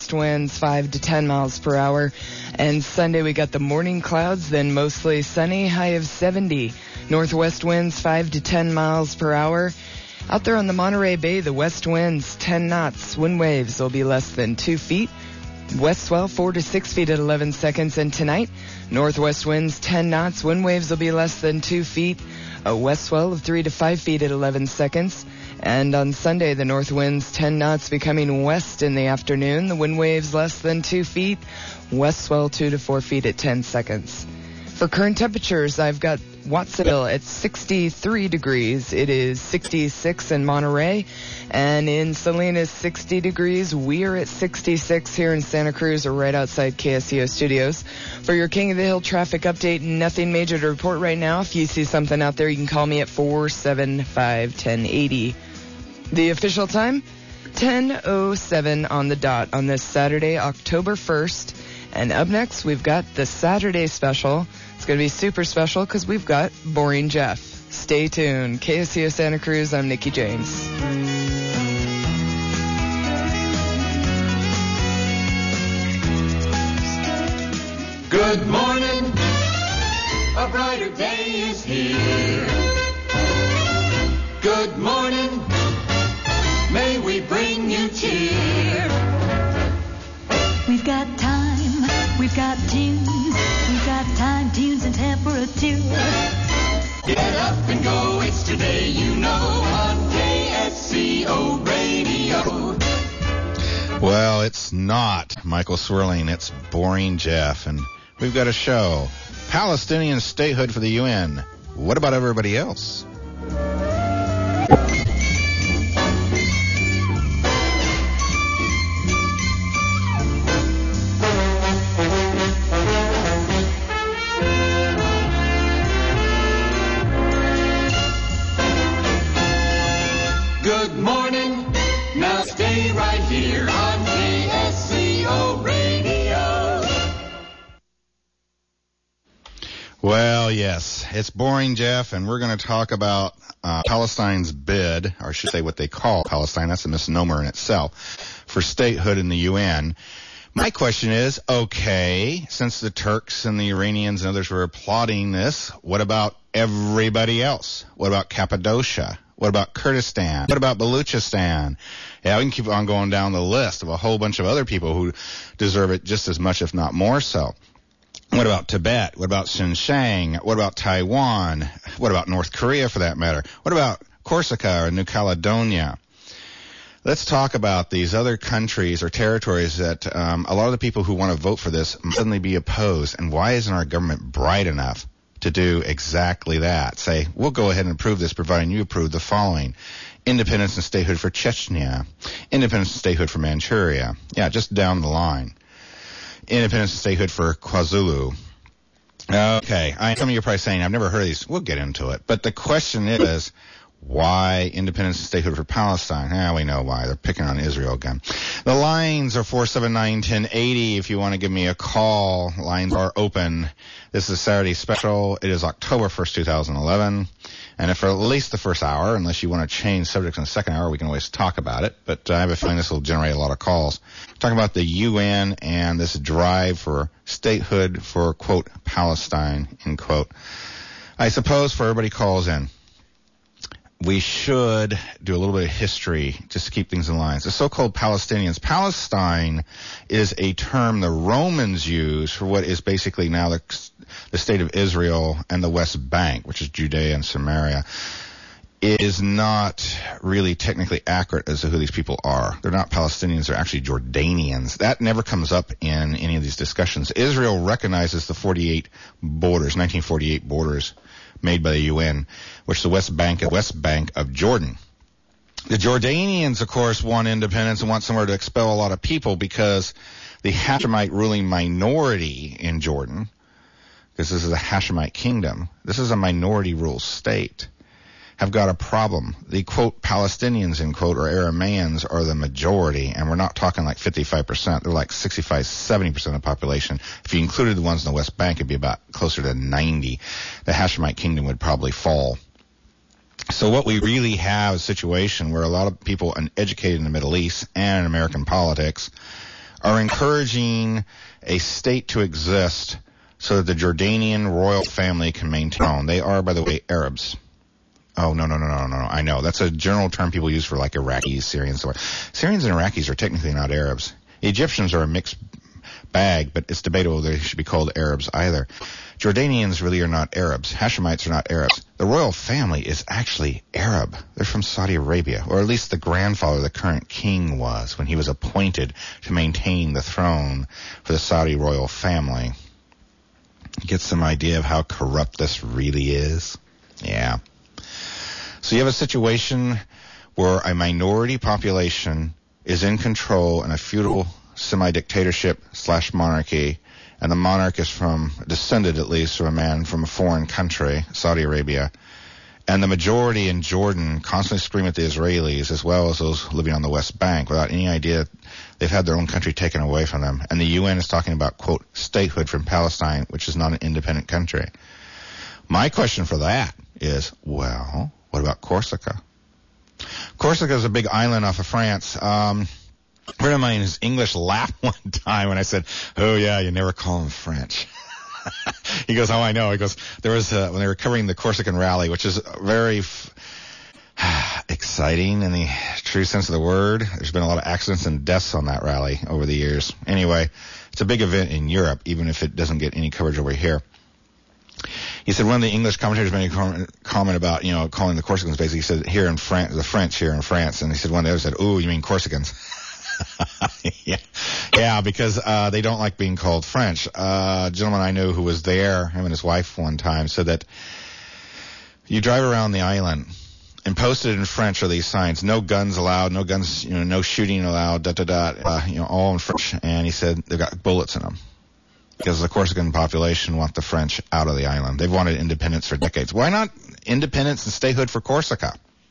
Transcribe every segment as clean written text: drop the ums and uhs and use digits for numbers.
northwest winds 5 to 10 miles per hour. And Sunday we got the morning clouds, then mostly sunny, high of 70. Northwest winds 5 to 10 miles per hour. Out there on the Monterey Bay, the west winds 10 knots. Wind waves will be less than 2 feet. West swell 4 to 6 feet at 11 seconds. And tonight, northwest winds 10 knots. Wind waves will be less than 2 feet. A west swell of 3 to 5 feet at 11 seconds. And on Sunday, the north winds 10 knots becoming west in the afternoon. The wind waves less than 2 feet. West swell 2 to 4 feet at 10 seconds. For current temperatures, I've got Watsonville at 63 degrees. It is 66 in Monterey. And in Salinas, 60 degrees. We are at 66 here in Santa Cruz, or right outside KSCO Studios. For your King of the Hill traffic update, nothing major to report right now. If you see something out there, you can call me at 475-1080. The official time, 10:07 on the dot on this Saturday, October 1st. And up next, we've got the Saturday special. It's going to be super special because we've got Boring Jeff. Stay tuned. KSCO Santa Cruz, I'm Nikki James. Good morning, a brighter day is here. Good morning, may we bring you cheer. We've got time, we've got tunes, we've got time, tunes, and temperature. Get up and go, it's today, you know, on KSCO Radio. Well, it's not Michael Swirling, it's Boring Jeff, and we've got a show. Palestinian statehood for the UN. What about everybody else? Good morning, now stay right here on KSCO Radio. Well, yes, it's Boring Jeff, and we're going to talk about Palestine's bid, or I should say what they call Palestine. That's a misnomer in itself, for statehood in the UN. My question is, okay, since the Turks and the Iranians and others were applauding this, what about everybody else? What about Cappadocia? What about Kurdistan? What about Baluchistan? Yeah, we can keep on going down the list of a whole bunch of other people who deserve it just as much, if not more so. What about Tibet? What about Xinjiang? What about Taiwan? What about North Korea, for that matter? What about Corsica or New Caledonia? Let's talk about these other countries or territories that a lot of the people who want to vote for this must suddenly be opposed. And why isn't our government bright enough to do exactly that? Say, we'll go ahead and approve this, providing you approve the following: independence and statehood for Chechnya, independence and statehood for Manchuria. Yeah, just down the line. Independence and statehood for KwaZulu. Okay, some of you are probably saying, I've never heard of these. We'll get into it. But the question is, why independence and statehood for Palestine? We know why. They're picking on Israel again. The lines are 479-1080 if you want to give me a call. Lines are open. This is Saturday special. It is October 1st, 2011. And if for at least the first hour, unless you want to change subjects in the second hour, we can always talk about it. But I have a feeling this will generate a lot of calls. Talking about the UN and this drive for statehood for, quote, Palestine, end quote. I suppose for everybody calls in, we should do a little bit of history just to keep things in line. The so-called Palestinians. Palestine is a term the Romans used for what is basically now the state of Israel and the West Bank, which is Judea and Samaria. It is not really technically accurate as to who these people are. They're not Palestinians. They're actually Jordanians. That never comes up in any of these discussions. Israel recognizes the 1948 borders made by the UN, which is the West Bank of Jordan. The Jordanians, of course, want independence and want somewhere to expel a lot of people because the Hashemite ruling minority in Jordan, because this is a Hashemite kingdom, this is a minority rule state, have got a problem. The, quote, Palestinians, end quote, or Arameans are the majority, and we're not talking like 55%. They're like 65, 70% of the population. If you included the ones in the West Bank, it'd be about closer to 90. The Hashemite kingdom would probably fall. So what we really have is a situation where a lot of people educated in the Middle East and in American politics are encouraging a state to exist so that the Jordanian royal family can maintain. They are, by the way, Arabs. Oh, no. I know. That's a general term people use for like Iraqis, Syrians. Syrians and Iraqis are technically not Arabs. Egyptians are a mixed bag, but it's debatable they should be called Arabs either. Jordanians really are not Arabs. Hashemites are not Arabs. The royal family is actually Arab. They're from Saudi Arabia, or at least the grandfather of the current king was when he was appointed to maintain the throne for the Saudi royal family. Get some idea of how corrupt this really is? Yeah. So you have a situation where a minority population is in control in a feudal semi-dictatorship / monarchy, and the monarch is descended at least from a man from a foreign country, Saudi Arabia, and the majority in Jordan constantly scream at the Israelis as well as those living on the West Bank without any idea they've had their own country taken away from them. And the UN is talking about, quote, statehood from Palestine, which is not an independent country. My question for that is, well, what about Corsica? Corsica is a big island off of France. A friend of mine, his English, laughed one time when I said, oh, yeah, you never call them French. He goes, oh, I know. He goes, there was, when they were covering the Corsican rally, which is very exciting in the true sense of the word. There's been a lot of accidents and deaths on that rally over the years. Anyway, it's a big event in Europe, even if it doesn't get any coverage over here. He said one of the English commentators made a comment about, calling the Corsicans basically. He said, here in France, the French here in France. And he said, one of the others said, ooh, you mean Corsicans? Yeah, because they don't like being called French. A gentleman I knew who was there, him and his wife one time, said that you drive around the island and posted in French are these signs: no guns allowed, no guns, no shooting allowed, all in French. And he said they've got bullets in them because the Corsican population want the French out of the island. They've wanted independence for decades. Why not independence and statehood for Corsica?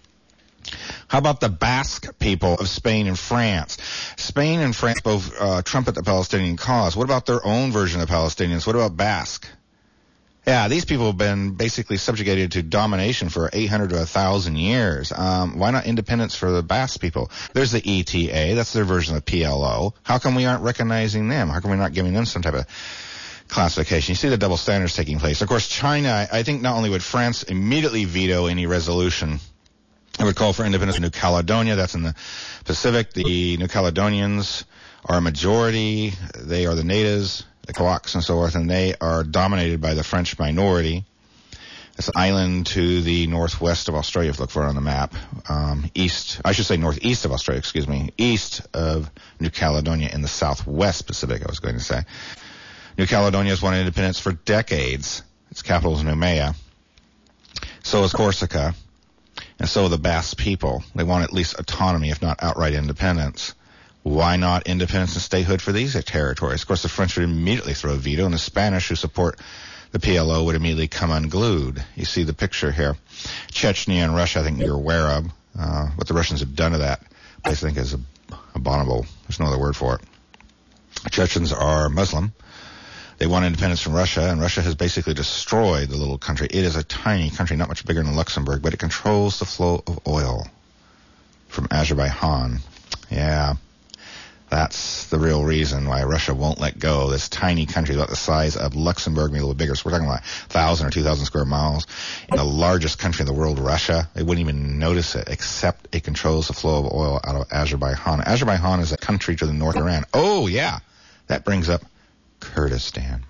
How about the Basque people of Spain and France? Spain and France both trumpet the Palestinian cause. What about their own version of Palestinians? What about Basque? Yeah, these people have been basically subjugated to domination for 800 to 1,000 years. Why not independence for the Basque people? There's the ETA. That's their version of PLO. How come we aren't recognizing them? How come we're not giving them some type of classification? You see the double standards taking place. Of course, China, I think not only would France immediately veto any resolution, it would call for independence of New Caledonia. That's in the Pacific. The New Caledonians are a majority. They are the natives, the Kawaks and so forth, and they are dominated by the French minority. It's an island to the northwest of Australia, if you look for it on the map. Northeast of Australia, east of New Caledonia in the southwest Pacific, I was going to say. New Caledonia has wanted independence for decades. Its capital is Noumea. So is Corsica. And so the Basque people. They want at least autonomy, if not outright independence. Why not independence and statehood for these territories? Of course, the French would immediately throw a veto, and the Spanish, who support the PLO, would immediately come unglued. You see the picture here. Chechnya and Russia, I think you're aware of. What the Russians have done to that place, I think, is abominable. There's no other word for it. Chechens are Muslim. They want independence from Russia, and Russia has basically destroyed the little country. It is a tiny country, not much bigger than Luxembourg, but it controls the flow of oil from Azerbaijan. Yeah, that's the real reason why Russia won't let go. This tiny country about the size of Luxembourg, maybe a little bigger. So we're talking about 1,000 or 2,000 square miles. In the largest country in the world, Russia, they wouldn't even notice it, except it controls the flow of oil out of Azerbaijan. Azerbaijan is a country to the north of Iran. Oh, yeah, that brings up Kurdistan.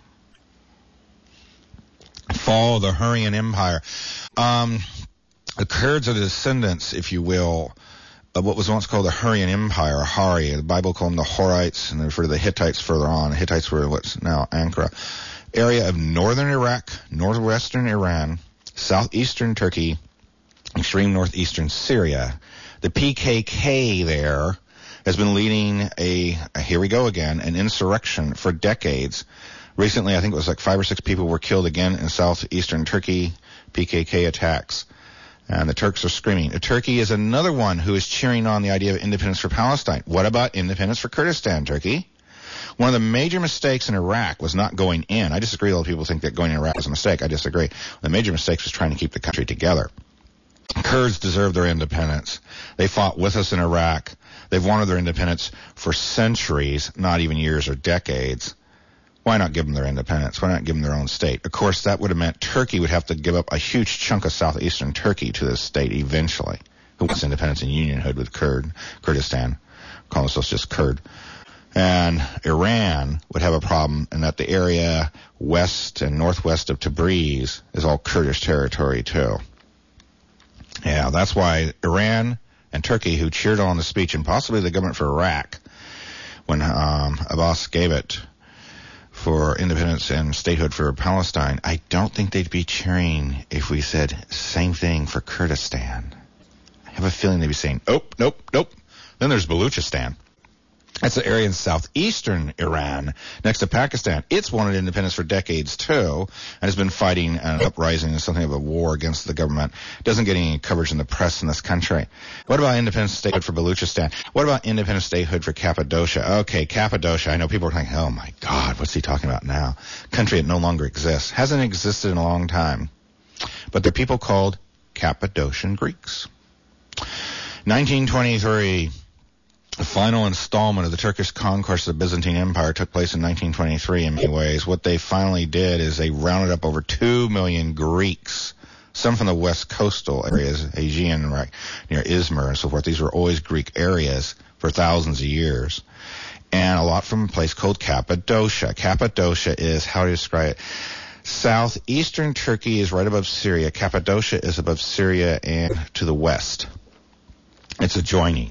Fall of the Hurrian Empire. The Kurds are the descendants, if you will, of what was once called the Hurrian Empire, or Hari. The Bible called them the Horites, and they refer to the Hittites further on. The Hittites were what's now Ankara. Area of northern Iraq, northwestern Iran, southeastern Turkey, extreme northeastern Syria. The PKK there has been leading here we go again, an insurrection for decades. Recently, I think it was like 5 or 6 people were killed again in southeastern Turkey, PKK attacks. And the Turks are screaming. Turkey is another one who is cheering on the idea of independence for Palestine. What about independence for Kurdistan, Turkey? One of the major mistakes in Iraq was not going in. I disagree. A lot of people think that going in Iraq was a mistake. I disagree. The major mistake was trying to keep the country together. Kurds deserve their independence. They fought with us in Iraq. They've wanted their independence for centuries, not even years or decades. Why not give them their independence? Why not give them their own state? Of course, that would have meant Turkey would have to give up a huge chunk of southeastern Turkey to this state eventually, who wants independence and unionhood with Kurdistan, call themselves just Kurd. And Iran would have a problem in that the area west and northwest of Tabriz is all Kurdish territory too. Yeah, that's why Iran and Turkey, who cheered on the speech and possibly the government for Iraq when Abbas gave it for independence and statehood for Palestine, I don't think they'd be cheering if we said same thing for Kurdistan. I have a feeling they'd be saying, nope. Then there's Baluchistan. That's the area in southeastern Iran next to Pakistan. It's wanted independence for decades, too, and has been fighting an uprising and something of a war against the government. Doesn't get any coverage in the press in this country. What about independent statehood for Baluchistan? What about independent statehood for Cappadocia? Okay, Cappadocia. I know people are thinking, oh, my God, what's he talking about now? Country that no longer exists. Hasn't existed in a long time. But they're people called Cappadocian Greeks. 1923. The final installment of the Turkish conquest of the Byzantine Empire took place in 1923 in many ways. What they finally did is they rounded up over 2 million Greeks, some from the west coastal areas, Aegean, right, near Izmir and so forth. These were always Greek areas for thousands of years. And a lot from a place called Cappadocia. Cappadocia is, how do you describe it? Southeastern Turkey is right above Syria. Cappadocia is above Syria and to the west. It's adjoining.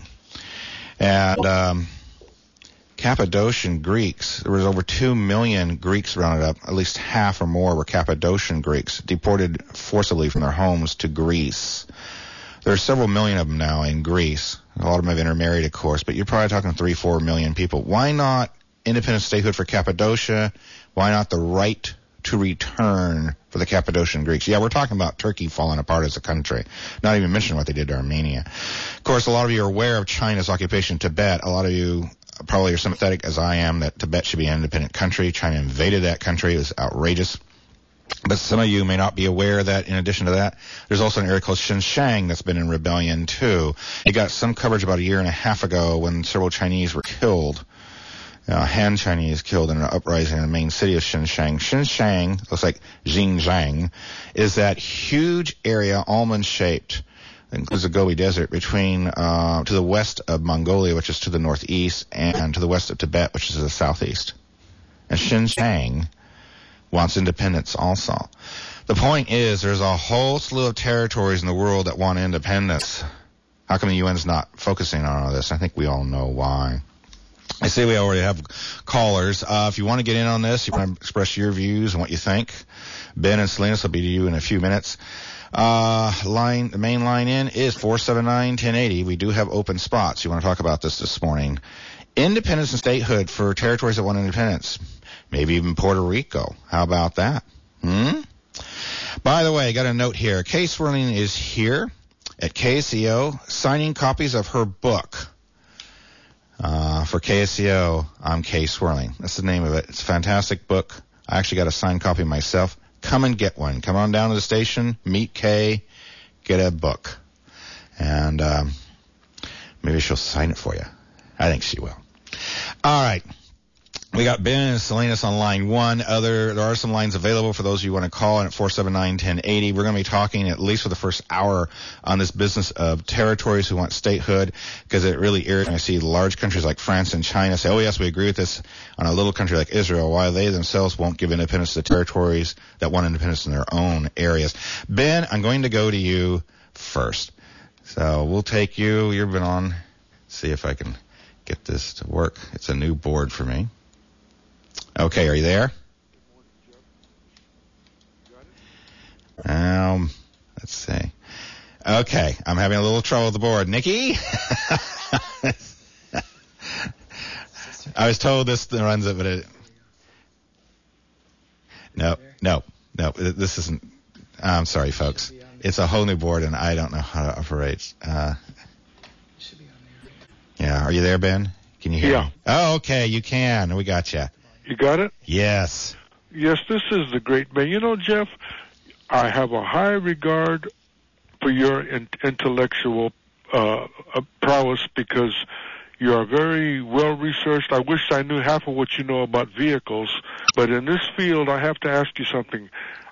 And Cappadocian Greeks, there was over 2 million Greeks rounded up, at least half or more were Cappadocian Greeks, deported forcibly from their homes to Greece. There are several million of them now in Greece. A lot of them have intermarried, of course, but you're probably talking 3-4 million people. Why not independent statehood for Cappadocia? Why not the right to return for the Cappadocian Greeks? Yeah, we're talking about Turkey falling apart as a country. Not even mentioning what they did to Armenia. Of course, a lot of you are aware of China's occupation of Tibet. A lot of you probably are sympathetic, as I am, that Tibet should be an independent country. China invaded that country. It was outrageous. But some of you may not be aware that in addition to that, there's also an area called Xinjiang that's been in rebellion too. It got some coverage about a year and a half ago when several Chinese were killed. Han Chinese killed in an uprising in the main city of Xinjiang. Xinjiang, looks like Xinjiang, is that huge area, almond-shaped, includes the Gobi Desert, between to the west of Mongolia, which is to the northeast, and to the west of Tibet, which is to the southeast. And Xinjiang wants independence also. The point is, there's a whole slew of territories in the world that want independence. How come the UN's not focusing on all this? I think we all know why. I say we already have callers. If you want to get in on this, you want to express your views and what you think, Ben and Salinas will be to you in a few minutes. The main line in is 479-1080. We do have open spots. You want to talk about this morning. Independence and statehood for territories that want independence. Maybe even Puerto Rico. How about that? By the way, I got a note here. Kay Swirling is here at KSCO signing copies of her book. For KSCO, I'm Kay Swirling. That's the name of it. It's a fantastic book. I actually got a signed copy myself. Come and get one. Come on down to the station, meet Kay, get a book. And maybe she'll sign it for you. I think she will. All right. We got Ben and Salinas on line one. There are some lines available for those of you who want to call in at 479-1080. We're going to be talking at least for the first hour on this business of territories who want statehood, because it really irritates me. I see large countries like France and China say, oh, yes, we agree with this, on a little country like Israel, while they themselves won't give independence to territories that want independence in their own areas. Ben, I'm going to go to you first. So we'll take you. You've been on. See if I can get this to work. It's a new board for me. Okay, are you there? Let's see. Okay, I'm having a little trouble with the board. Nikki? I was told this runs it, but it... No, this isn't... I'm sorry, folks. It's a whole new board, and I don't know how to operate. Yeah, are you there, Ben? Can you hear me? Oh, okay, you can. We got you. You got it? Yes. Yes, this is the great man. You know, Jeff, I have a high regard for your intellectual prowess, because you are very well researched. I wish I knew half of what you know about vehicles, but in this field, I have to ask you something.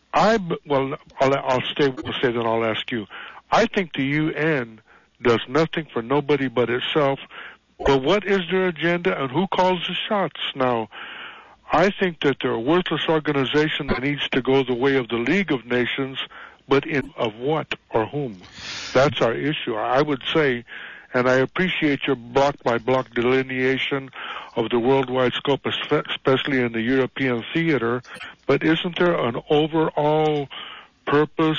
I'll stay. We'll say then I'll ask you. I think the UN does nothing for nobody but itself. But what is their agenda, and who calls the shots? Now, I think that they're a worthless organization that needs to go the way of the League of Nations, but of what or whom? That's our issue. I would say, and I appreciate your block-by-block delineation of the worldwide scope, especially in the European theater, but isn't there an overall purpose,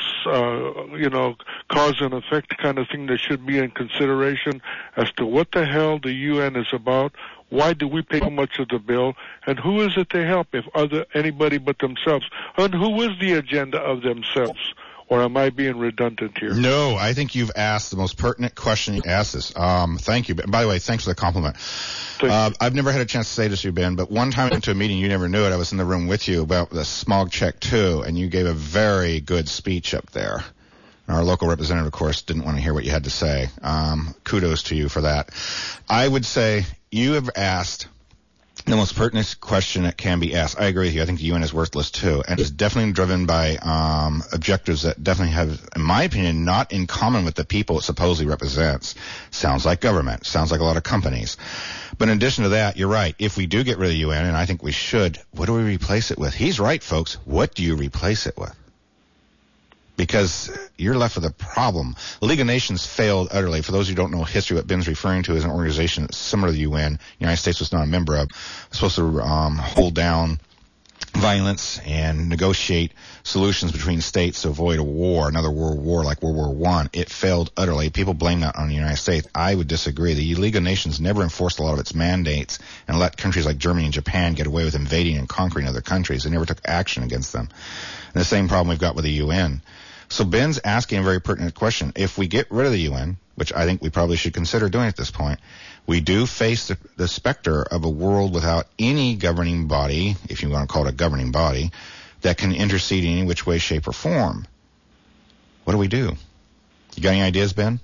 cause and effect kind of thing that should be in consideration as to what the hell the UN is about? Why do we pay so much of the bill? And who is it they help, if anybody but themselves? And who is the agenda of themselves? Or am I being redundant here? No, I think you've asked the most pertinent question you asked this. Thank you. By the way, thanks for the compliment. I've never had a chance to say this to you, Ben, but one time I went to a meeting, you never knew it. I was in the room with you about the Smog Check 2, and you gave a very good speech up there. Our local representative, of course, didn't want to hear what you had to say. Kudos to you for that. I would say you have asked the most pertinent question that can be asked. I agree with you. I think the UN is worthless too, and it's definitely driven by objectives that definitely have, in my opinion, not in common with the people it supposedly represents. Sounds like government. Sounds like a lot of companies. But in addition to that, you're right. If we do get rid of the UN, and I think we should, what do we replace it with? He's right, folks. What do you replace it with? Because you're left with a problem. The League of Nations failed utterly. For those who don't know history, what Ben's referring to is an organization that's similar to the UN. The United States was not a member of. It's supposed to hold down violence and negotiate solutions between states to avoid a war, another world war like World War I. It failed utterly. People blame that on the United States. I would disagree. The League of Nations never enforced a lot of its mandates and let countries like Germany and Japan get away with invading and conquering other countries. They never took action against them. And the same problem we've got with the UN. So Ben's asking a very pertinent question. If we get rid of the UN, which I think we probably should consider doing at this point, we do face the specter of a world without any governing body, if you want to call it a governing body, that can intercede in any which way, shape, or form. What do we do? You got any ideas, Ben?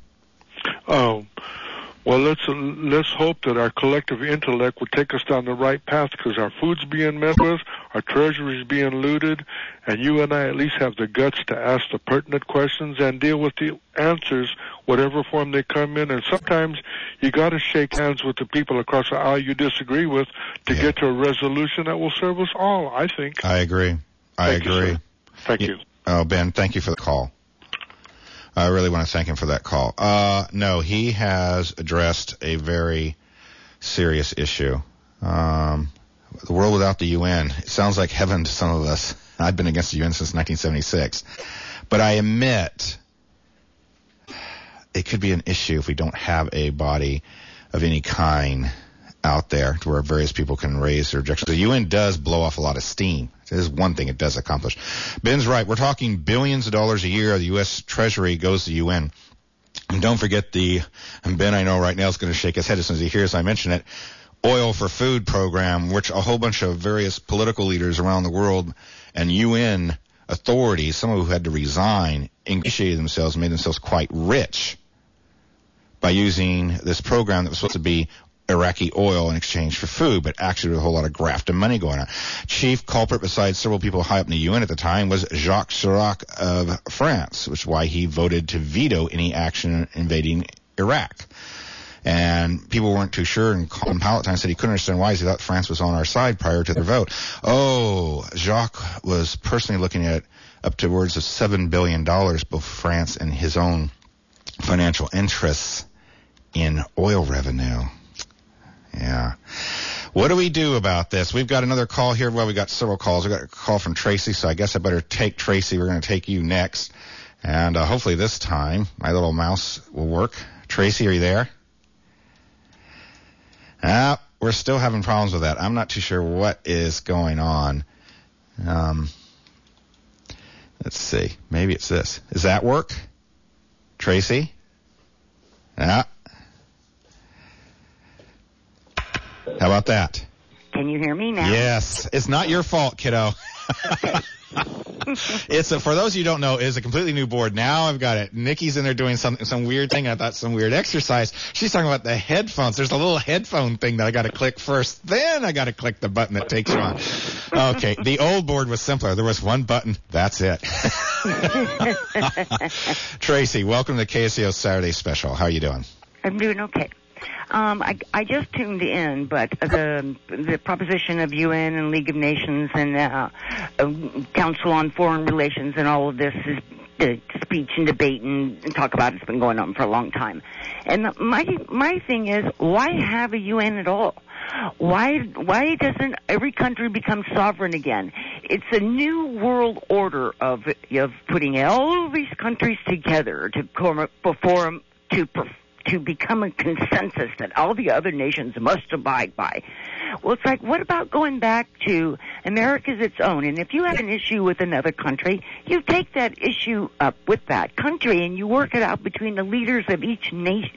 Well, let's hope that our collective intellect would take us down the right path, because our food's being met with, our treasury's being looted, and you and I at least have the guts to ask the pertinent questions and deal with the answers, whatever form they come in. And sometimes you got to shake hands with the people across the aisle you disagree with to get to a resolution that will serve us all, I think. I agree. I agree. Thank you. Oh, Ben, thank you for the call. I really want to thank him for that call. No, he has addressed a very serious issue. The world without the UN, it sounds like heaven to some of us. I've been against the UN since 1976. But I admit it could be an issue if we don't have a body of any kind out there to where various people can raise their objections. The UN does blow off a lot of steam. It is one thing it does accomplish. Ben's right. We're talking billions of dollars a year. The U.S. Treasury goes to the UN. And don't forget and Ben I know right now is going to shake his head as soon as he hears I mention it, Oil for Food program, which a whole bunch of various political leaders around the world and UN authorities, some of who had to resign, ingratiated themselves and made themselves quite rich by using this program that was supposed to be Iraqi oil in exchange for food, but actually there was a whole lot of graft and money going on. Chief culprit, besides several people high up in the UN at the time, was Jacques Chirac of France, which is why he voted to veto any action invading Iraq. And people weren't too sure, and Colin Palatine said he couldn't understand why. He thought France was on our side prior to their vote. Oh, Jacques was personally looking at up to upwards of $7 billion, both France and his own financial interests in oil revenue. Yeah. What do we do about this? We've got another call here. Well, we got several calls. We got a call from Tracy, so I guess I better take Tracy. We're going to take you next. And hopefully this time my little mouse will work. Tracy, are you there? We're still having problems with that. I'm not too sure what is going on. Let's see. Maybe it's this. Does that work? Tracy? Yeah. How about that? Can you hear me now? Yes. It's not your fault, kiddo. For those of you who don't know, it's a completely new board. Now I've got it. Nikki's in there doing some weird thing. I thought some weird exercise. She's talking about the headphones. There's a little headphone thing that I got to click first. Then I got to click the button that takes you on. Okay, the old board was simpler. There was one button. That's it. Tracy, welcome to the KSCO Saturday Special. How are you doing? I'm doing okay. I just tuned in, but the proposition of UN and League of Nations and Council on Foreign Relations and all of this is speech and debate and talk about it's been going on for a long time. And my thing is, why have a UN at all? Why doesn't every country become sovereign again? It's a new world order of putting all of these countries together to become a consensus that all the other nations must abide by. Well, it's like, what about going back to America's its own? And if you have an issue with another country, you take that issue up with that country and you work it out between the leaders of each nation,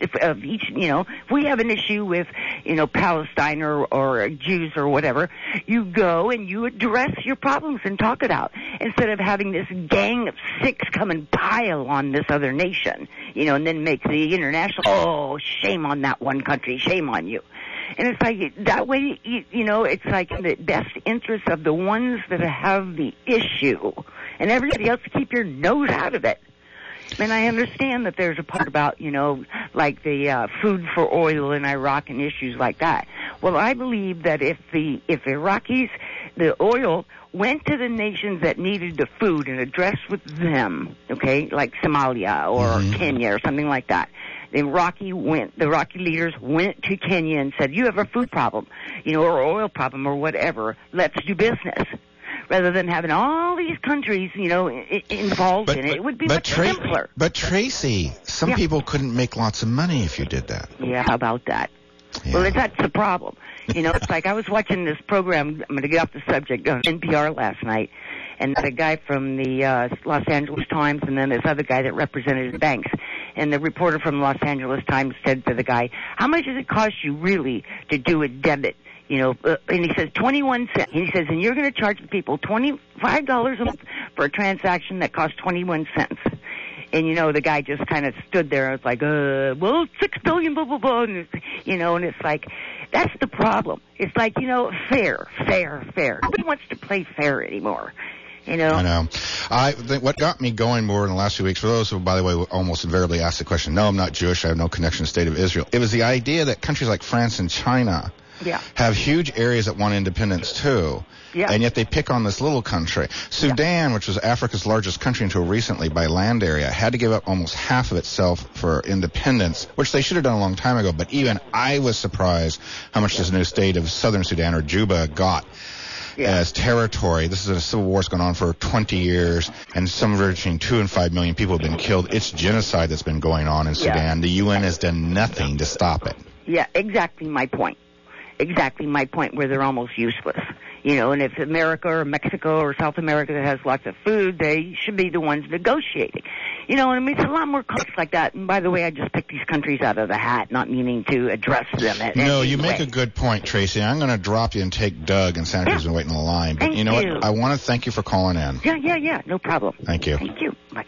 if we have an issue with, Palestine or Jews or whatever, you go and you address your problems and talk it out instead of having this gang of six come and pile on this other nation, and then make the international, oh, shame on that one country, shame on you. And it's like, that way, it's like in the best interest of the ones that have the issue and everybody else to keep your nose out of it. And I understand that there's a part about, like the food for oil in Iraq and issues like that. Well, I believe that if Iraqis, the oil went to the nations that needed the food and addressed with them, okay, like Somalia or Kenya or something like that. The Iraqi leaders went to Kenya and said, you have a food problem, or oil problem or whatever. Let's do business. Rather than having all these countries, involved in it. It would be much simpler. But Tracy, some people couldn't make lots of money if you did that. Yeah, how about that? Yeah. Well, that's the problem. It's like I was watching this program, I'm going to get off the subject, on NPR last night, and the guy from the Los Angeles Times and then this other guy that represented the banks. And the reporter from Los Angeles Times said to the guy, how much does it cost you really to do a debit? And he says 21 cents. And he says, and you're going to charge the people $25 a month for a transaction that costs 21 cents. And, the guy just kind of stood there and was like, well, $6 billion, blah, blah, blah. And and it's like, that's the problem. It's like, fair. Nobody wants to play fair anymore. I know. I think what got me going more in the last few weeks, for those who, by the way, almost invariably ask the question, no, I'm not Jewish, I have no connection to the State of Israel, it was the idea that countries like France and China have huge areas that want independence too. Yeah. And yet they pick on this little country. Sudan, which was Africa's largest country until recently by land area, had to give up almost half of itself for independence, which they should have done a long time ago. But even I was surprised how much this new state of southern Sudan, or Juba, got as territory. This is a civil war that's gone on for 20 years, and somewhere between 2 and 5 million people have been killed. It's genocide that's been going on in Sudan. The UN has done nothing to stop it. Yeah, exactly my point. Where they're almost useless. And if America or Mexico or South America that has lots of food, they should be the ones negotiating. And it's a lot more complex like that. And by the way, I just picked these countries out of the hat, not meaning to address them. No, you make a good point, Tracy. I'm going to drop you and take Doug, and Santa Cruz been waiting in the line. But you know what? I want to thank you for calling in. Yeah, no problem. Thank you. Thank you. Bye.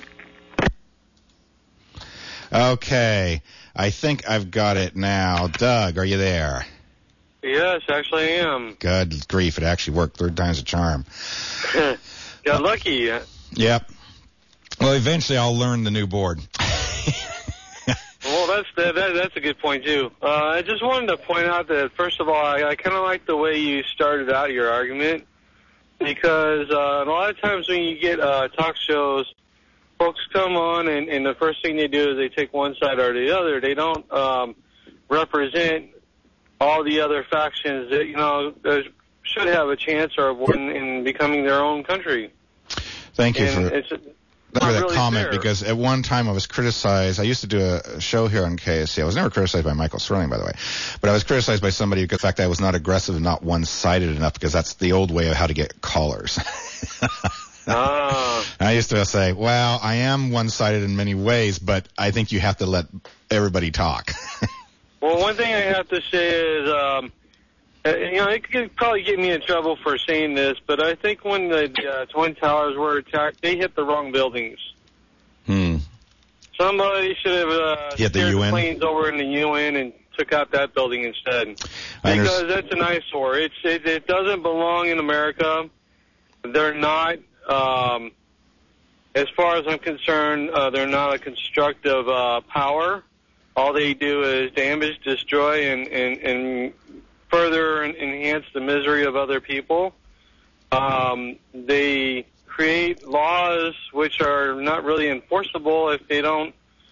Okay, I think I've got it now. Doug, are you there? Yes, actually I am. Good grief, it actually worked. Third time's a charm. Got lucky. Yep. Well, eventually I'll learn the new board. Well, that's a good point, too. I just wanted to point out that, first of all, I kind of like the way you started out your argument, because a lot of times when you get talk shows, folks come on and the first thing they do is they take one side or the other. They don't represent all the other factions that, should have a chance or win in becoming their own country. Thank you for that comment, fair. Because at one time I was criticized. I used to do a show here on KSC. I was never criticized by Michael Sterling, by the way, but I was criticized by somebody because the fact that I was not aggressive and not one-sided enough, because that's the old way of how to get callers. I used to say, well, I am one-sided in many ways, but I think you have to let everybody talk. Well, one thing I have to say is it could probably get me in trouble for saying this, but I think when the Twin Towers were attacked, they hit the wrong buildings. Somebody should have hit the steered UN? the planes over in the UN and took out that building instead. Because that's an eyesore. It doesn't belong in America. They're not, as far as I'm concerned, they're not a constructive power. All they do is damage, destroy, and further enhance the misery of other people. They create laws which are not really enforceable if they don't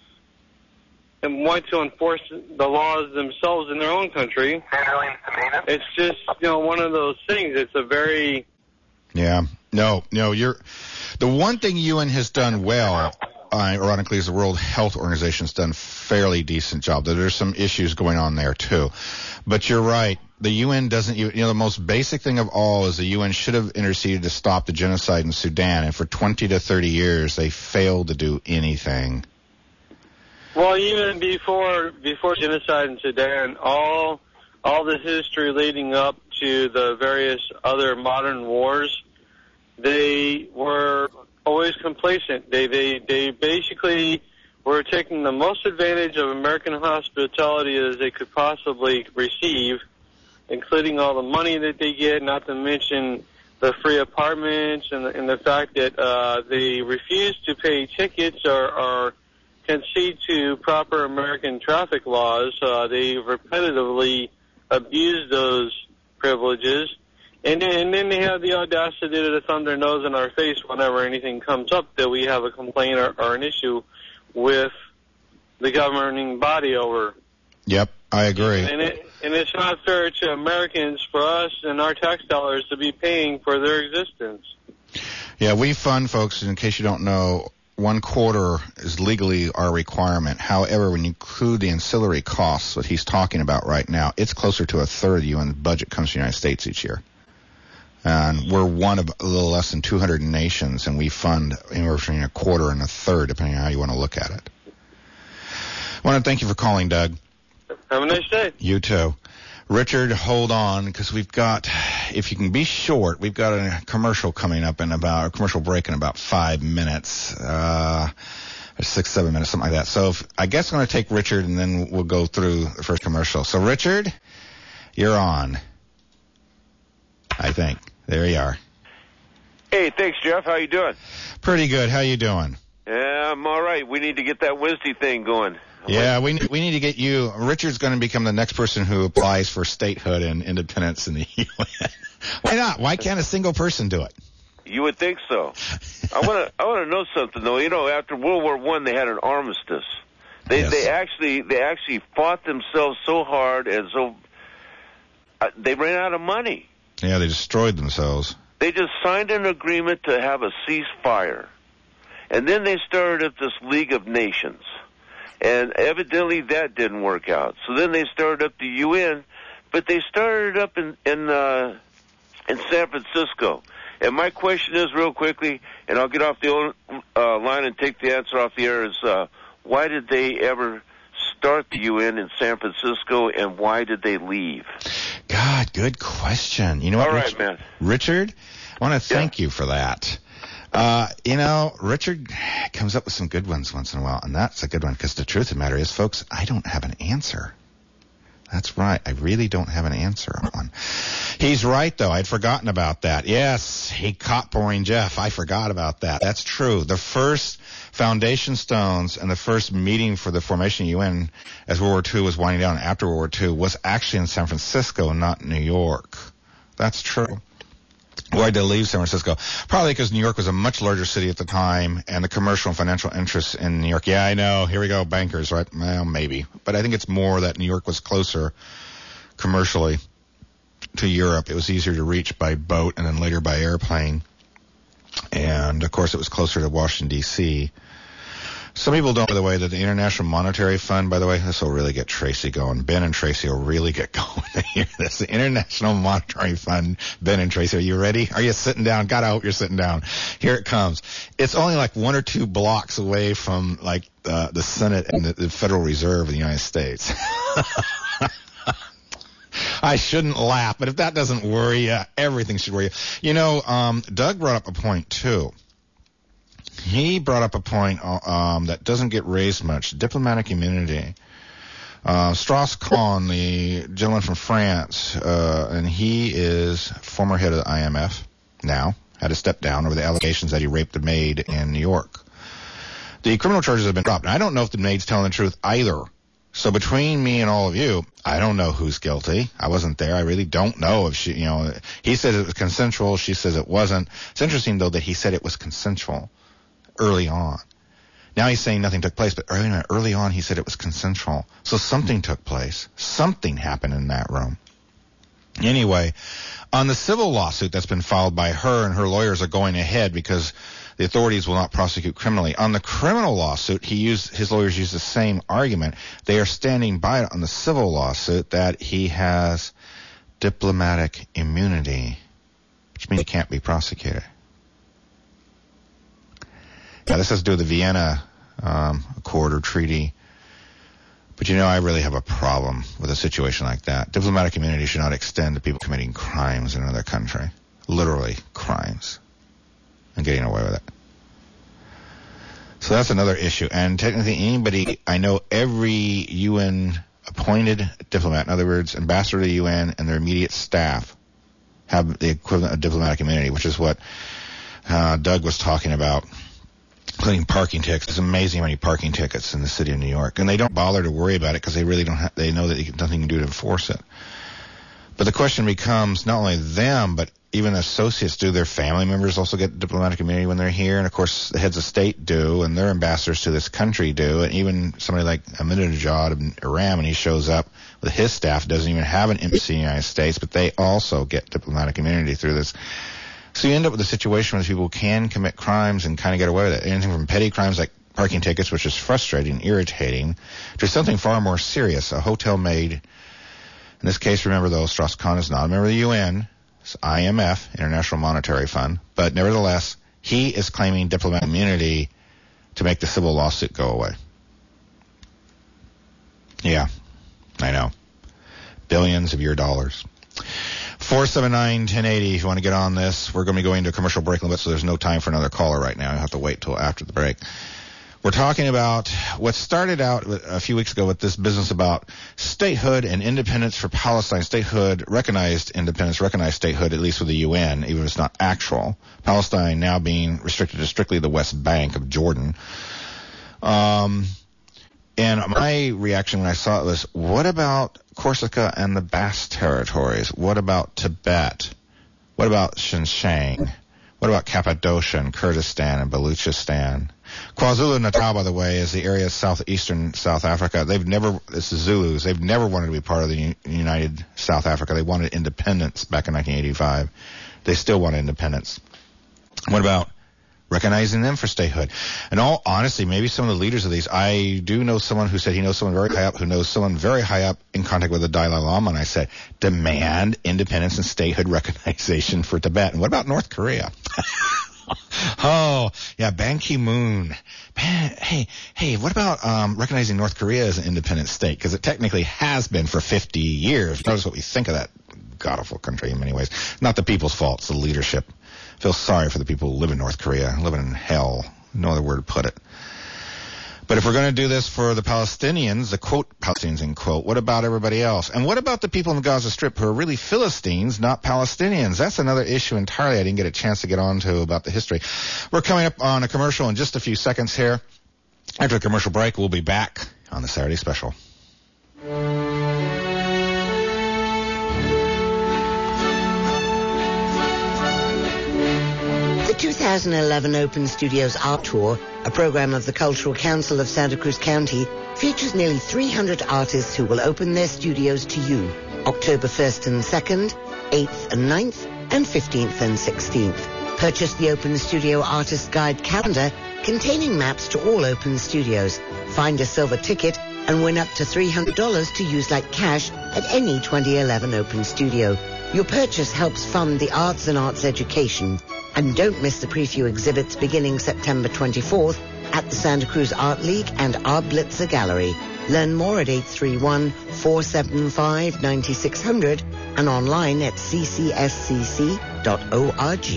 want to enforce the laws themselves in their own country. It's just, one of those things. It's a very... Yeah. No, the one thing UN has done well, ironically, is the World Health Organization has done a fairly decent job. There's some issues going on there, too. But you're right. The UN doesn't, the most basic thing of all is the UN should have interceded to stop the genocide in Sudan. And for 20 to 30 years, they failed to do anything. Well, even before genocide in Sudan, all the history leading up to the various other modern wars, they were always complacent. They basically were taking the most advantage of American hospitality as they could possibly receive, including all the money that they get, not to mention the free apartments and the fact that they refuse to pay tickets or concede to proper American traffic laws. They repetitively abuse those privileges. And then they have the audacity to thumb their nose in our face whenever anything comes up that we have a complaint or an issue with the governing body over. Yep, I agree. And it's not fair to Americans for us and our tax dollars to be paying for their existence. Yeah, we fund, folks, in case you don't know, 1/4 is legally our requirement. However, when you include the ancillary costs that he's talking about right now, it's closer to 1/3 of the UN budget comes to the United States each year. And we're one of a little less than 200 nations, and we fund anywhere between 1/4 and 1/3, depending on how you want to look at it. I want to thank you for calling, Doug. Have a nice day. You too. Richard, hold on, because we've got, if you can be short, we've got a commercial coming up a commercial break in about 5 minutes, 6-7 minutes, something like that. So I guess I'm going to take Richard, and then we'll go through the first commercial. So, Richard, you're on, I think. There you are. Hey, thanks, Jeff. How you doing? Pretty good. How you doing? Yeah, I'm all right. We need to get that Wednesday thing going. Yeah, we need to get you. Richard's going to become the next person who applies for statehood and independence in the UN. Why not? Why can't a single person do it? You would think so. I want to know something though. After World War I, they had an armistice. They actually fought themselves so hard and so they ran out of money. Yeah, they destroyed themselves. They just signed an agreement to have a ceasefire, and then they started up this League of Nations. And evidently that didn't work out. So then they started up the UN, but they started up in San Francisco. And my question is, real quickly, and I'll get off the line and take the answer off the air, is why did they ever start the UN in San Francisco, and why did they leave? God, good question. You know what, all right, man. Richard, I want to thank you for that. Richard comes up with some good ones once in a while, and that's a good one, because the truth of the matter is, folks, I don't have an answer. That's right. I really don't have an answer on one. He's right, though. I'd forgotten about that. Yes, he caught Boring Jeff. I forgot about that. That's true. The first foundation stones and the first meeting for the formation of UN as World War II was winding down after World War II was actually in San Francisco, not New York. That's true. Why did they leave San Francisco? Probably because New York was a much larger city at the time, and the commercial and financial interests in New York. Yeah, I know. Here we go, bankers, right? Well, maybe. But I think it's more that New York was closer commercially to Europe. It was easier to reach by boat and then later by airplane. And, of course, it was closer to Washington, D.C. Some people don't, by the way, that the International Monetary Fund, by the way, this will really get Tracy going. Ben and Tracy will really get going to hear this. The International Monetary Fund, Ben and Tracy, are you ready? Are you sitting down? God, I hope you're sitting down. Here it comes. It's only like 1 or 2 blocks away from, like, the Senate and the Federal Reserve of the United States. I shouldn't laugh, but if that doesn't worry you, everything should worry you. You know, Doug brought up a point, too. He brought up a point that doesn't get raised much, diplomatic immunity. Strauss-Kahn, the gentleman from France, and he is former head of the IMF now, had to step down over the allegations that he raped a maid in New York. The criminal charges have been dropped. Now, I don't know if the maid's telling the truth either. So between me and all of you, I don't know who's guilty. I wasn't there. I really don't know if she, you know, he says it was consensual. She says it wasn't. It's interesting, though, that he said it was consensual early on. Now he's saying nothing took place, but early on he said it was consensual. So something took place. Something happened in that room. Anyway, on the civil lawsuit that's been filed by her, and her lawyers are going ahead because the authorities will not prosecute criminally. On the criminal lawsuit, his lawyers used the same argument. They are standing by it on the civil lawsuit that he has diplomatic immunity, which means he can't be prosecuted. Now, this has to do with the Vienna Accord or treaty. But, you know, I really have a problem with a situation like that. Diplomatic immunity should not extend to people committing crimes in another country. Literally crimes. And getting away with it. So that's another issue. And technically anybody, I know every UN appointed diplomat, in other words, ambassador to the UN and their immediate staff, have the equivalent of diplomatic immunity, which is what Doug was talking about. Including parking tickets. It's amazing how many parking tickets in the city of New York. And they don't bother to worry about it because they really don't they know that nothing can do to enforce it. But the question becomes not only them, but even associates. Do their family members also get diplomatic immunity when they're here? And, of course, the heads of state do, and their ambassadors to this country do. And even somebody like Ahmadinejad in Iran, when he shows up with his staff, doesn't even have an embassy in the United States, but they also get diplomatic immunity through this. So you end up with a situation where people can commit crimes and kind of get away with it. Anything from petty crimes like parking tickets, which is frustrating and irritating, to something far more serious, a hotel maid. In this case, remember, though, Strauss-Kahn is not a member of the UN. It's IMF, International Monetary Fund. But nevertheless, he is claiming diplomatic immunity to make the civil lawsuit go away. Yeah, I know. Billions of your dollars. 479-1080 if you want to get on this. We're going to be going to a commercial break in a bit, so there's no time for another caller right now. You'll have to wait till after the break. We're talking about what started out a few weeks ago with this business about statehood and independence for Palestine. Statehood, recognized independence, recognized statehood, at least with the UN, even if it's not actual. Palestine now being restricted to strictly the West Bank of Jordan. And my reaction when I saw it was, what about Corsica and the Basque territories? What about Tibet? What about Xinjiang? What about Cappadocia and Kurdistan and Baluchistan? KwaZulu-Natal, by the way, is the area of southeastern South Africa. It's the Zulus. They've never wanted to be part of the United South Africa. They wanted independence back in 1985. They still want independence. What about recognizing them for statehood? And all honesty, maybe some of the leaders of these, I do know someone who said he knows someone very high up who knows someone very high up in contact with the Dalai Lama, and I said, demand independence and statehood recognition for Tibet. And what about North Korea? Oh, yeah, Ban Ki-moon. Hey, what about recognizing North Korea as an independent state? Because it technically has been for 50 years. Notice what we think of that god-awful country in many ways. Not the people's fault, it's the leadership. I feel sorry for the people who live in North Korea, living in hell. No other word to put it. But if we're going to do this for the Palestinians, the quote Palestinians in quote, what about everybody else? And what about the people in the Gaza Strip who are really Philistines, not Palestinians? That's another issue entirely I didn't get a chance to get onto about the history. We're coming up on a commercial in just a few seconds here. After the commercial break, we'll be back on the Saturday Special. The 2011 Open Studios Art Tour, a program of the Cultural Council of Santa Cruz County, features nearly 300 artists who will open their studios to you October 1st and 2nd, 8th and 9th, and 15th and 16th. Purchase the Open Studio Artist Guide calendar containing maps to all open studios. Find a silver ticket and win up to $300 to use like cash at any 2011 Open Studio. Your purchase helps fund the arts and arts education. And don't miss the preview exhibits beginning September 24th at the Santa Cruz Art League and Art Blitzer Gallery. Learn more at 831-475-9600 and online at ccscc.org.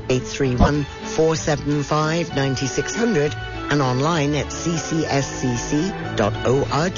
831-475-9600 and online at ccscc.org.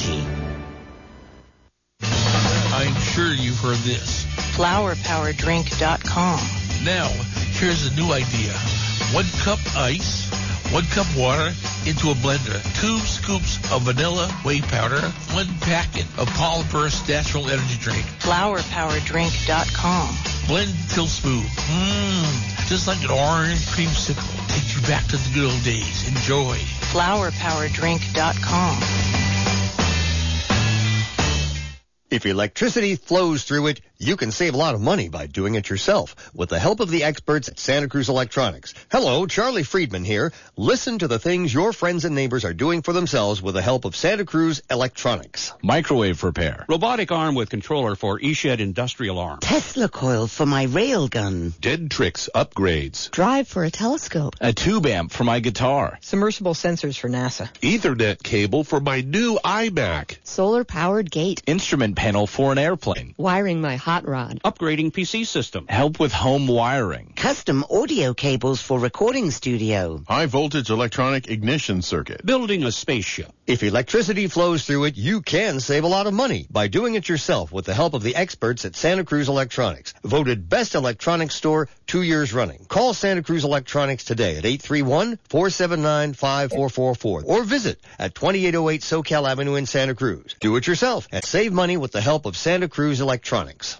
I'm sure you've heard this. FlowerPowerDrink.com. Now, here's a new idea. 1 cup ice, 1 cup water into a blender, 2 scoops of vanilla whey powder, 1 packet of Paul Burst Natural Energy Drink. FlowerPowerDrink.com. Blend till smooth. Just like an orange creamsicle. Takes you back to the good old days. Enjoy. FlowerPowerDrink.com. If electricity flows through it, you can save a lot of money by doing it yourself with the help of the experts at Santa Cruz Electronics. Hello, Charlie Friedman here. Listen to the things your friends and neighbors are doing for themselves with the help of Santa Cruz Electronics. Microwave repair. Robotic arm with controller for eShed industrial arm. Tesla coil for my railgun. Dead Tricks upgrades. Drive for a telescope. A tube amp for my guitar. Submersible sensors for NASA. Ethernet cable for my new iMac. Solar-powered gate. Instrument panel for an airplane. Wiring my hot rod. Upgrading PC system. Help with home wiring. Custom audio cables for recording studio. High voltage electronic ignition circuit. Building a spaceship. If electricity flows through it, you can save a lot of money by doing it yourself with the help of the experts at Santa Cruz Electronics. Voted best electronics store 2 years running. Call Santa Cruz Electronics today at 831-479-5444 or visit at 2808 SoCal Avenue in Santa Cruz. Do it yourself and save money with the help of Santa Cruz Electronics.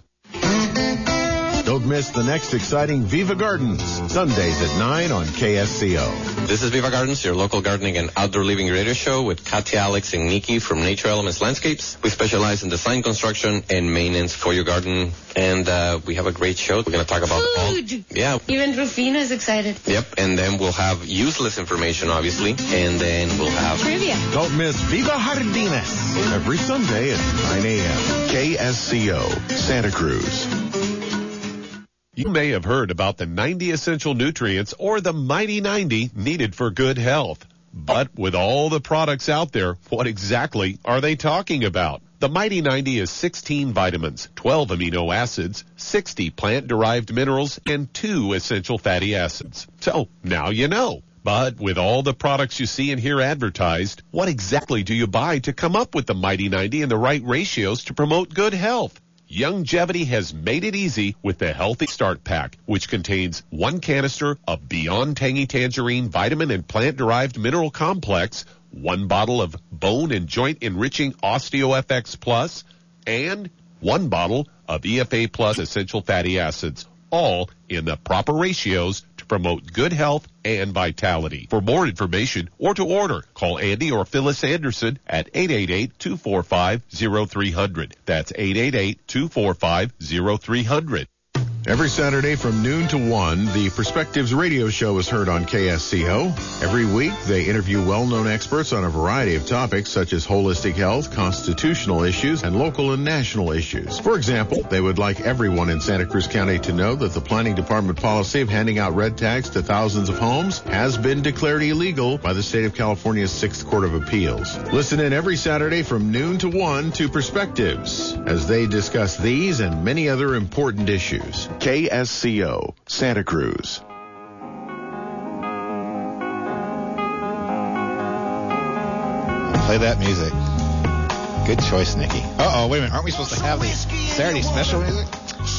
Don't miss the next exciting Viva Gardens, Sundays at 9 on KSCO. This is Viva Gardens, your local gardening and outdoor living radio show with Katya, Alex, and Nikki from Nature Elements Landscapes. We specialize in design, construction, and maintenance for your garden, and we have a great show. We're going to talk about food. Yeah. Even Rufina is excited. Yep, and then we'll have useless information, obviously, and then we'll have trivia. Don't miss Viva Jardines every Sunday at 9 a.m. KSCO, Santa Cruz. You may have heard about the 90 essential nutrients or the Mighty 90 needed for good health. But with all the products out there, what exactly are they talking about? The Mighty 90 is 16 vitamins, 12 amino acids, 60 plant-derived minerals, and 2 essential fatty acids. So now you know. But with all the products you see and hear advertised, what exactly do you buy to come up with the Mighty 90 and the right ratios to promote good health? Youngevity has made it easy with the Healthy Start Pack, which contains 1 canister of Beyond Tangy Tangerine Vitamin and Plant-Derived Mineral Complex, 1 bottle of Bone and Joint Enriching OsteoFX Plus, and 1 bottle of EFA Plus Essential Fatty Acids, all in the proper ratios to promote good health and vitality. For more information or to order, call Andy or Phyllis Anderson at 888-245-0300. That's 888-245-0300. Every Saturday from noon to 1, the Perspectives radio show is heard on KSCO. Every week, they interview well-known experts on a variety of topics such as holistic health, constitutional issues, and local and national issues. For example, they would like everyone in Santa Cruz County to know that the Planning Department policy of handing out red tags to thousands of homes has been declared illegal by the State of California's 6th Court of Appeals. Listen in every Saturday from noon to 1 to Perspectives as they discuss these and many other important issues. KSCO, Santa Cruz. Play that music. Good choice, Nikki. Uh-oh, wait a minute. Aren't we supposed to have the Saturday special music?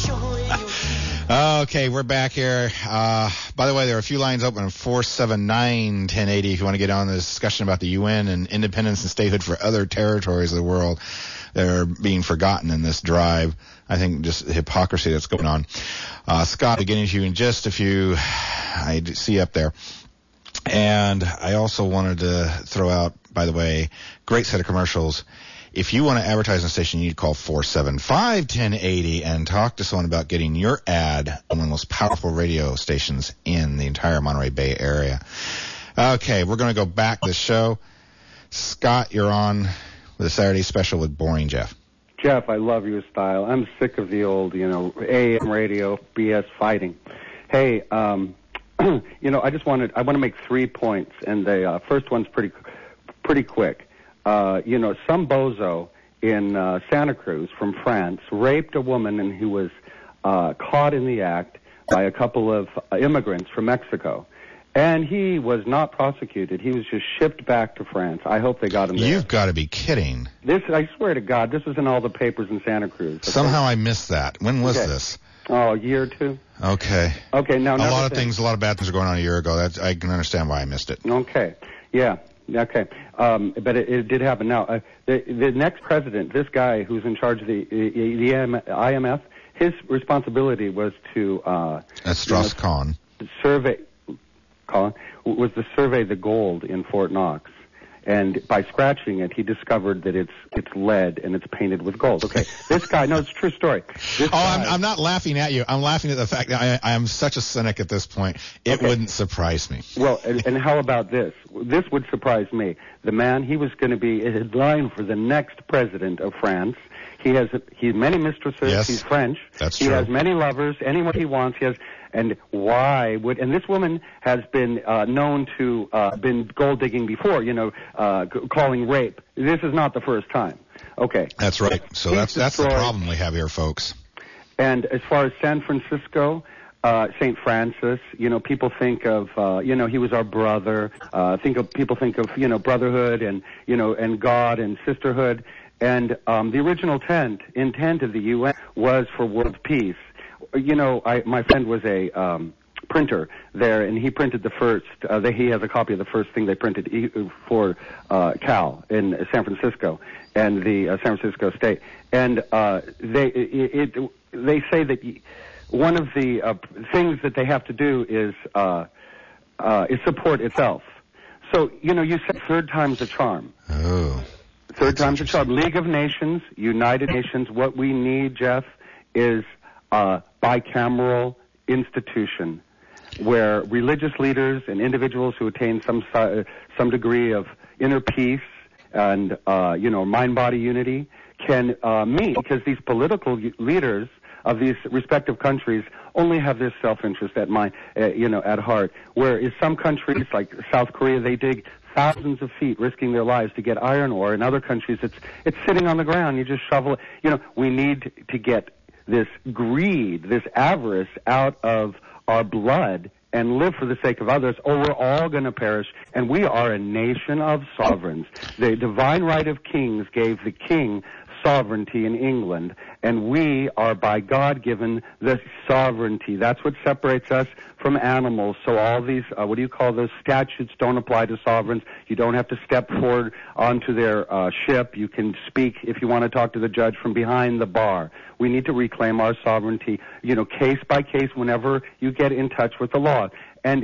Okay, we're back here. By the way, there are a few lines open at 479-1080 if you want to get on the discussion about the UN and independence and statehood for other territories of the world that are being forgotten in this drive. I think just the hypocrisy that's going on. Scott, beginning to you in just a few, I see up there. And I also wanted to throw out, by the way, great set of commercials. If you want to advertise on the station, you need to call 475-1080 and talk to someone about getting your ad on one of the most powerful radio stations in the entire Monterey Bay area. Okay, we're going to go back to the show. Scott, you're on with a Saturday special with Boring Jeff. Jeff, I love your style. I'm sick of the old, AM radio BS fighting. Hey, I want to make 3 points, and the first one's pretty quick. Some bozo in Santa Cruz from France raped a woman and who was caught in the act by a couple of immigrants from Mexico. And he was not prosecuted. He was just shipped back to France. I hope they got him there. You've got to be kidding. This, I swear to God, this was in all the papers in Santa Cruz. Okay? Somehow I missed that. When was this? Oh, a year or two. Okay. Okay, now a lot of bad things were going on a year ago. I can understand why I missed it. Okay. Yeah. Okay. But it did happen. Now, the next president, this guy who's in charge of the IMF, his responsibility was to That's Strauss-Kahn. Survey the gold in Fort Knox. And by scratching it, he discovered that it's lead and it's painted with gold. Okay, this guy, no, it's a true story. I'm not laughing at you. I'm laughing at the fact that I am such a cynic at this point. It wouldn't surprise me. Well, and how about this? This would surprise me. The man, he was going to be in line for the next president of France. He has many mistresses. Yes, he's French. That's true. He has many lovers, anyone he wants. He has. And why would? And this woman has been known to been gold digging before. Calling rape. This is not the first time. Okay. That's right. So that's the problem we have here, folks. And as far as San Francisco, St. Francis, people think of, he was our brother. People think of, brotherhood and, and God and sisterhood. And the original intent of the UN was for world peace. My friend was a printer there, and he printed the first. He has a copy of the first thing they printed for Cal in San Francisco and the San Francisco State. And they say that one of the things that they have to do is support itself. So you said third time's a charm. Oh. Third time's a charm. League of Nations, United Nations. What we need, Jeff, is bicameral institution where religious leaders and individuals who attain some degree of inner peace and mind-body unity can meet, because these political leaders of these respective countries only have their self-interest at heart. Whereas some countries like South Korea, they dig thousands of feet, risking their lives to get iron ore. In other countries, it's sitting on the ground. You just shovel it. We need to get this greed, this avarice out of our blood and live for the sake of others, or we're all going to perish. And we are a nation of sovereigns. The divine right of kings gave the king sovereignty in England, and we are by God given the sovereignty. That's what separates us from animals. So all these, those statutes don't apply to sovereigns. You don't have to step forward onto their ship. You can speak, if you want to talk to the judge, from behind the bar. We need to reclaim our sovereignty, case by case, whenever you get in touch with the law. And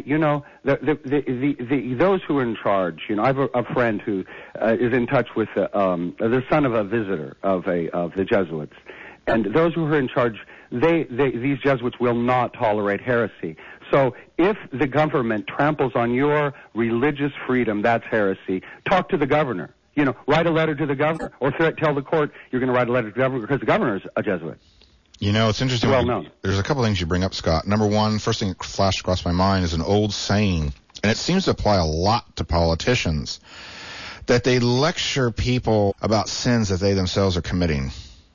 those who are in charge, I have a friend who is in touch with the son of a visitor of the Jesuits, and those who are in charge, these Jesuits will not tolerate heresy. So if the government tramples on your religious freedom, that's heresy. Talk to the governor. Write a letter to the governor, or tell the court you're going to write a letter to the governor because the governor is a Jesuit. It's interesting. Well known. There's a couple things you bring up, Scott. Number one, first thing that flashed across my mind is an old saying, and it seems to apply a lot to politicians, that they lecture people about sins that they themselves are committing.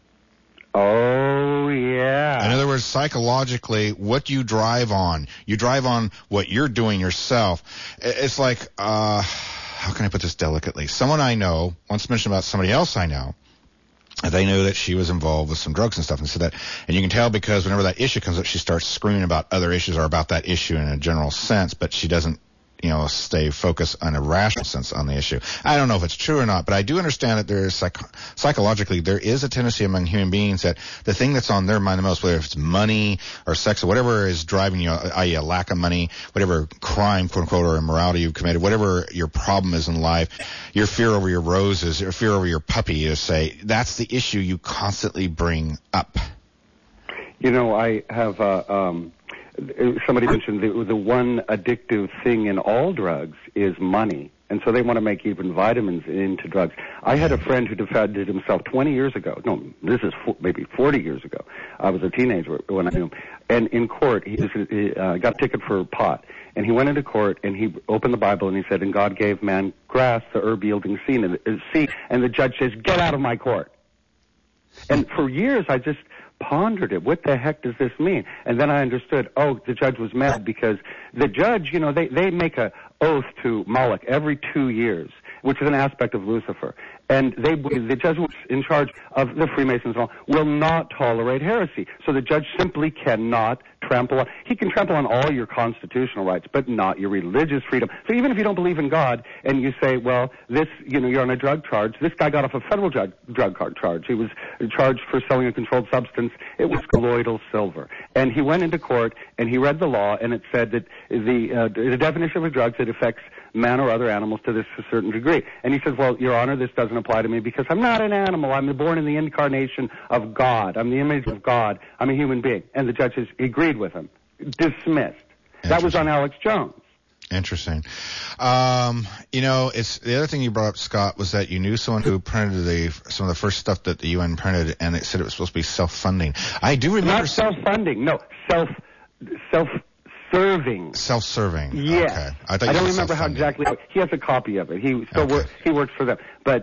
Oh, yeah. In other words, psychologically, what you drive on what you're doing yourself. It's like, how can I put this delicately? Someone I know once mentioned about somebody else I know. They knew that she was involved with some drugs and stuff, and so and you can tell because whenever that issue comes up, she starts screaming about other issues or about that issue in a general sense, but she doesn't, stay focused on a rational sense on the issue. I don't know if it's true or not, but I do understand that there is psychologically there is a tendency among human beings that the thing that's on their mind the most, whether it's money or sex or whatever is driving you, i.e. a lack of money, whatever crime, quote unquote, or immorality you've committed, whatever your problem is in life, your fear over your roses, your fear over your puppy, you say, that's the issue you constantly bring up. I have somebody mentioned the one addictive thing in all drugs is money. And so they want to make even vitamins into drugs. I had a friend who defended himself 20 years ago. No, this is maybe 40 years ago. I was a teenager when I knew him. And in court, he got a ticket for pot. And he went into court, and he opened the Bible, and he said, and God gave man grass, the herb-yielding seed. And the judge says, get out of my court. And for years, I just pondered it. What the heck does this mean? And then I understood, the judge was mad because the judge, they make a oath to Moloch every 2 years, which is an aspect of Lucifer. And the judge was in charge of the Freemasons and all, will not tolerate heresy. So the judge simply cannot trample on. He can trample on all your constitutional rights, but not your religious freedom. So even if you don't believe in God and you say, well, this, you're on a drug charge, this guy got off a federal drug charge. He was charged for selling a controlled substance. It was colloidal silver. And he went into court and he read the law, and it said that the definition of drugs, it affects man or other animals to this a certain degree. And he says, well, Your Honor, this doesn't apply to me because I'm not an animal. I'm born in the incarnation of God. I'm the image of God. I'm a human being. And the judge has agreed with him. Dismissed. That was on Alex Jones. Interesting. It's the other thing you brought up, Scott, was that you knew someone who printed some of the first stuff that the UN printed, and it said it was supposed to be self-funding. I do remember. Not self-funding. No, self-serving. Self-serving. Yes. Okay. I don't remember how exactly. He has a copy of it. He works for them. But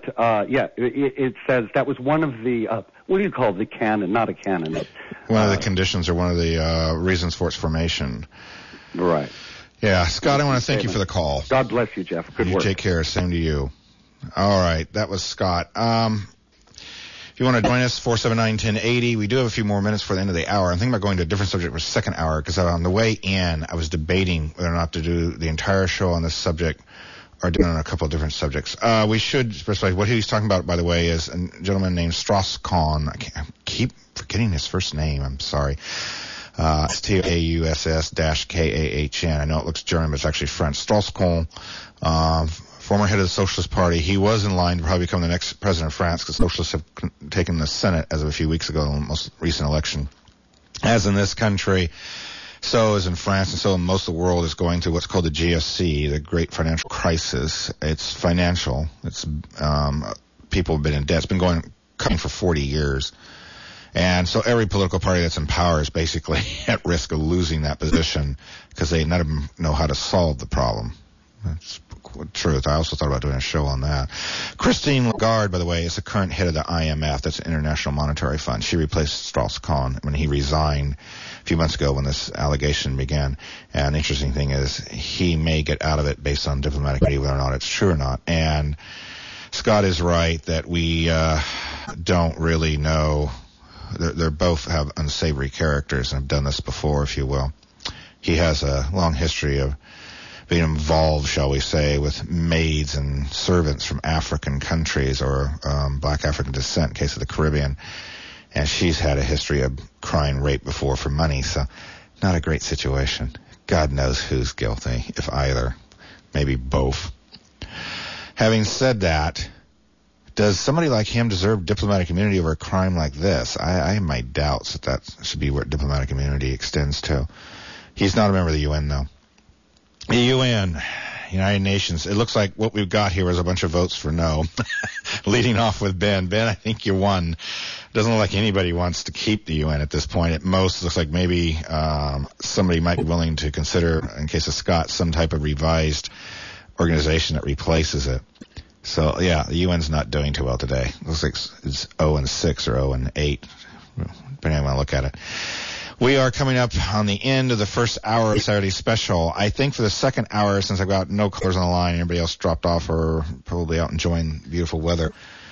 it says that was one of the what do you call the canon? Not a canon. One of the conditions or one of the reasons for its formation. Right. Yeah, Scott, I want to thank you for the call. God bless you, Jeff. Good work. You take care. Same to you. All right, that was Scott. If you want to join us, 479-1080. We do have a few more minutes for the end of the hour. I'm thinking about going to a different subject for the second hour because on the way in, I was debating whether or not to do the entire show on this subject or do it on a couple of different subjects. We should specify what he's talking about, by the way, is a gentleman named Strauss-Kahn. I keep forgetting his first name. I'm sorry. It's Tauss-Kahn. I know it looks German, but it's actually French. Strauss-Kahn, former head of the Socialist Party. He was in line to probably become the next president of France because Socialists have taken the Senate as of a few weeks ago in the most recent election. As in this country, so is in France, and so in most of the world is going through what's called the GFC, the Great Financial Crisis. It's financial. It's people have been in debt. It's been coming for 40 years. And so every political party that's in power is basically at risk of losing that position because none of them know how to solve the problem. That's the truth. I also thought about doing a show on that. Christine Lagarde, by the way, is the current head of the IMF. That's the International Monetary Fund. She replaced Strauss-Kahn when he resigned a few months ago when this allegation began. And the interesting thing is he may get out of it based on diplomatic immunity, whether or not it's true or not. And Scott is right that we don't really know. They both have unsavory characters and have done this before, if you will. He has a long history of being involved, shall we say, with maids and servants from African countries or black African descent in case of the Caribbean. And she's had a history of crying rape before for money, so not a great situation. God knows who's guilty, if either. Maybe both. Having said that, does somebody like him deserve diplomatic immunity over a crime like this? I have my doubts that should be what diplomatic immunity extends to. He's not a member of the UN, though. The UN, United Nations, it looks like what we've got here is a bunch of votes for no. Leading off with Ben. Ben, I think you won. Doesn't look like anybody wants to keep the UN at this point. At most, it looks like maybe somebody might be willing to consider, in case of Scott, some type of revised organization that replaces it. So, yeah, the UN's not doing too well today. It looks like it's 0-6 or 0-8, depending on how you want to look at it. We are coming up on the end of the first hour of Saturday Special. I think for the second hour, since I've got no callers on the line, everybody else dropped off or probably out enjoying beautiful weather,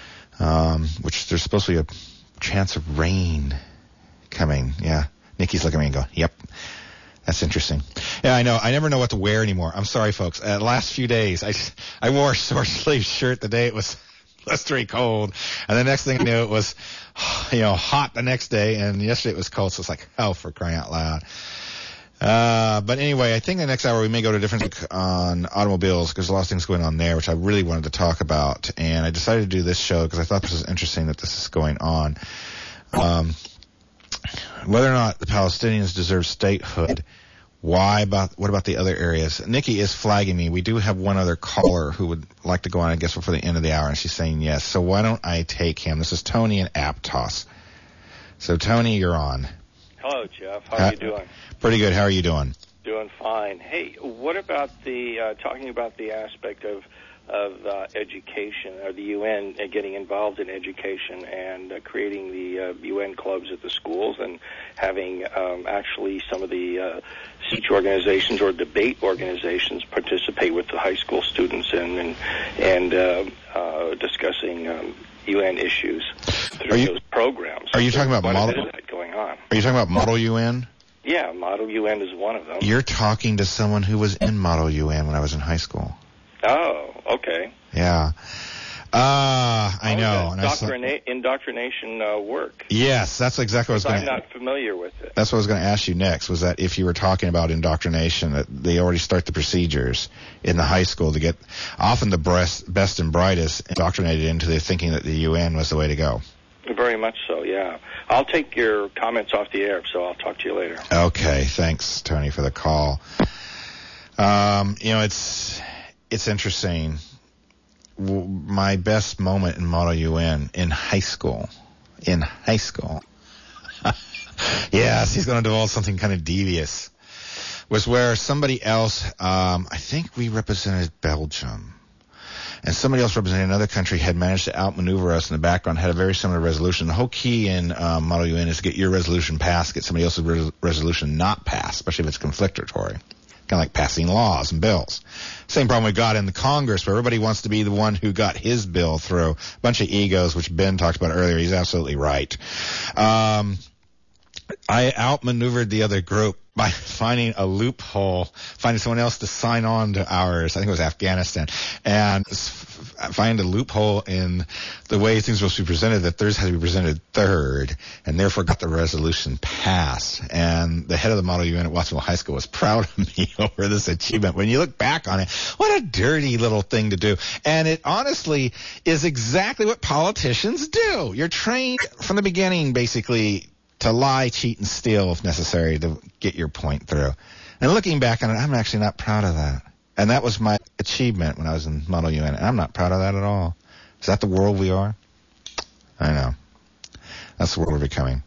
which there's supposed to be a chance of rain coming. Yeah, Nikki's looking at me and going, yep. That's interesting. Yeah, I know. I never know what to wear anymore. I'm sorry, folks. Last few days, I wore a short sleeve shirt the day it was blustery cold, and the next thing I knew, it was, hot the next day, and yesterday it was cold, so it's like, for crying out loud. But anyway, I think the next hour we may go to a different on automobiles because there's a lot of things going on there, which I really wanted to talk about, and I decided to do this show because I thought this was interesting that this is going on. Whether or not the Palestinians deserve statehood, what about the other areas? Nikki is flagging me. We do have one other caller who would like to go on, I guess, before the end of the hour, and she's saying yes. So why don't I take him? This is Tony in Aptos. So, Tony, you're on. Hello, Jeff. How are you doing? Pretty good. How are you doing? Doing fine. Hey, what about talking about the aspect of education, or the UN getting involved in education and creating the UN clubs at the schools and having actually some of the speech organizations or debate organizations participate with the high school students and discussing UN issues through those programs. Are you talking about Quite a model? bit of that going on. Are you talking about Model UN? Yeah, Model UN is one of them. You're talking to someone who was in Model UN when I was in high school. Oh, okay. Yeah. I know. And Indoctrination work. Yes, that's exactly what I was going I'm to. not familiar with it. That's what I was going to ask you next. Was that if you were talking about indoctrination, that they already start the procedures in the high school to get often the best and brightest indoctrinated into the thinking that the UN was the way to go. Very much so. Yeah. I'll take your comments off the air, so I'll talk to you later. Okay. Thanks, Tony, for the call. It's interesting. My best moment in Model UN in high school. Yes, he's going to divulge something kind of devious. Was where somebody else, I think we represented Belgium, and somebody else representing another country had managed to outmaneuver us in the background, had a very similar resolution. The whole key in Model UN is to get your resolution passed, get somebody else's resolution not passed, especially if it's conflictory. Kind of like passing laws and bills. Same problem we got in the Congress, where everybody wants to be the one who got his bill through. A bunch of egos, which Ben talked about earlier. He's absolutely right. I outmaneuvered the other group by finding a loophole, finding someone else to sign on to ours. I think it was Afghanistan, and find a loophole in the way things were supposed to be presented, that theirs had to be presented third, and therefore got the resolution passed. And the head of the Model UN at Watsonville High School was proud of me over this achievement. When you look back on it, what a dirty little thing to do. And it honestly is exactly what politicians do. You're trained from the beginning, basically, to lie, cheat, and steal if necessary to get your point through. And looking back on it, I'm actually not proud of that. And that was my achievement when I was in Model UN. And I'm not proud of that at all. Is that the world we are? I know. That's the world we're becoming.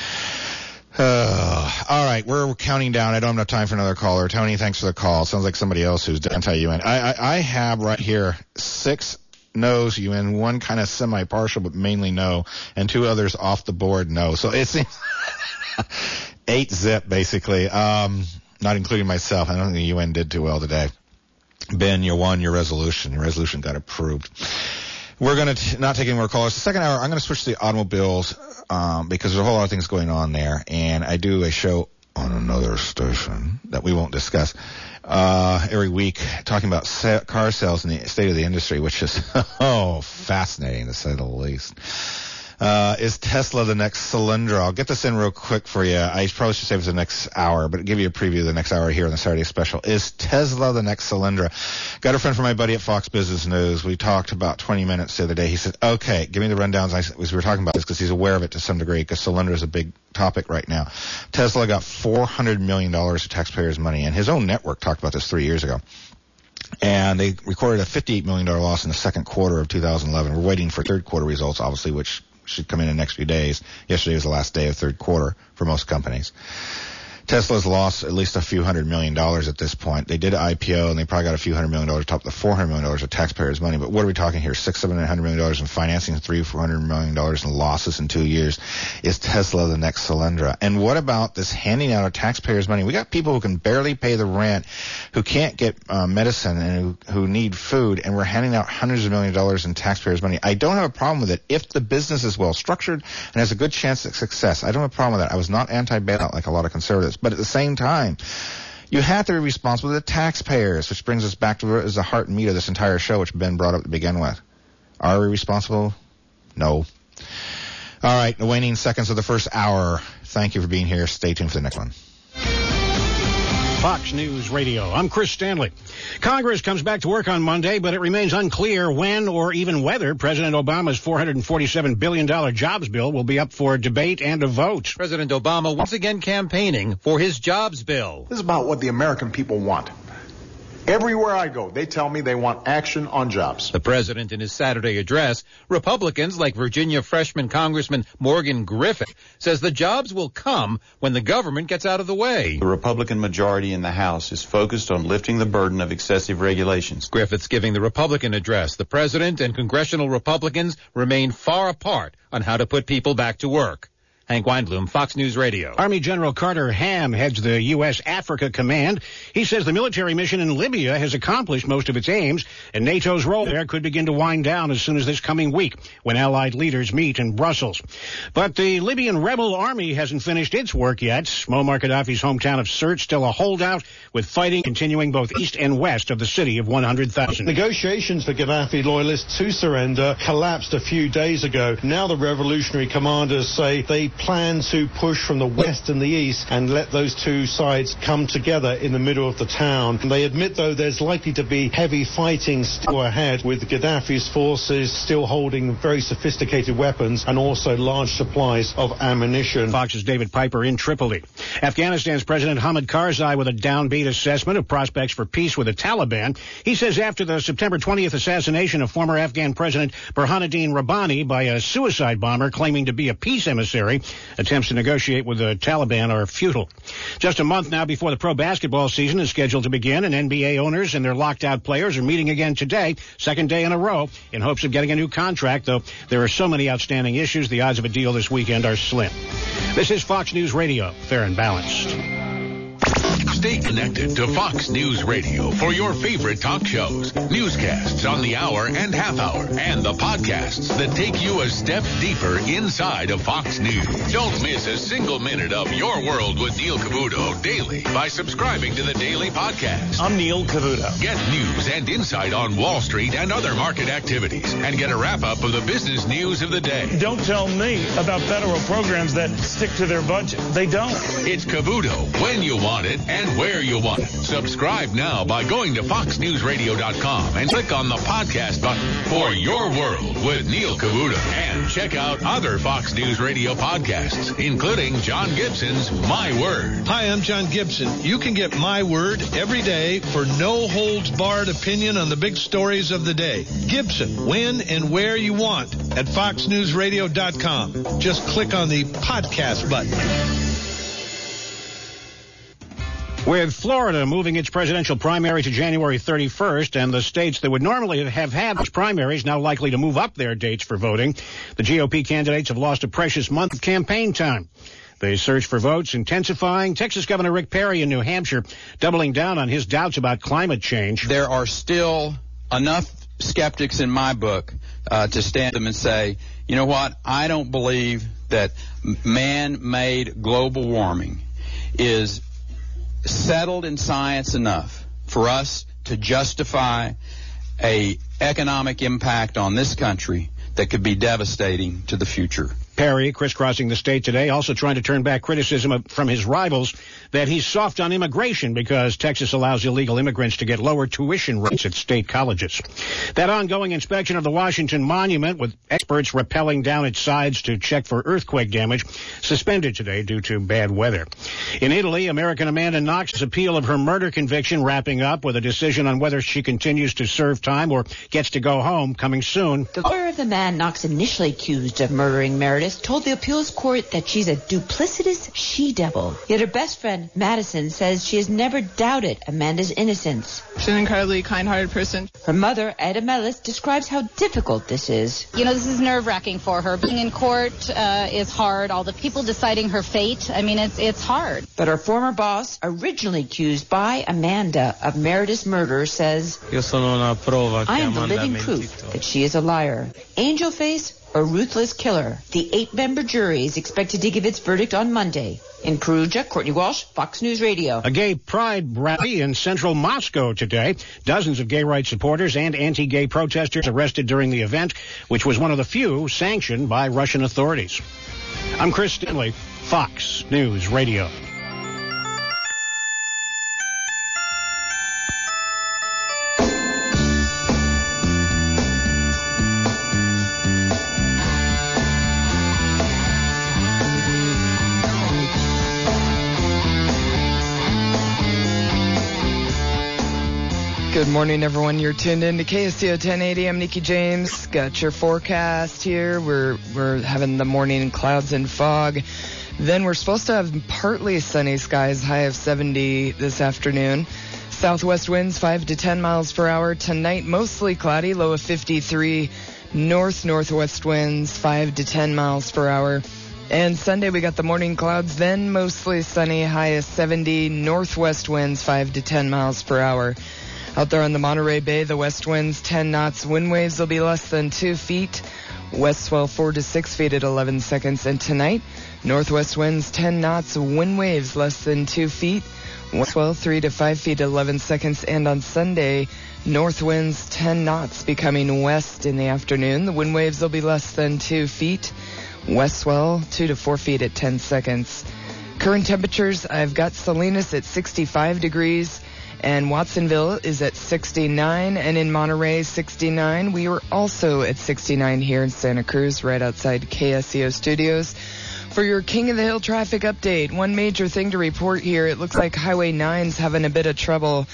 All right, we're counting down. I don't have enough time for another caller. Tony, thanks for the call. Sounds like somebody else who's anti-UN. I have right here 6 no's UN, 1 kind of semi-partial but mainly no, and 2 others off the board no. So it seems 8 zip basically, not including myself. I don't think the UN did too well today. Ben, you won your resolution. Your resolution got approved. We're going to not take any more callers. The second hour, I'm going to switch to the automobiles because there's a whole lot of things going on there, and I do a show on another station that we won't discuss every week, talking about car sales and the state of the industry, which is fascinating to say the least. Is Tesla the next Solyndra? I'll get this in real quick for you. I probably should save it for the next hour, but I'll give you a preview of the next hour here on the Saturday special. Is Tesla the next Solyndra? Got a friend from my buddy at Fox Business News. We talked about 20 minutes the other day. He said, okay, give me the rundowns. We were talking about this because he's aware of it to some degree, because Solyndra is a big topic right now. Tesla got $400 million of taxpayers' money, and his own network talked about this 3 years ago. And they recorded a $58 million loss in the second quarter of 2011. We're waiting for third quarter results, obviously, which should come in the next few days. Yesterday was the last day of third quarter for most companies. Tesla's lost at least a few $100 million at this point. They did IPO, and they probably got a few $100 million to top the $400 million of taxpayers' money. But what are we talking here? $600-700 million in financing, $300-400 million in losses in 2 years. Is Tesla the next Solyndra? And what about this handing out of taxpayers' money? We got people who can barely pay the rent, who can't get medicine, and who need food, and we're handing out hundreds of millions of dollars in taxpayers' money. I don't have a problem with it if the business is well structured and has a good chance at success. I don't have a problem with that. I was not anti-bailout like a lot of conservatives. But at the same time, you have to be responsible to the taxpayers, which brings us back to the heart and meat of this entire show, which Ben brought up to begin with. Are we responsible? No. All right, the waning seconds of the first hour. Thank you for being here. Stay tuned for the next one. Fox News Radio. I'm Chris Stanley. Congress comes back to work on Monday, but it remains unclear when or even whether President Obama's $447 billion jobs bill will be up for debate and a vote. President Obama once again campaigning for his jobs bill. This is about what the American people want. Everywhere I go, they tell me they want action on jobs. The president in his Saturday address, Republicans like Virginia freshman Congressman Morgan Griffith, says the jobs will come when the government gets out of the way. The Republican majority in the House is focused on lifting the burden of excessive regulations. Griffith's giving the Republican address. The president and congressional Republicans remain far apart on how to put people back to work. Hank Weinblum, Fox News Radio. Army General Carter Ham heads the U.S. Africa Command. He says the military mission in Libya has accomplished most of its aims, and NATO's role there could begin to wind down as soon as this coming week when Allied leaders meet in Brussels. But the Libyan rebel army hasn't finished its work yet. Muammar Gaddafi's hometown of Sirte still a holdout, with fighting continuing both east and west of the city of 100,000. Negotiations for Gaddafi loyalists to surrender collapsed a few days ago. Now the revolutionary commanders say they plan to push from the west and the east and let those two sides come together in the middle of the town. And they admit, though, there's likely to be heavy fighting still ahead, with Gaddafi's forces still holding very sophisticated weapons and also large supplies of ammunition. Fox's David Piper in Tripoli. Afghanistan's President Hamid Karzai with a downbeat assessment of prospects for peace with the Taliban. He says after the September 20th assassination of former Afghan President Burhanuddin Rabbani by a suicide bomber claiming to be a peace emissary, attempts to negotiate with the Taliban are futile. Just a month now before the pro basketball season is scheduled to begin, and NBA owners and their locked-out players are meeting again today, second day in a row, in hopes of getting a new contract, though there are so many outstanding issues, the odds of a deal this weekend are slim. This is Fox News Radio, fair and balanced. Stay connected to Fox News Radio for your favorite talk shows, newscasts on the hour and half hour, and the podcasts that take you a step deeper inside of Fox News. Don't miss a single minute of Your World with Neil Cavuto daily by subscribing to the Daily Podcast. I'm Neil Cavuto. Get news and insight on Wall Street and other market activities, and get a wrap-up of the business news of the day. Don't tell me about federal programs that stick to their budget. They don't. It's Cavuto when you want it and where you want it. Subscribe now by going to foxnewsradio.com and click on the podcast button for Your World with Neil Cavuto. And check out other Fox News Radio podcasts, including John Gibson's My Word. Hi, I'm John Gibson. You can get My Word every day for no-holds-barred opinion on the big stories of the day. Gibson, when and where you want at foxnewsradio.com. Just click on the podcast button. With Florida moving its presidential primary to January 31st, and the states that would normally have had those primaries now likely to move up their dates for voting, the GOP candidates have lost a precious month of campaign time. The search for votes intensifying. Texas Governor Rick Perry in New Hampshire doubling down on his doubts about climate change. There are still enough skeptics in my book to stand them and say, you know what, I don't believe that man-made global warming is settled in science enough for us to justify a economic impact on this country that could be devastating to the future. Perry, crisscrossing the state today, also trying to turn back criticism from his rivals that he's soft on immigration because Texas allows illegal immigrants to get lower tuition rates at state colleges. That ongoing inspection of the Washington Monument, with experts rappelling down its sides to check for earthquake damage, suspended today due to bad weather. In Italy, American Amanda Knox's appeal of her murder conviction wrapping up with a decision on whether she continues to serve time or gets to go home coming soon. The lawyer of the man Knox initially accused of murdering Meredith told the appeals court that she's a duplicitous she-devil. Yet her best friend, Madison, says she has never doubted Amanda's innocence. She's an incredibly kind-hearted person. Her mother, Etta Mellis, describes how difficult this is. You know, this is nerve-wracking for her. Being in court is hard. All the people deciding her fate, I mean, it's hard. But her former boss, originally accused by Amanda of Meredith's murder, says, I am the living proof that she is a liar. Angel Face, a ruthless killer. The 8-member jury is expected to give its verdict on Monday. In Perugia, Courtney Walsh, Fox News Radio. A gay pride rally in central Moscow today. Dozens of gay rights supporters and anti-gay protesters arrested during the event, which was one of the few sanctioned by Russian authorities. I'm Chris Stanley, Fox News Radio. Good morning, everyone. You're tuned in to KSCO 1080. I'm Nikki James. Got your forecast here. We're having the morning clouds and fog. Then we're supposed to have partly sunny skies, high of 70 this afternoon. Southwest winds 5 to 10 miles per hour. Tonight, mostly cloudy, low of 53. Northwest winds 5 to 10 miles per hour. And Sunday, we got the morning clouds, then mostly sunny, high of 70. Northwest winds 5 to 10 miles per hour. Out there on the Monterey Bay, the west winds 10 knots. Wind waves will be less than 2 feet. West swell 4 to 6 feet at 11 seconds. And tonight, northwest winds 10 knots. Wind waves less than 2 feet. West swell 3 to 5 feet at 11 seconds. And on Sunday, north winds 10 knots becoming west in the afternoon. The wind waves will be less than 2 feet. West swell 2 to 4 feet at 10 seconds. Current temperatures, I've got Salinas at 65 degrees. And Watsonville is at 69, and in Monterey, 69. We were also at 69 here in Santa Cruz, right outside KSCO Studios. For your King of the Hill traffic update, one major thing to report here. It looks like Highway 9's having a bit of trouble.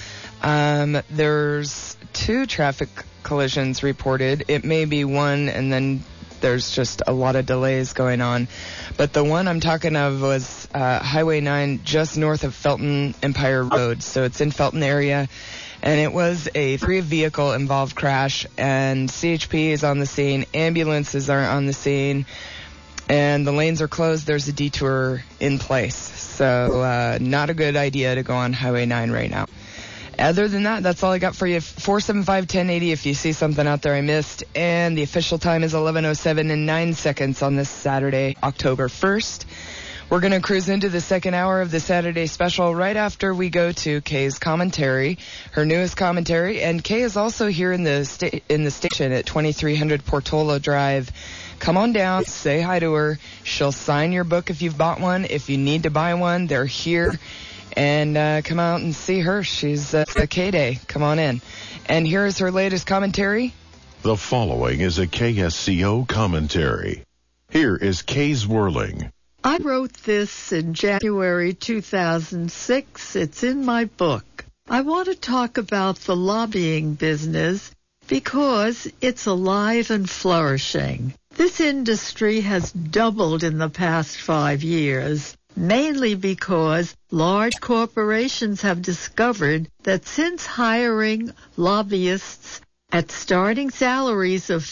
There's 2 traffic collisions reported. It may be one, and then there's just a lot of delays going on. But the one I'm talking of was Highway 9 just north of Felton Empire Road. So it's in Felton area. And it was a 3-vehicle involved crash. And CHP is on the scene. Ambulances are on the scene. And the lanes are closed. There's a detour in place. So not a good idea to go on Highway 9 right now. Other than that, that's all I got for you. 475-1080 if you see something out there I missed. And the official time is 11:07 and 9 seconds on this Saturday, October 1st. We're going to cruise into the second hour of the Saturday special right after we go to Kay's commentary, her newest commentary. And Kay is also here in the station at 2300 Portola Drive. Come on down, say hi to her. She'll sign your book if you've bought one. If you need to buy one, they're here. And come out and see her. She's a K-Day. Come on in. And here is her latest commentary. The following is a KSCO commentary. Here is Kay Zwerling. I wrote this in January 2006. It's in my book. I want to talk about the lobbying business because it's alive and flourishing. This industry has doubled in the past 5 years. Mainly because large corporations have discovered that since hiring lobbyists at starting salaries of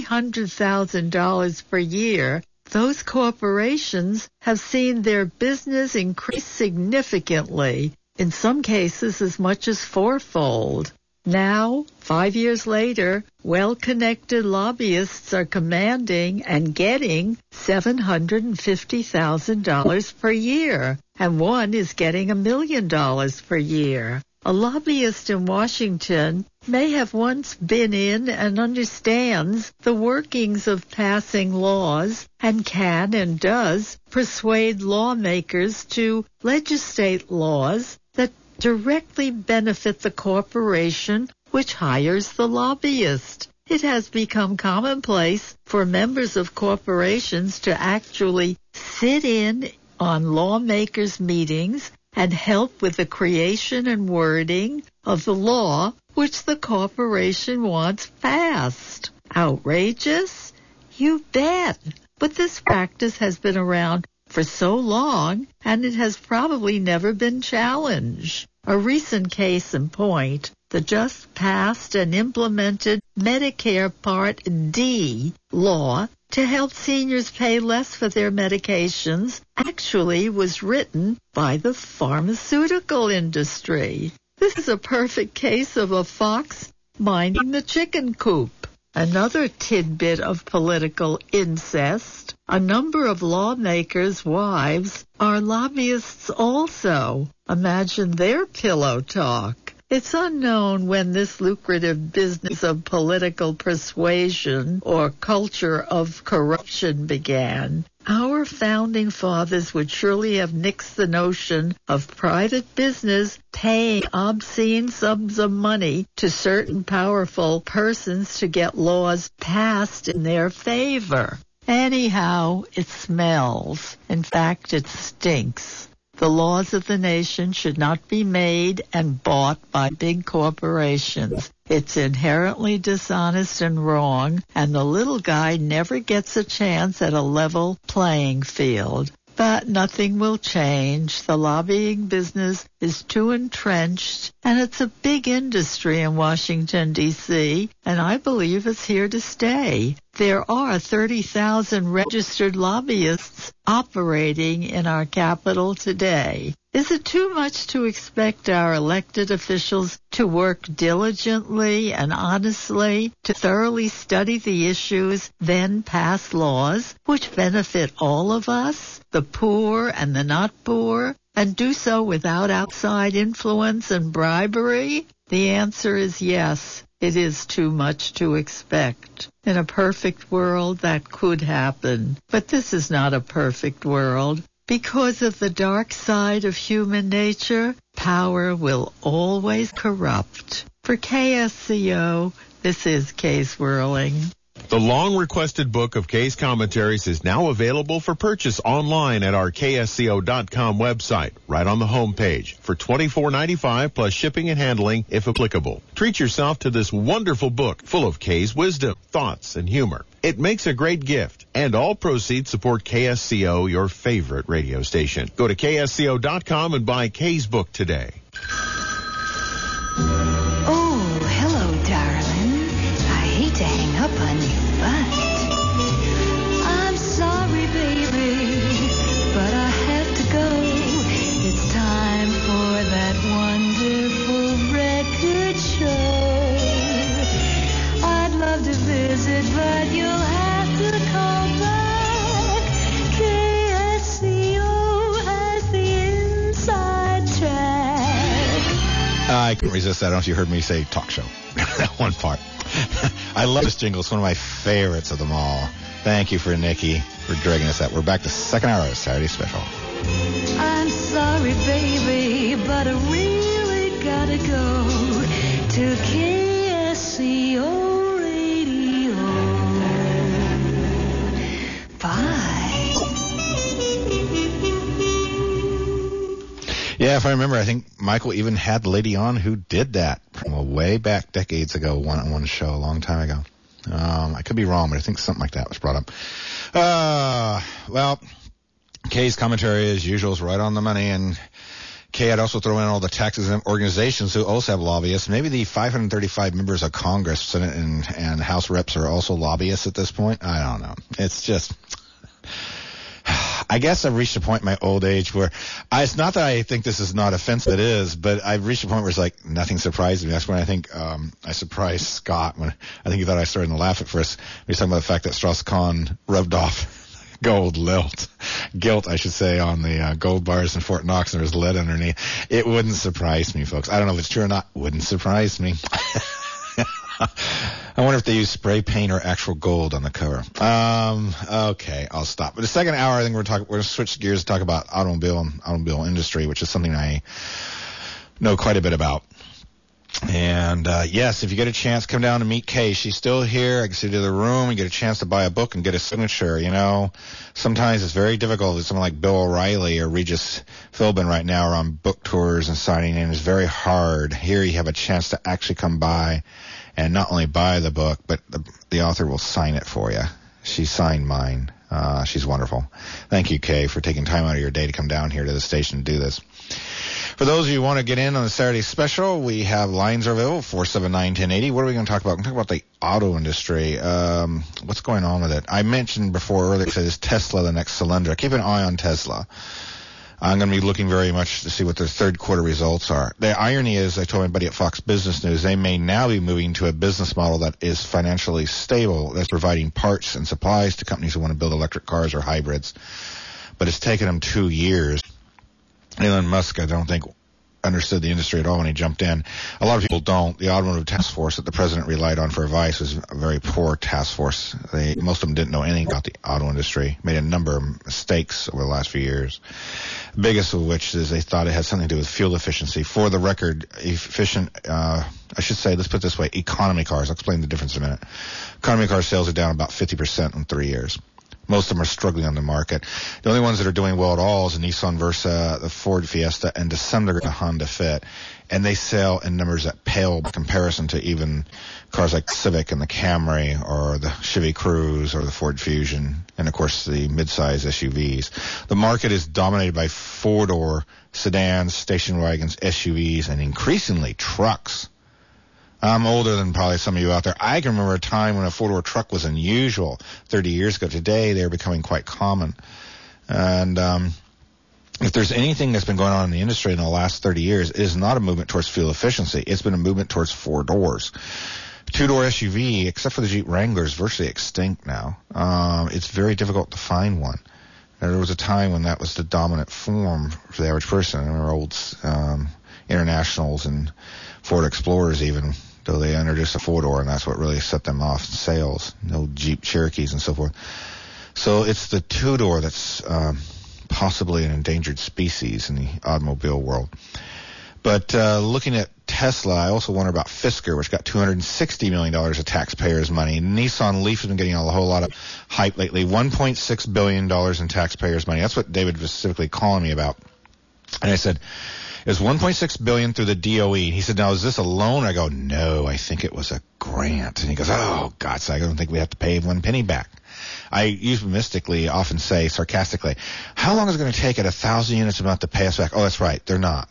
$300,000 per year, those corporations have seen their business increase significantly, in some cases as much as 4-fold. Now, 5 years later, well-connected lobbyists are commanding and getting $750,000 per year, and one is getting $1 million per year. A lobbyist in Washington may have once been in and understands the workings of passing laws and can and does persuade lawmakers to legislate laws that directly benefit the corporation which hires the lobbyist. It has become commonplace for members of corporations to actually sit in on lawmakers' meetings and help with the creation and wording of the law which the corporation wants passed. Outrageous? You bet. But this practice has been around for so long, and it has probably never been challenged. A recent case in point, the just passed and implemented Medicare Part D law to help seniors pay less for their medications actually was written by the pharmaceutical industry. This is a perfect case of a fox minding the chicken coop. Another tidbit of political incest. A number of lawmakers' wives are lobbyists also. Imagine their pillow talk. It's unknown when this lucrative business of political persuasion or culture of corruption began. Our founding fathers would surely have nixed the notion of private business paying obscene sums of money to certain powerful persons to get laws passed in their favor. Anyhow, it smells. In fact, it stinks. The laws of the nation should not be made and bought by big corporations. It's inherently dishonest and wrong, and the little guy never gets a chance at a level playing field. But nothing will change. The lobbying business is too entrenched, and it's a big industry in Washington, D.C., and I believe it's here to stay. There are 30,000 registered lobbyists operating in our capital today. Is it too much to expect our elected officials to work diligently and honestly to thoroughly study the issues, then pass laws which benefit all of us, the poor and the not poor, and do so without outside influence and bribery? The answer is yes. It is too much to expect. In a perfect world, that could happen. But this is not a perfect world. Because of the dark side of human nature, power will always corrupt. For KSCO, this is Kay Swirling. The long-requested book of Kay's commentaries is now available for purchase online at our KSCO.com website, right on the homepage, for $24.95 plus shipping and handling if applicable. Treat yourself to this wonderful book full of Kay's wisdom, thoughts, and humor. It makes a great gift, and all proceeds support KSCO, your favorite radio station. Go to KSCO.com and buy Kay's book today. Oh, hello, darling. I hate to hang up on you, but I'm sorry, baby, but I have to go. It's time for that wonderful record show. I'd love to visit, but you'll have to call back. KSCO has the inside track. I couldn't resist that. I don't know if you heard me say talk show. That one part. I love this jingle. It's one of my favorites of them all. Thank you for Nikki for dragging us out. We're back to second hour of Saturday Special. I'm sorry, baby, but I really gotta go to KSCO Radio. Bye. Yeah, if I remember, I think Michael even had a lady on who did that from way back decades ago, one show, a long time ago. I could be wrong, but I think something like that was brought up. Well, Kay's commentary, as usual, is right on the money, and Kay, I'd also throw in all the taxes and organizations who also have lobbyists. Maybe the 535 members of Congress, Senate, and House reps are also lobbyists at this point. I don't know. It's just... I guess I've reached a point in my old age where it's not that I think this is not offensive, it is, but I've reached a point where it's like nothing surprises me. That's when I think I surprised Scott when I think he thought I started to laugh at first. He was talking about the fact that Strauss-Kahn rubbed off guilt, I should say, on the gold bars in Fort Knox, and there was lead underneath. It wouldn't surprise me, folks. I don't know if it's true or not. Wouldn't surprise me. I wonder if they use spray paint or actual gold on the cover. Okay, I'll stop. But the second hour, I think we're going to switch gears and talk about automobile industry, which is something I know quite a bit about. And yes, if you get a chance, come down and meet Kay. She's still here. I can see you to the room. You get a chance to buy a book and get a signature. You know, sometimes it's very difficult with someone like Bill O'Reilly or Regis Philbin right now are on book tours and signing in. It's very hard. Here you have a chance to actually come by and not only buy the book, but the author will sign it for you. She signed mine. She's wonderful. Thank you, Kay, for taking time out of your day to come down here to the station and do this. For those of you who want to get in on the Saturday Special, we have lines available, 479-1080. What are we going to talk about? We're going to talk about the auto industry. What's going on with it? I mentioned before earlier, is Tesla the next Solyndra? Keep an eye on Tesla. I'm going to be looking very much to see what their third quarter results are. The irony is, I told everybody at Fox Business News, they may now be moving to a business model that is financially stable, that's providing parts and supplies to companies who want to build electric cars or hybrids. But it's taken them 2 years. Elon Musk, I don't think, understood the industry at all when he jumped in. A lot of people don't. The automotive task force that the president relied on for advice was a very poor task force. Most of them didn't know anything about the auto industry, made a number of mistakes over the last few years. The biggest of which is they thought it had something to do with fuel efficiency. For the record, efficient, I should say, let's put it this way, economy cars. I'll explain the difference in a minute. Economy car sales are down about 50% in 3 years. Most of them are struggling on the market. The only ones that are doing well at all is the Nissan Versa, the Ford Fiesta, and to some degree the Honda Fit. And they sell in numbers that pale by comparison to even cars like the Civic and the Camry or the Chevy Cruze or the Ford Fusion and, of course, the midsize SUVs. The market is dominated by four-door sedans, station wagons, SUVs, and increasingly trucks. I'm older than probably some of you out there. I can remember a time when a four-door truck was unusual 30 years ago. Today, they're becoming quite common. And if there's anything that's been going on in the industry in the last 30 years, it is not a movement towards fuel efficiency. It's been a movement towards four doors. Two-door SUV, except for the Jeep Wrangler, is virtually extinct now. It's very difficult to find one. There was a time when that was the dominant form for the average person. There were old Internationals and Ford Explorers even, though they introduced a four-door, and that's what really set them off in sales. No Jeep Cherokees and so forth. So it's the two-door that's possibly an endangered species in the automobile world. But looking at Tesla, I also wonder about Fisker, which got $260 million of taxpayers' money. Nissan Leaf has been getting a whole lot of hype lately. $1.6 billion in taxpayers' money. That's what David was specifically calling me about. And I said, it was $1.6 billion through the DOE. He said, now, is this a loan? I go, no, I think it was a grant. And he goes, oh, God, so I don't think we have to pay 1 penny back. I euphemistically often say, sarcastically, how long is it going to take at 1,000 units a month to pay us back? Oh, that's right, they're not.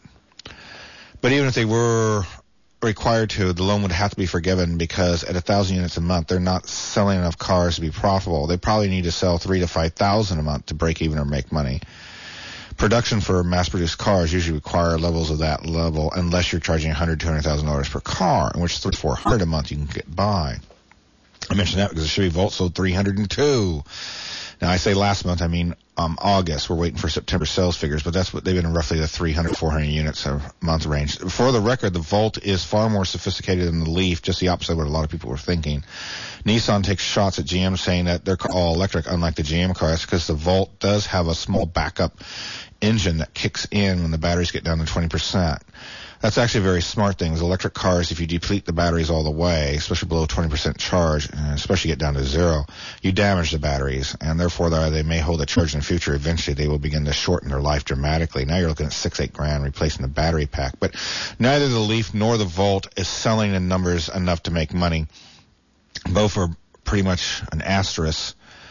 But even if they were required to, the loan would have to be forgiven because at 1,000 units a month, they're not selling enough cars to be profitable. They probably need to sell 3,000 to 5,000 a month to break even or make money. Production for mass-produced cars usually require levels of that level unless you're charging $100,000, $200,000 per car, in which $300 to $400 a month you can get by. I mentioned that because the Chevy Volt sold 302. Now, I say last month, I mean August. We're waiting for September sales figures, but that's what they've been in roughly the 300, 400 units a month range. For the record, the Volt is far more sophisticated than the Leaf, just the opposite of what a lot of people were thinking. Nissan takes shots at GM saying that they're all electric, unlike the GM cars, because the Volt does have a small backup engine that kicks in when the batteries get down to 20%. That's actually a very smart thing. Electric cars, if you deplete the batteries all the way, especially below 20% charge, and especially get down to zero, you damage the batteries, and therefore they may hold a charge in the future. Eventually, they will begin to shorten their life dramatically. Now you're looking at $6,000-8,000 replacing the battery pack. But neither the Leaf nor the Volt is selling in numbers enough to make money. Both are pretty much an asterisk.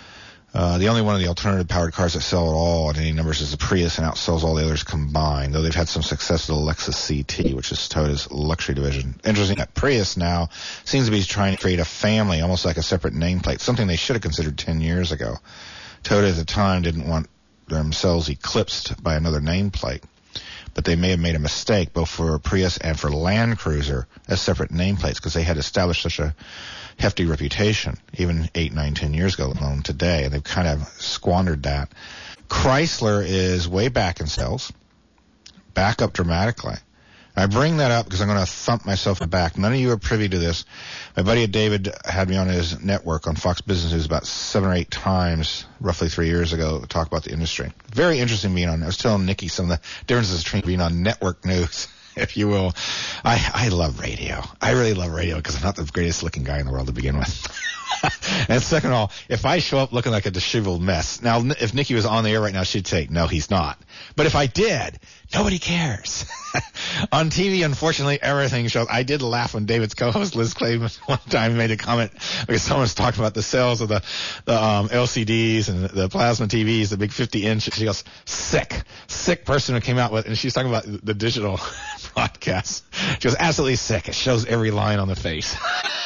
The only one of the alternative powered cars that sell at all at any numbers is the Prius and outsells all the others combined, though they've had some success with the Lexus CT, which is Toyota's luxury division. Interesting that Prius now seems to be trying to create a family, almost like a separate nameplate, something they should have considered 10 years ago. Toyota at the time didn't want themselves eclipsed by another nameplate, but they may have made a mistake both for Prius and for Land Cruiser as separate nameplates because they had established such a hefty reputation, even 8, 9, 10 years ago, let alone today, and they've kind of squandered that. Chrysler is way back in sales, back up dramatically. I bring that up because I'm going to thump myself in the back. None of you are privy to this. My buddy David had me on his network on Fox Business News about 7 or 8 times, roughly 3 years ago, to talk about the industry. Very interesting being on. I was telling Nikki some of the differences between being on network news, if you will. I love radio. I really love radio because I'm not the greatest looking guy in the world to begin with. And second of all, if I show up looking like a disheveled mess, now if Nikki was on the air right now, she'd say, no, he's not. But if I did, nobody cares. On TV, unfortunately, everything shows. I did laugh when David's co-host Liz Clayton one time made a comment because someone was talking about the sales of the LCDs and the plasma TVs, the big 50-inch. She goes, sick person who came out with, and she's talking about the digital broadcast. She goes, absolutely sick. It shows every line on the face.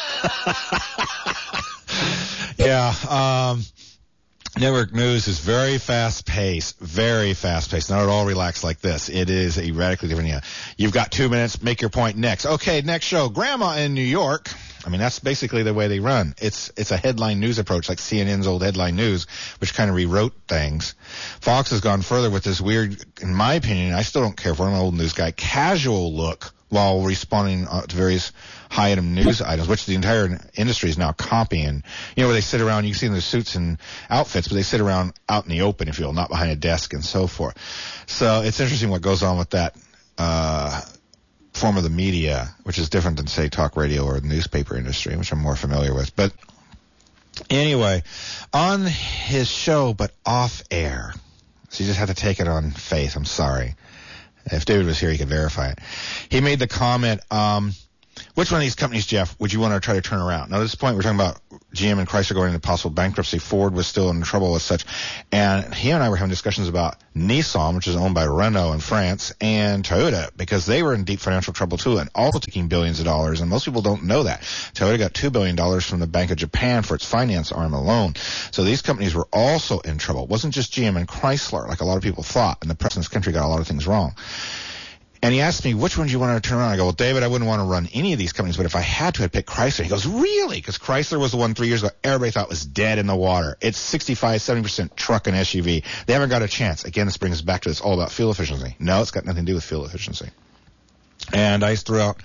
Yeah, network news is very fast-paced, not at all relaxed like this. It is a radically different. Yeah, you've got 2 minutes, make your point next. Okay, next show, Grandma in New York. I mean, that's basically the way they run. It's a headline news approach, like CNN's old headline news, which kind of rewrote things. Fox has gone further with this weird, in my opinion, I still don't care for, I'm an old news guy, casual look while responding to various high-item news items, which the entire industry is now copying. You know, where they sit around, you see in their suits and outfits, but they sit around out in the open, if you will, not behind a desk and so forth. So it's interesting what goes on with that form of the media, which is different than, say, talk radio or the newspaper industry, which I'm more familiar with. But Anyway, on his show, but off air. So you just have to take it on faith. I'm sorry. If David was here, he could verify it. He made the comment, which one of these companies, Jeff, would you want to try to turn around? Now, at this point, we're talking about GM and Chrysler going into possible bankruptcy. Ford was still in trouble as such. And he and I were having discussions about Nissan, which is owned by Renault in France, and Toyota, because they were in deep financial trouble too, and also taking billions of dollars. And most people don't know that. Toyota got $2 billion from the Bank of Japan for its finance arm alone. So these companies were also in trouble. It wasn't just GM and Chrysler, like a lot of people thought, and the press in this country got a lot of things wrong. And he asked me, which one do you want to turn around? I go, well, David, I wouldn't want to run any of these companies, but if I had to, I'd pick Chrysler. He goes, really? Because Chrysler was the one 3 years ago everybody thought was dead in the water. It's 65, 70% truck and SUV. They haven't got a chance. Again, this brings us back to this all about fuel efficiency. No, it's got nothing to do with fuel efficiency. And I threw out,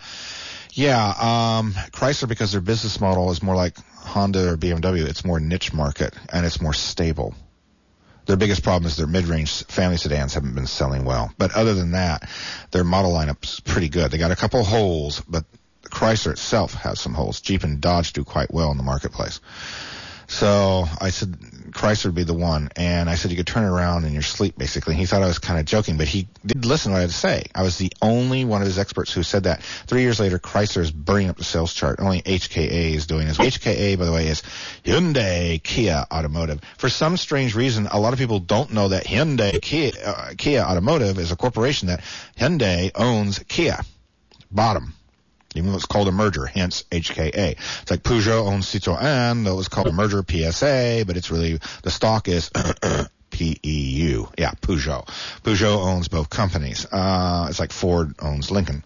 Chrysler, because their business model is more like Honda or BMW. It's more niche market, and it's more stable. Their biggest problem is their mid-range family sedans haven't been selling well. But other than that, their model lineup's pretty good. They got a couple holes, but Chrysler itself has some holes. Jeep and Dodge do quite well in the marketplace. So I said Chrysler would be the one. And I said you could turn it around in your sleep, basically. And he thought I was kind of joking, but he did listen to what I had to say. I was the only one of his experts who said that. 3 years later, Chrysler is burning up the sales chart. Only HKA is doing this. HKA, by the way, is Hyundai Kia Automotive. For some strange reason, a lot of people don't know that Hyundai Kia Automotive is a corporation that Hyundai owns Kia. Bottom. Even though it's called a merger, hence HKA. It's like Peugeot owns Citroën, though it was called a merger PSA, but it's really, the stock is PEU. Yeah, Peugeot. Peugeot owns both companies. It's like Ford owns Lincoln.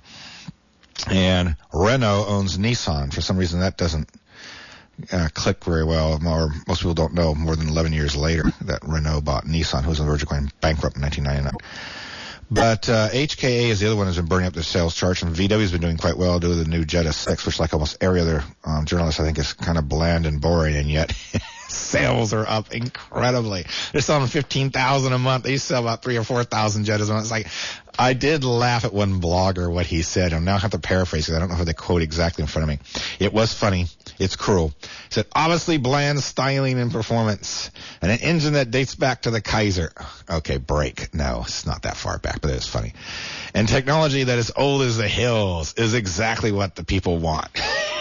And Renault owns Nissan. For some reason, that doesn't click very well, or most people don't know more than 11 years later that Renault bought Nissan, who was on the verge of going bankrupt in 1999. But HKA is the other one that's been burning up their sales charts, and VW's been doing quite well due to the new Jetta 6, which, like almost every other journalist, I think is kind of bland and boring, and yet sales are up incredibly. They're selling 15,000 a month. They used to sell about 3,000 or 4,000 Jettas a month. It's like, I did laugh at one blogger what he said. I now have to paraphrase because I don't know how they quote exactly in front of me. It was funny. It's cruel. He said, obviously bland styling and performance, and an engine that dates back to the Kaiser. Okay, break. No, it's not that far back, but it was funny. And technology that is old as the hills is exactly what the people want.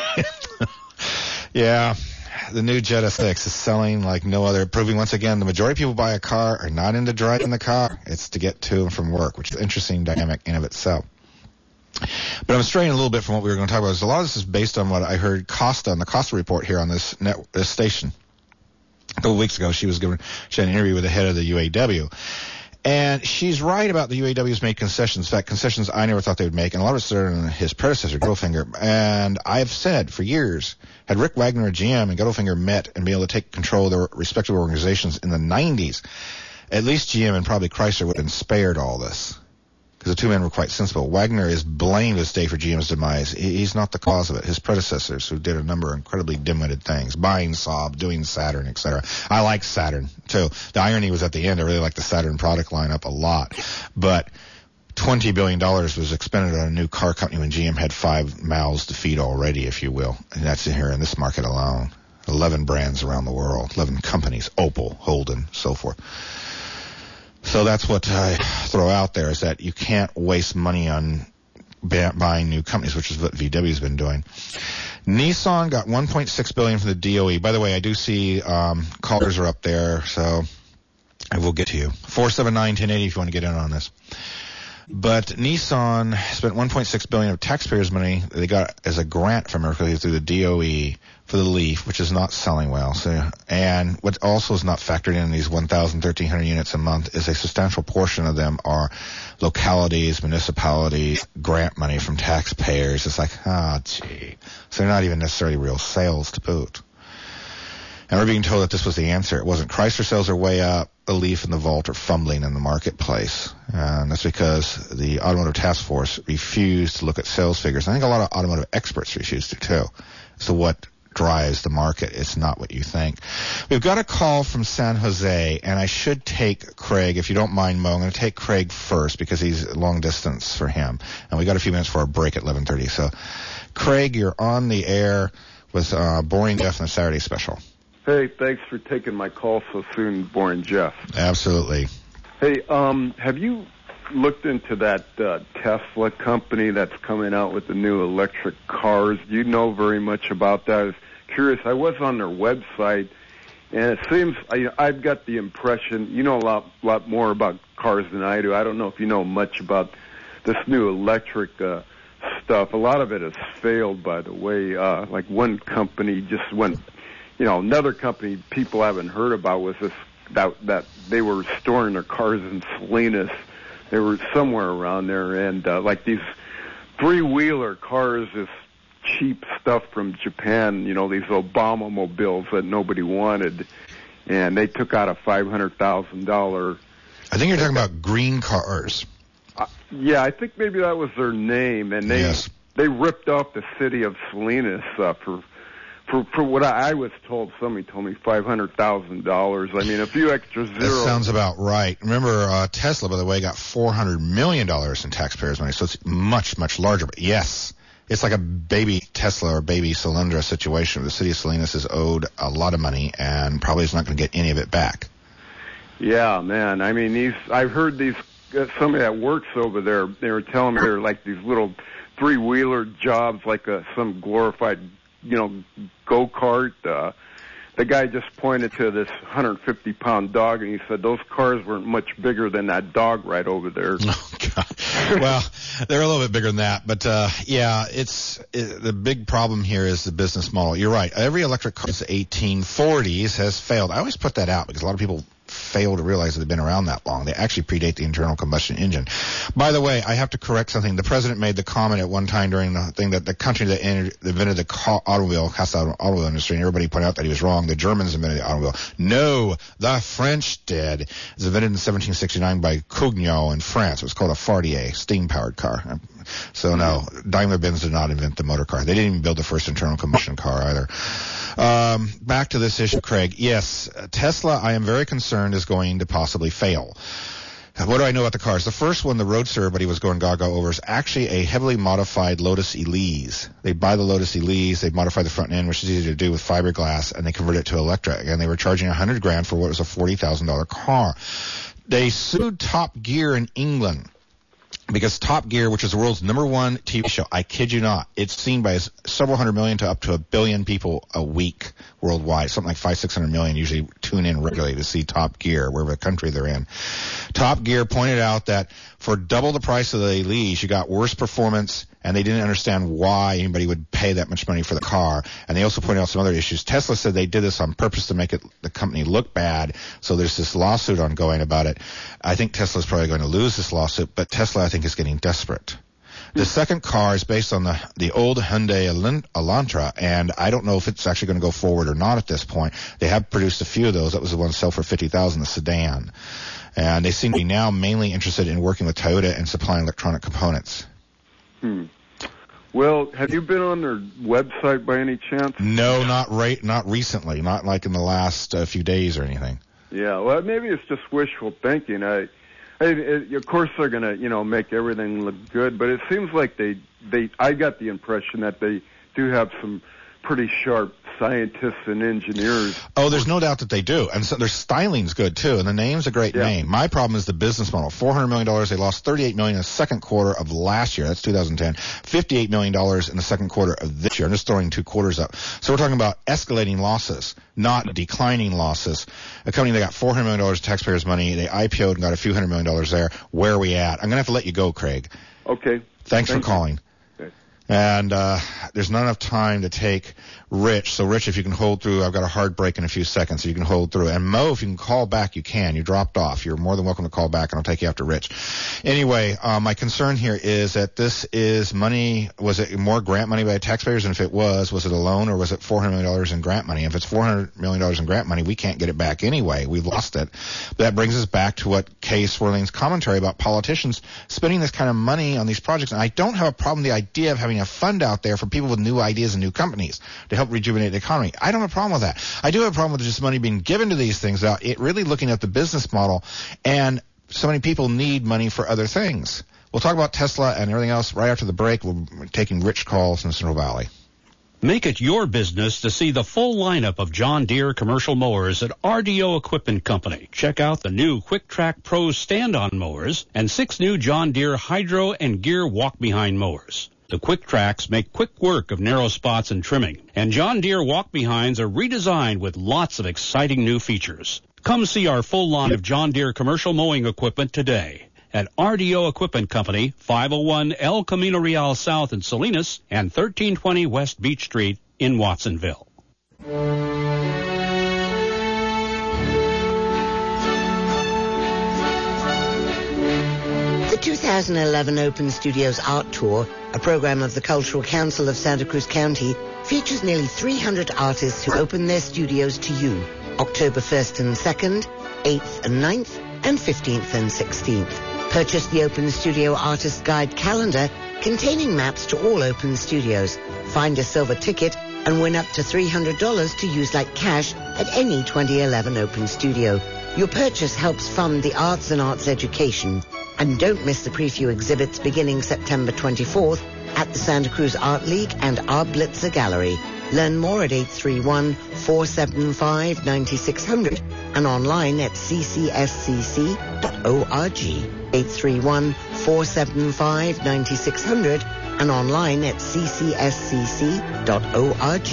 Yeah. The new Jetta 6 is selling like no other, proving once again the majority of people buy a car are not into driving the car. It's to get to and from work, which is an interesting dynamic in of itself. But I'm straying a little bit from what we were going to talk about. A lot of this is based on what I heard Costa on the Costa report here on this station. A couple of weeks ago, she had an interview with the head of the UAW. And she's right about the UAW's made concessions. In fact, concessions I never thought they would make, and a lot of it's on his predecessor, Goldfinger. And I've said for years, had Rick Wagner of GM and Goldfinger met and been able to take control of their respective organizations in the 90s, at least GM and probably Chrysler would have been spared all this. Because the two men were quite sensible. Wagner is blamed this day for GM's demise. He's not the cause of it. His predecessors, who did a number of incredibly dim-witted things, buying Saab, doing Saturn, etc. I like Saturn, too. The irony was at the end, I really liked the Saturn product lineup a lot. But $20 billion was expended on a new car company when GM had 5 mouths to feed already, if you will. And that's here in this market alone. 11 brands around the world, 11 companies, Opel, Holden, so forth. So that's what I throw out there, is that you can't waste money on buying new companies, which is what VW's been doing. Nissan got $1.6 billion from the DOE. By the way, I do see callers are up there, so I will get to you. 479-1080 if you want to get in on this. But Nissan spent $1.6 billion of taxpayers' money they got as a grant from Mercury through the DOE for the Leaf, which is not selling well. So, and what also is not factored in these 1,000, 1,300 units a month is a substantial portion of them are localities, municipalities, grant money from taxpayers. It's like, gee. So they're not even necessarily real sales to boot. And we're being told that this was the answer. It wasn't. Chrysler sales are way up. The Leaf and the Volt are fumbling in the marketplace. And that's because the Automotive Task Force refused to look at sales figures. I think a lot of automotive experts refused to, too. So what drives the market? It's not what you think. We've got a call from San Jose, and I should take Craig, if you don't mind, Mo. I'm going to take Craig first because he's long distance for him. And we got a few minutes for our break at 11:30. So, Craig, you're on the air with Boring Jeff and the Saturday Special. Hey, thanks for taking my call so soon, Boring Jeff. Absolutely. Hey, have you looked into that Tesla company that's coming out with the new electric cars? Do you know very much about that? I was curious. I was on their website, and it seems I've got the impression you know a lot more about cars than I do. I don't know if you know much about this new electric stuff. A lot of it has failed, by the way. Like one company just went, another company people haven't heard about was this that they were storing their cars in Salinas. They were somewhere around there, and like these three-wheeler cars, this cheap stuff from Japan, these Obama mobiles that nobody wanted, and they took out a $500,000. I think you're talking about green cars. Yeah, I think maybe that was their name, and they ripped off the city of Salinas for what I was told. Somebody told me $500,000. I mean, a few extra zeros. That sounds about right. Remember, Tesla, by the way, got $400 million in taxpayers' money, so it's much, much larger. But yes, it's like a baby Tesla or baby Solyndra situation. The city of Salinas is owed a lot of money and probably is not going to get any of it back. Yeah, man. I mean, I've heard these. Somebody that works over there, they were telling me they're like these little three-wheeler jobs, like some glorified, go-kart. The guy just pointed to this 150-pound dog, and he said those cars weren't much bigger than that dog right over there. Oh, God. Well, they're a little bit bigger than that. But, the big problem here is the business model. You're right. Every electric car since the 1840s has failed. I always put that out because a lot of people fail to realize that they've been around that long. They actually predate the internal combustion engine. By the way, I have to correct something. The president made the comment at one time during the thing that the country that invented the automobile industry, and everybody pointed out that he was wrong. The Germans invented the automobile. No, the French did. It was invented in 1769 by Cugnot in France. It was called a Fardier, steam-powered car. So no, Daimler-Benz did not invent the motor car. They didn't even build the first internal combustion car either. Back to this issue, Craig. Yes, Tesla, I am very concerned, is going to possibly fail. What do I know about the cars? The first one, the Roadster, everybody was going gaga over, is actually a heavily modified Lotus Elise. They buy the Lotus Elise, they modify the front end, which is easy to do with fiberglass, and they convert it to electric. And they were charging $100,000 for what was a $40,000 car. They sued Top Gear in England, because Top Gear, which is the world's #1 TV show, I kid you not, it's seen by several hundred million to up to 1 billion people a week worldwide. Something like 500-600 million usually tune in regularly to see Top Gear, wherever country they're in. Top Gear pointed out that for double the price of the Elise, you got worse performance, and they didn't understand why anybody would pay that much money for the car. And they also pointed out some other issues. Tesla said they did this on purpose to make the company look bad, so there's this lawsuit ongoing about it. I think Tesla's probably going to lose this lawsuit, but Tesla, I think, is getting desperate. The second car is based on the old Hyundai Elantra, and I don't know if it's actually going to go forward or not at this point. They have produced a few of those. That was the one sell for $50,000, the sedan. And they seem to be now mainly interested in working with Toyota and supplying electronic components. Well, have you been on their website by any chance? No, not recently, not like in the last few days or anything. Yeah, well, maybe it's just wishful thinking. Of course they're going to, make everything look good, but it seems like I got the impression that they do have some pretty sharp scientists and engineers. Oh, there's no doubt that they do. And so their styling's good, too. And the name's a great name. My problem is the business model. $400 million. They lost $38 million in the second quarter of last year. That's 2010. $58 million in the second quarter of this year. I'm just throwing 2 quarters up. So we're talking about escalating losses, not declining losses. A company that got $400 million of taxpayers' money, they IPO'd and got a few $100 million there. Where are we at? I'm going to have to let you go, Craig. Okay. Thanks for calling. And there's not enough time to take Rich. So, Rich, if you can hold through, I've got a hard break in a few seconds, so you can hold through. And Mo, if you can call back, you can. You dropped off. You're more than welcome to call back, and I'll take you after Rich. Anyway, my concern here is that this is money. Was it more grant money by taxpayers? And if it was it a loan, or was it $400 million in grant money? If it's $400 million in grant money, we can't get it back anyway. We've lost it. But that brings us back to what Kay Swerling's commentary about politicians spending this kind of money on these projects. And I don't have a problem with the idea of having a fund out there for people with new ideas and new companies to help rejuvenate the economy. I don't have a problem with that. I do have a problem with just money being given to these things without it really looking at the business model, and so many people need money for other things. We'll talk about Tesla and everything else right after the break. We're taking Rich calls in Central Valley. Make it your business to see the full lineup of John Deere commercial mowers at RDO Equipment Company. Check out the new Quick Track Pro stand-on mowers and 6 new John Deere Hydro and Gear walk-behind mowers. The Quick Tracks make quick work of narrow spots and trimming, and John Deere walk-behinds are redesigned with lots of exciting new features. Come see our full line of John Deere commercial mowing equipment today at RDO Equipment Company, 501 El Camino Real South in Salinas and 1320 West Beach Street in Watsonville. The 2011 Open Studios Art Tour, a program of the Cultural Council of Santa Cruz County, features nearly 300 artists who open their studios to you, October 1st and 2nd, 8th and 9th, and 15th and 16th. Purchase the Open Studio Artist Guide calendar containing maps to all open studios. Find a silver ticket and win up to $300 to use like cash at any 2011 Open Studio. Your purchase helps fund the arts and arts education. And don't miss the preview exhibits beginning September 24th at the Santa Cruz Art League and our Blitzer Gallery. Learn more at 831-475-9600 and online at ccscc.org. 831-475-9600 and online at ccscc.org.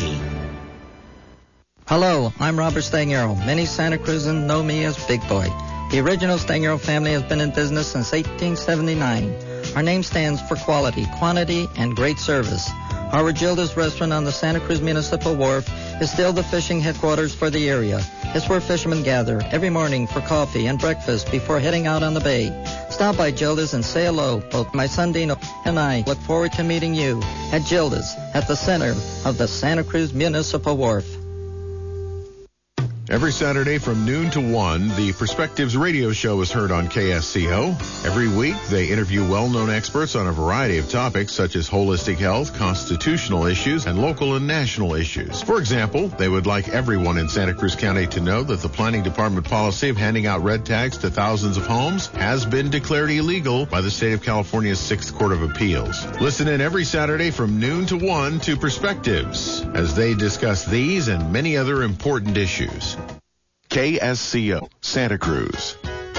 Hello, I'm Robert Stangaro. Many Santa Cruzans know me as Big Boy. The original Stangaro family has been in business since 1879. Our name stands for quality, quantity, and great service. Our Gilda's restaurant on the Santa Cruz Municipal Wharf is still the fishing headquarters for the area. It's where fishermen gather every morning for coffee and breakfast before heading out on the bay. Stop by Gilda's and say hello. Both my son Dino and I look forward to meeting you at Gilda's at the center of the Santa Cruz Municipal Wharf. Every Saturday from noon to 1, the Perspectives radio show is heard on KSCO. Every week, they interview well-known experts on a variety of topics such as holistic health, constitutional issues, and local and national issues. For example, they would like everyone in Santa Cruz County to know that the Planning Department policy of handing out red tags to thousands of homes has been declared illegal by the State of California's 6th Court of Appeals. Listen in every Saturday from noon to 1 to Perspectives as they discuss these and many other important issues. KSCO, Santa Cruz. I've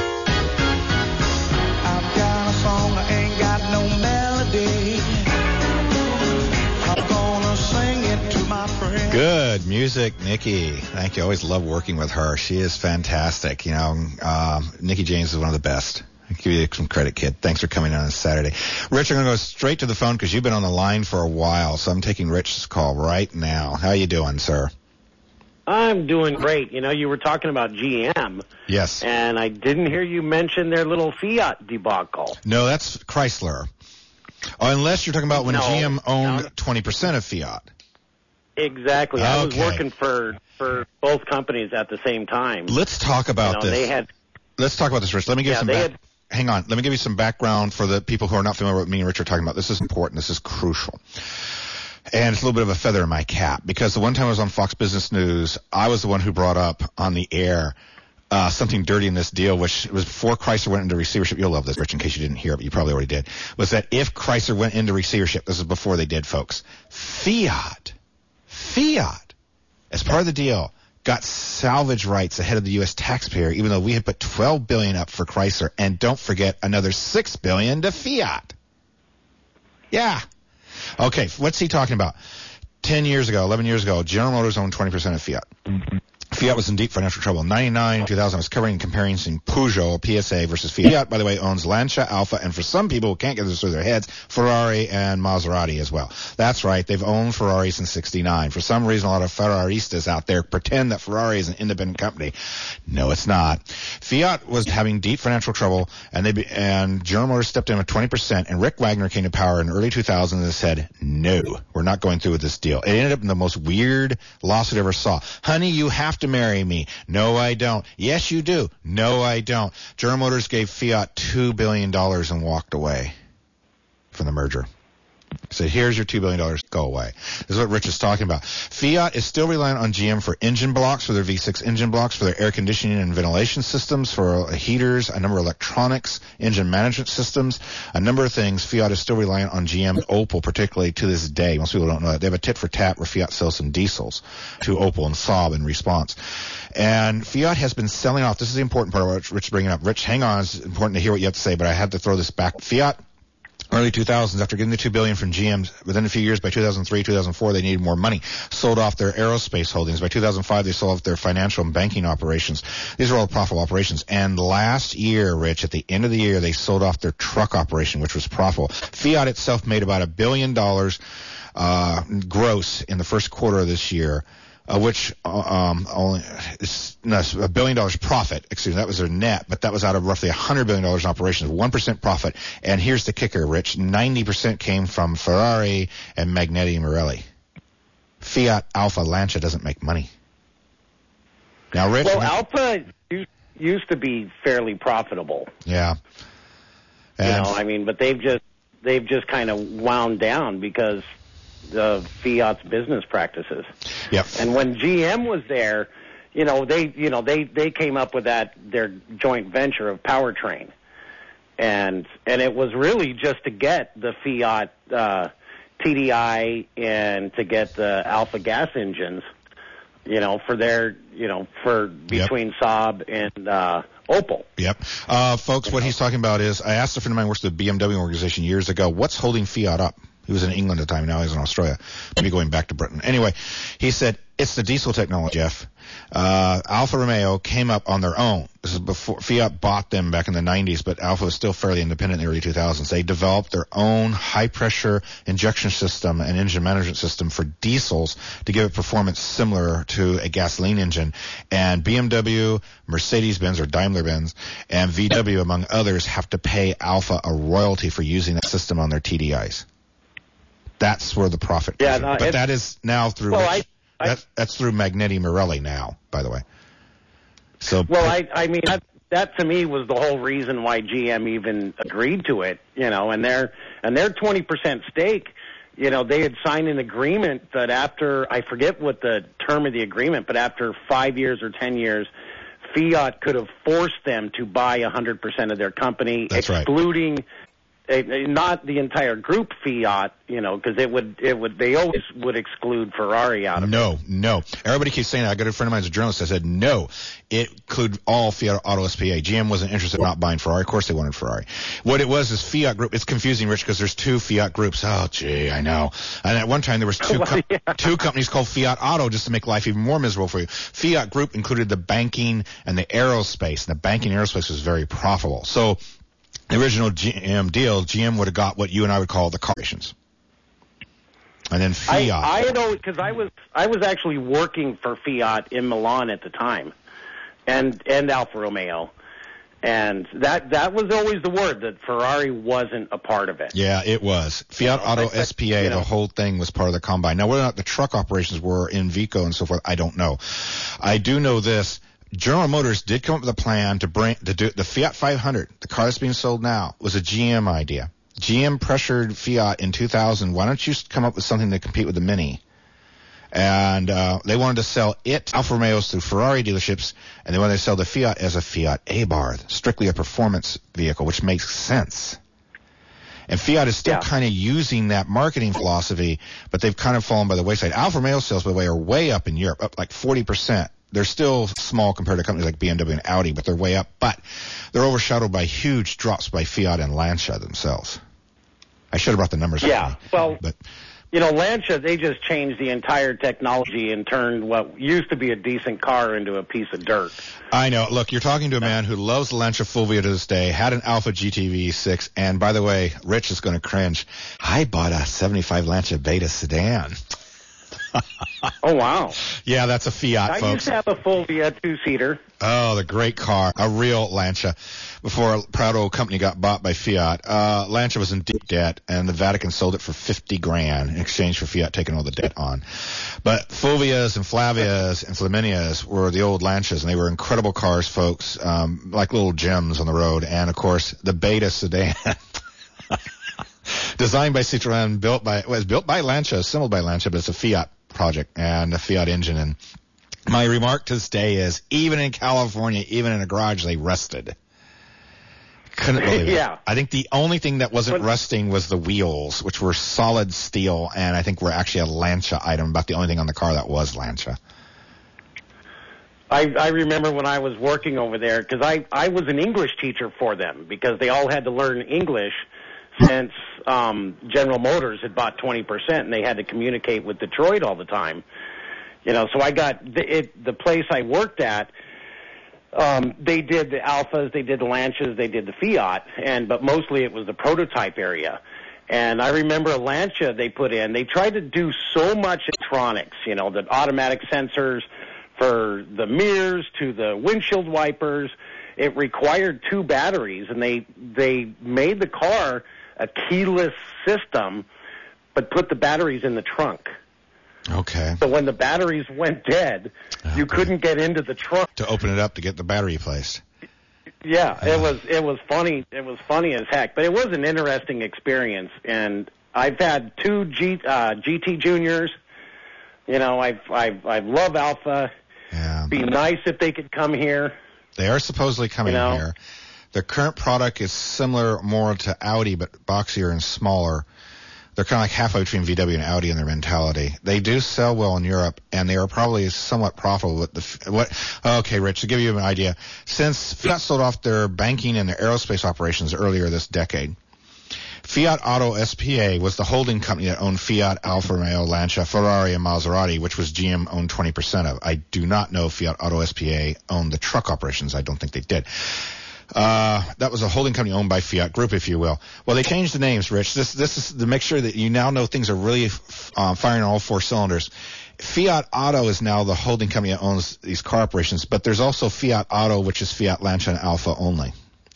got a song, I ain't got no melody. I'm gonna sing it to my friend. Good music, Nikki. Thank you. I always love working with her. She is fantastic. You know, Nikki James is one of the best. I'll give you some credit, kid. Thanks for coming on this Saturday. Rich, I'm going to go straight to the phone because you've been on the line for a while, so I'm taking Rich's call right now. How you doing, sir? I'm doing great. You know, you were talking about GM. Yes. And I didn't hear you mention their little Fiat debacle. No, that's Chrysler. Oh, unless you're talking about when GM owned 20% of Fiat. Exactly. Okay. I was working for both companies at the same time. Let's talk about this. Let's talk about this, Rich. Let me give hang on. Let me give you some background for the people who are not familiar with what me and Rich are talking about. This is important. This is crucial. And it's a little bit of a feather in my cap because the one time I was on Fox Business News, I was the one who brought up on the air something dirty in this deal, which was before Chrysler went into receivership. You'll love this, Rich, in case you didn't hear it, but you probably already did, was that if Chrysler went into receivership, this is before they did, folks, Fiat, as part of the deal, got salvage rights ahead of the U.S. taxpayer, even though we had put $12 billion up for Chrysler, and don't forget another $6 billion to Fiat. Yeah. Okay, what's he talking about? 11 years ago, General Motors owned 20% of Fiat. Fiat was in deep financial trouble. In 99, 2000, I was covering and comparing Peugeot, PSA versus Fiat. Fiat, by the way, owns Lancia, Alfa, and for some people who can't get this through their heads, Ferrari and Maserati as well. That's right. They've owned Ferrari since 69. For some reason, a lot of Ferraristas out there pretend that Ferrari is an independent company. No, it's not. Fiat was having deep financial trouble, and General Motors stepped in with 20%, and Rick Wagner came to power in early 2000 and said, no, we're not going through with this deal. It ended up in the most weird lawsuit I ever saw. Honey, you have to marry me. No, I don't. Yes, you do. No, I don't. General Motors gave Fiat $2 billion and walked away from the merger. So here's your $2 billion. Go away. This is what Rich is talking about. Fiat is still relying on GM for engine blocks, for their V6 engine blocks, for their air conditioning and ventilation systems, for heaters, a number of electronics, engine management systems, a number of things. Fiat is still relying on GM and Opel, particularly to this day. Most people don't know that. They have a tit for tat where Fiat sells some diesels to Opel and Saab in response. And Fiat has been selling off. This is the important part of what Rich is bringing up. Rich, hang on. It's important to hear what you have to say, but I had to throw this back. Fiat, early 2000s, after getting the $2 billion from GM, within a few years, by 2003, 2004, they needed more money. Sold off their aerospace holdings. By 2005, they sold off their financial and banking operations. These are all profitable operations. And last year, Rich, at the end of the year, they sold off their truck operation, which was profitable. Fiat itself made about $1 billion gross in the first quarter of this year. Which only is $1 billion profit. Excuse me, that was their net, but that was out of roughly $100 billion in operations, 1% profit. And here's the kicker, Rich: 90% came from Ferrari and Magneti Marelli. Fiat, Alfa, Lancia doesn't make money. Now, Rich. Well, Alfa used to be fairly profitable. Yeah. And but they've just kind of wound down because of Fiat's business practices. Yep. And when GM was there, they came up with their joint venture of Powertrain, and it was really just to get the Fiat TDI and to get the Alfa gas engines, for their for between Saab and Opel. Yep. Folks, what he's talking about is, I asked a friend of mine who works at the BMW organization years ago, what's holding Fiat up? He was in England at the time. Now he's in Australia. Maybe going back to Britain. Anyway, he said, it's the diesel technology, Jeff. Alfa Romeo came up on their own. This is before Fiat bought them back in the 90s, but Alfa was still fairly independent in the early 2000s. They developed their own high-pressure injection system and engine management system for diesels to give it performance similar to a gasoline engine. And BMW, Mercedes-Benz or Daimler-Benz, and VW, among others, have to pay Alfa a royalty for using that system on their TDIs. That's where the profit comes in. But that is now through that's through Magneti Marelli now, by the way. So that to me was the whole reason why GM even agreed to it, and their 20% stake, they had signed an agreement that after, I forget what the term of the agreement, but after 5 years or 10 years, Fiat could have forced them to buy 100% of their company, That's excluding not the entire group Fiat, because they always would exclude Ferrari out of it. No. Everybody keeps saying that. I got a friend of mine who's a journalist that said no, it included all Fiat Auto SPA. GM wasn't interested in not buying Ferrari. Of course they wanted Ferrari. What it was is Fiat Group. It's confusing, Rich, because there's two Fiat groups. Oh, gee, I know. And at one time there was two companies called Fiat Auto, just to make life even more miserable for you. Fiat Group included the banking and the aerospace, and the banking and aerospace was very profitable. So the original GM deal, GM would have got what you and I would call the car operations. And then Fiat. I had always, because I was actually working for Fiat in Milan at the time, and Alfa Romeo, and that was always the word, that Ferrari wasn't a part of it. Yeah, it was. Fiat Auto SPA, the whole thing was part of the combine. Now, whether or not the truck operations were in Vico and so forth, I don't know. I do know this. General Motors did come up with a plan to do the Fiat 500, the car that's being sold now, was a GM idea. GM pressured Fiat in 2000, why don't you come up with something to compete with the Mini? And they wanted to sell Alfa Romeos through Ferrari dealerships, and they wanted to sell the Fiat as a Fiat Abarth, strictly a performance vehicle, which makes sense. And Fiat is still kind of using that marketing philosophy, but they've kind of fallen by the wayside. Alfa Romeo sales, by the way, are way up in Europe, up like 40%. They're still small compared to companies like BMW and Audi, but they're way up. But they're overshadowed by huge drops by Fiat and Lancia themselves. I should have brought the numbers up. Yeah, well, Lancia, they just changed the entire technology and turned what used to be a decent car into a piece of dirt. I know. Look, you're talking to a man who loves the Lancia Fulvia to this day, had an Alfa GT V6, and by the way, Rich is going to cringe. I bought a 75 Lancia Beta sedan. Oh, wow. Yeah, that's a Fiat, folks. I used to have a Fulvia two-seater. Oh, the great car. A real Lancia. Before a proud old company got bought by Fiat, Lancia was in deep debt, and the Vatican sold it for $50,000 in exchange for Fiat taking all the debt on. But Fulvias and Flavias and Flaminias were the old Lancias, and they were incredible cars, folks, like little gems on the road. And, of course, the Beta sedan. Designed by Citroën, was built by Lancia, assembled by Lancia, but it's a Fiat project and a Fiat engine. And my remark to this day is, even in California, even in a garage, they rusted. Couldn't believe it. Yeah. I think the only thing that wasn't rusting was the wheels, which were solid steel, and I think were actually a Lancia item, about the only thing on the car that was Lancia. I remember when I was working over there, because I was an English teacher for them, because they all had to learn English since General Motors had bought 20%, and they had to communicate with Detroit all the time. So I got the place I worked at. They did the Alphas, they did the Lancias, they did the Fiat, but mostly it was the prototype area. And I remember a Lancia they put in. They tried to do so much electronics, the automatic sensors for the mirrors to the windshield wipers. It required 2 batteries, and they made the car a keyless system, but put the batteries in the trunk. Okay. So when the batteries went dead, you couldn't get into the trunk to open it up to get the battery placed. Yeah, it was funny. It was funny as heck, but it was an interesting experience. And I've had 2 GT Juniors. I love Alpha. Yeah. Be nice if they could come here. They are supposedly coming here. Their current product is similar more to Audi, but boxier and smaller. They're kind of like halfway between VW and Audi in their mentality. They do sell well in Europe, and they are probably somewhat profitable. Okay, Rich, to give you an idea, since Fiat sold off their banking and their aerospace operations earlier this decade, Fiat Auto SPA was the holding company that owned Fiat, Alfa Romeo, Lancia, Ferrari, and Maserati, which was GM owned 20% of. I do not know if Fiat Auto SPA owned the truck operations. I don't think they did. That was a holding company owned by Fiat Group, if you will. Well, they changed the names, Rich. This is to make sure that you now know things are really firing on all 4 cylinders. Fiat Auto is now the holding company that owns these car operations, but there's also Fiat Auto, which is Fiat, Lancia, and Alfa only.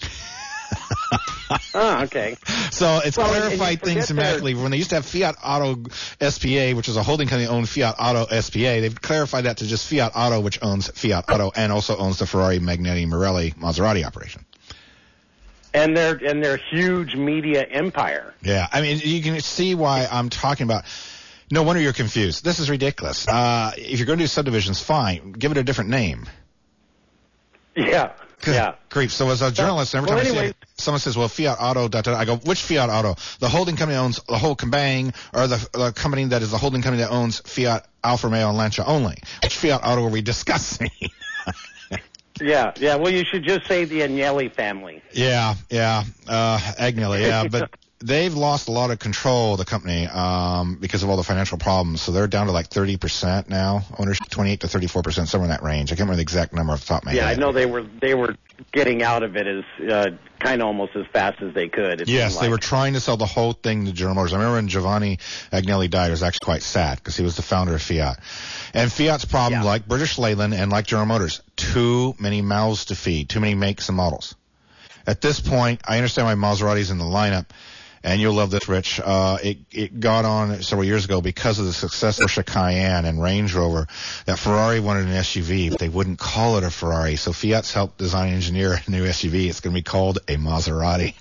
Oh, okay. So it's clarified things thematically. When they used to have Fiat Auto SPA, which is a holding company that owned Fiat Auto SPA, they've clarified that to just Fiat Auto, which owns Fiat Auto and also owns the Ferrari, Magneti, Marelli, Maserati operation. And their huge media empire. Yeah, I mean, you can see why I'm talking about. No wonder you're confused. This is ridiculous. If you're going to do subdivisions, fine. Give it a different name. Yeah. Yeah. Creep. So as a journalist, every time someone says, well, Fiat Auto, I go, which Fiat Auto? The holding company that owns the whole Kambang, or the company that is the holding company that owns Fiat, Alfa Romeo, and Lancia only? Which Fiat Auto are we discussing? Yeah. Well, you should just say the Agnelli family. Yeah. Agnelli, yeah. But they've lost a lot of control of the company because of all the financial problems. So they're down to like 30% now, ownership 28 to 34%, somewhere in that range. I can't remember the exact number off the top of my head. Yeah, I know they were getting out of it as kind of almost as fast as they could. Yes, they were trying to sell the whole thing to General Motors. I remember when Giovanni Agnelli died, it was actually quite sad because he was the founder of Fiat. And Fiat's problem, like British Leyland and like General Motors, too many mouths to feed, too many makes and models. At this point, I understand why Maserati's in the lineup. And you'll love this, Rich. It got on several years ago because of the success of Porsche Cayenne and Range Rover that Ferrari wanted an SUV, but they wouldn't call it a Ferrari. So Fiat's helped design and engineer a new SUV. It's going to be called a Maserati.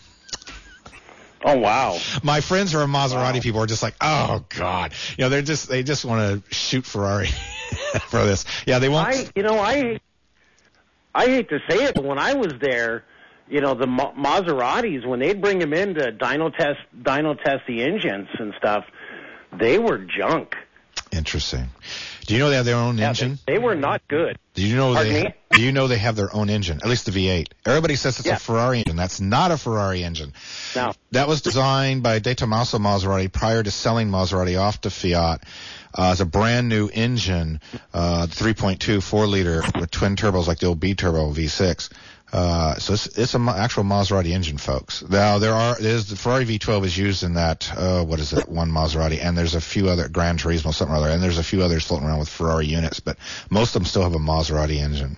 Oh, wow. My friends who are Maserati people are just like, oh, God. They just want to shoot Ferrari for this. Yeah, they won't. I hate to say it, but when I was there, the Maseratis, when they'd bring them in to dyno test the engines and stuff, they were junk. Interesting. Do you know they have their own engine? They were not good. Do you know they have their own engine? At least the V8. Everybody says it's a Ferrari engine. That's not a Ferrari engine. No. That was designed by De Tomaso Maserati prior to selling Maserati off to Fiat as a brand new engine, 3.2 4-liter with twin turbos like the old B-turbo V6. So it's an actual Maserati engine, folks. Now the Ferrari V12 is used in that, one Maserati, and there's a few other, Gran Turismo, something or other, and there's a few others floating around with Ferrari units, but most of them still have a Maserati engine.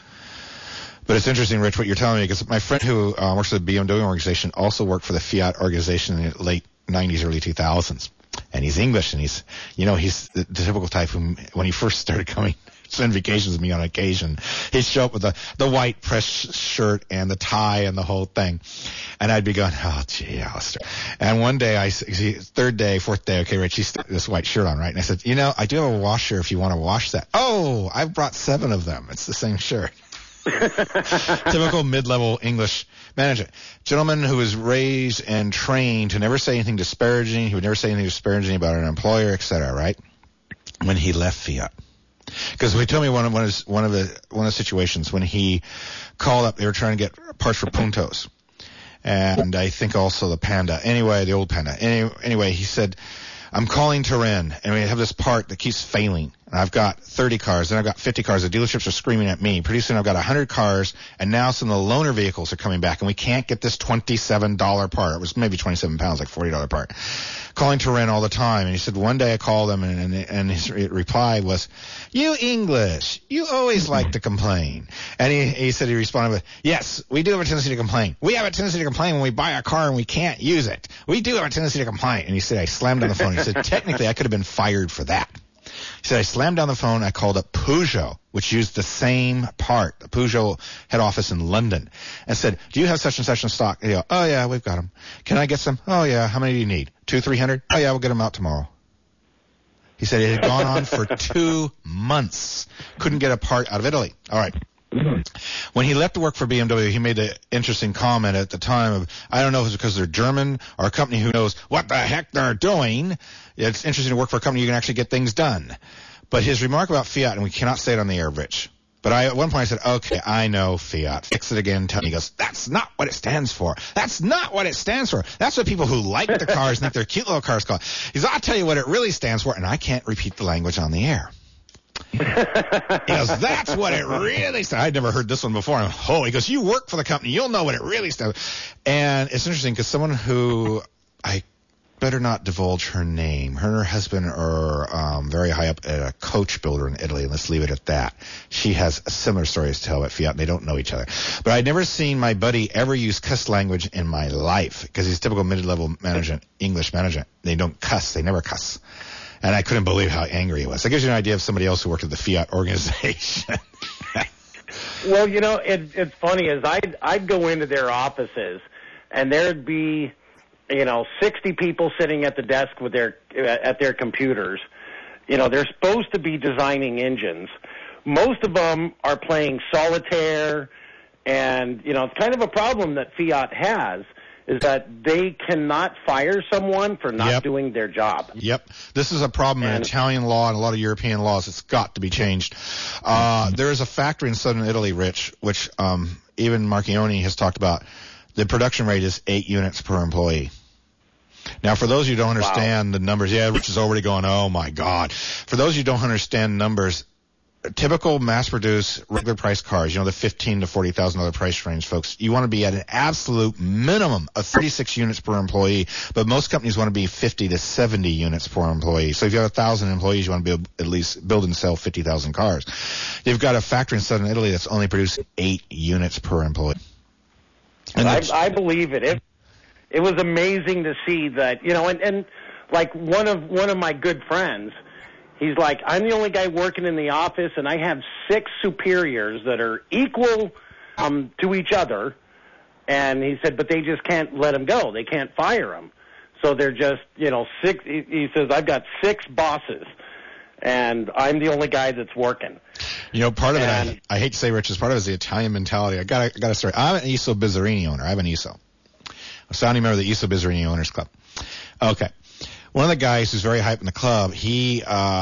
But it's interesting, Rich, what you're telling me, because my friend who works for the BMW organization also worked for the Fiat organization in the late 90s, early 2000s. And he's English, and he's the typical type who, when he first started coming spend vacations with me on occasion. He'd show up with the white press shirt and the tie and the whole thing. And I'd be going, oh, gee, Alistair. And one day, third day, fourth day, okay, Rich, he's this white shirt on, right? And I said, I do have a washer if you want to wash that. Oh, I've brought 7 of them. It's the same shirt. Typical mid-level English manager. Gentleman who was raised and trained to never say anything disparaging. He would never say anything disparaging about an employer, etc., right? When he left Fiat. Because he told me one of the situations when he called up, they were trying to get parts for Puntos. And I think also the Panda. Anyway, the old Panda. Anyway, he said, I'm calling Turin, and we have this part that keeps failing. And I've got 30 cars, then I've got 50 cars. The dealerships are screaming at me. Pretty soon I've got 100 cars, and now some of the loaner vehicles are coming back, and we can't get this $27 part. It was maybe 27 pounds, like $40 part. Calling Turin all the time. And he said, one day I called him, and his reply was, you English, you always like to complain. And he said, he responded with, yes, we do have a tendency to complain. We have a tendency to complain when we buy a car and we can't use it. We do have a tendency to complain. And he said, I slammed on the phone. He said, technically I could have been fired for that. He said, I slammed down the phone. I called up Peugeot, which used the same part, the Peugeot head office in London, and said, do you have such and such in stock? And they go, oh, yeah, we've got them. Can I get some? Oh, yeah. How many do you need? 200, 300? Oh, yeah, we'll get them out tomorrow. He said it had gone on for 2 months. Couldn't get a part out of Italy. All right. When he left to work for BMW, he made an interesting comment at the time of, I don't know if it's because they're German or a company who knows what the heck they're doing. It's interesting to work for a company you can actually get things done. But his remark about Fiat, and we cannot say it on the air, Rich, but at one point I said, okay, I know Fiat. Fix it again. He goes, that's not what it stands for. That's not what it stands for. That's what people who like the cars and think they're cute little cars call. He goes, I'll tell you what it really stands for, and I can't repeat the language on the air. He goes, that's what it really stands. I'd never heard this one before. He goes, you work for the company. You'll know what it really stands for. And it's interesting because someone who, I better not divulge her name. Her and her husband are very high up at a coach builder in Italy, and let's leave it at that. She has a similar story to tell about Fiat, and they don't know each other. But I'd never seen my buddy ever use cuss language in my life because he's typical mid-level management, English management. They don't cuss. They never cuss. And I couldn't believe how angry he was. That gives you an idea of somebody else who worked at the Fiat organization. Well, it's funny is I'd go into their offices, and there'd be, 60 people sitting at the desk with at their computers. They're supposed to be designing engines. Most of them are playing solitaire, and it's kind of a problem that Fiat has. Is that they cannot fire someone for not doing their job. Yep. This is a problem in Italian law and a lot of European laws. It's got to be changed. There is a factory in southern Italy, Rich, which even Marchioni has talked about. The production rate is 8 units per employee. Now, for those who don't understand the numbers, Rich is already going, oh, my God. For those who don't understand numbers, typical mass-produced regular price cars, the $15,000 to $40,000 price range, folks, you want to be at an absolute minimum of 36 units per employee, but most companies want to be 50 to 70 units per employee. So if you have 1,000 employees, you want to be at least build and sell 50,000 cars. They've got a factory in southern Italy that's only producing 8 units per employee. And I believe it. It was amazing to see that, and like one of my good friends, he's like, I'm the only guy working in the office, and I have 6 superiors that are equal to each other. And he said, but they just can't let him go. They can't fire him. So they're just, 6. He says, I've got 6 bosses, and I'm the only guy that's working. Part of it, I hate to say, Rich, part of it is the Italian mentality. I got to start. I'm an Iso Bizzarini owner. I have an Iso. A founding member of the Iso Bizzarini Owners Club. Okay. One of the guys who's very hype in the club, he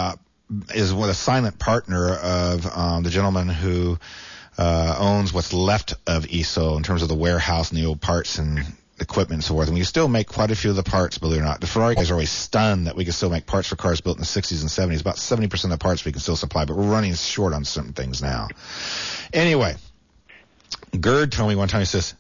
is with a silent partner of the gentleman who owns what's left of Iso in terms of the warehouse and the old parts and equipment and so forth. And we can still make quite a few of the parts, believe it or not. The Ferrari guys are always stunned that we can still make parts for cars built in the 60s and 70s. About 70% of the parts we can still supply, but we're running short on certain things now. Anyway, Gerd told me one time, he says,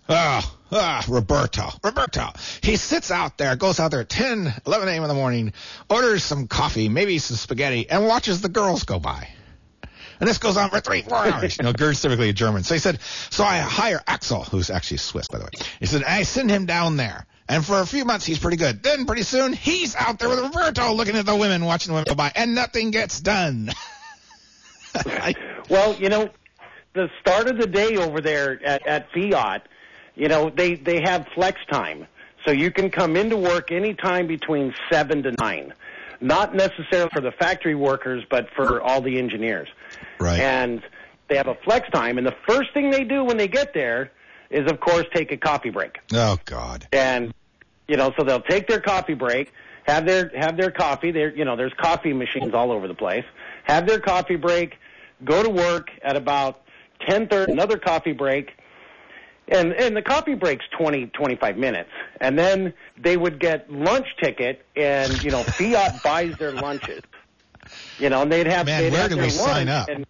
Roberto. He sits out there, goes out there at 10, 11 a.m. in the morning, orders some coffee, maybe some spaghetti, and watches the girls go by. And this goes on for 3-4 hours. Gerd's typically a German. So he said, so I hire Axel, who's actually Swiss, by the way. He said, I send him down there. And for a few months, he's pretty good. Then pretty soon, he's out there with Roberto looking at the women, watching the women go by, and nothing gets done. Well, the start of the day over there at Fiat, they have flex time. So you can come into work anytime between 7 to 9. Not necessarily for the factory workers, but for all the engineers. Right. And they have a flex time, and the first thing they do when they get there is, of course, take a coffee break. Oh, God. And, so they'll take their coffee break, have their coffee. There's coffee machines all over the place. Have their coffee break, go to work at about 10:30, another coffee break. And the coffee break's 25 minutes. And then they would get lunch ticket, and, Fiat buys their lunches. And they'd have Man, where do we sign up? And,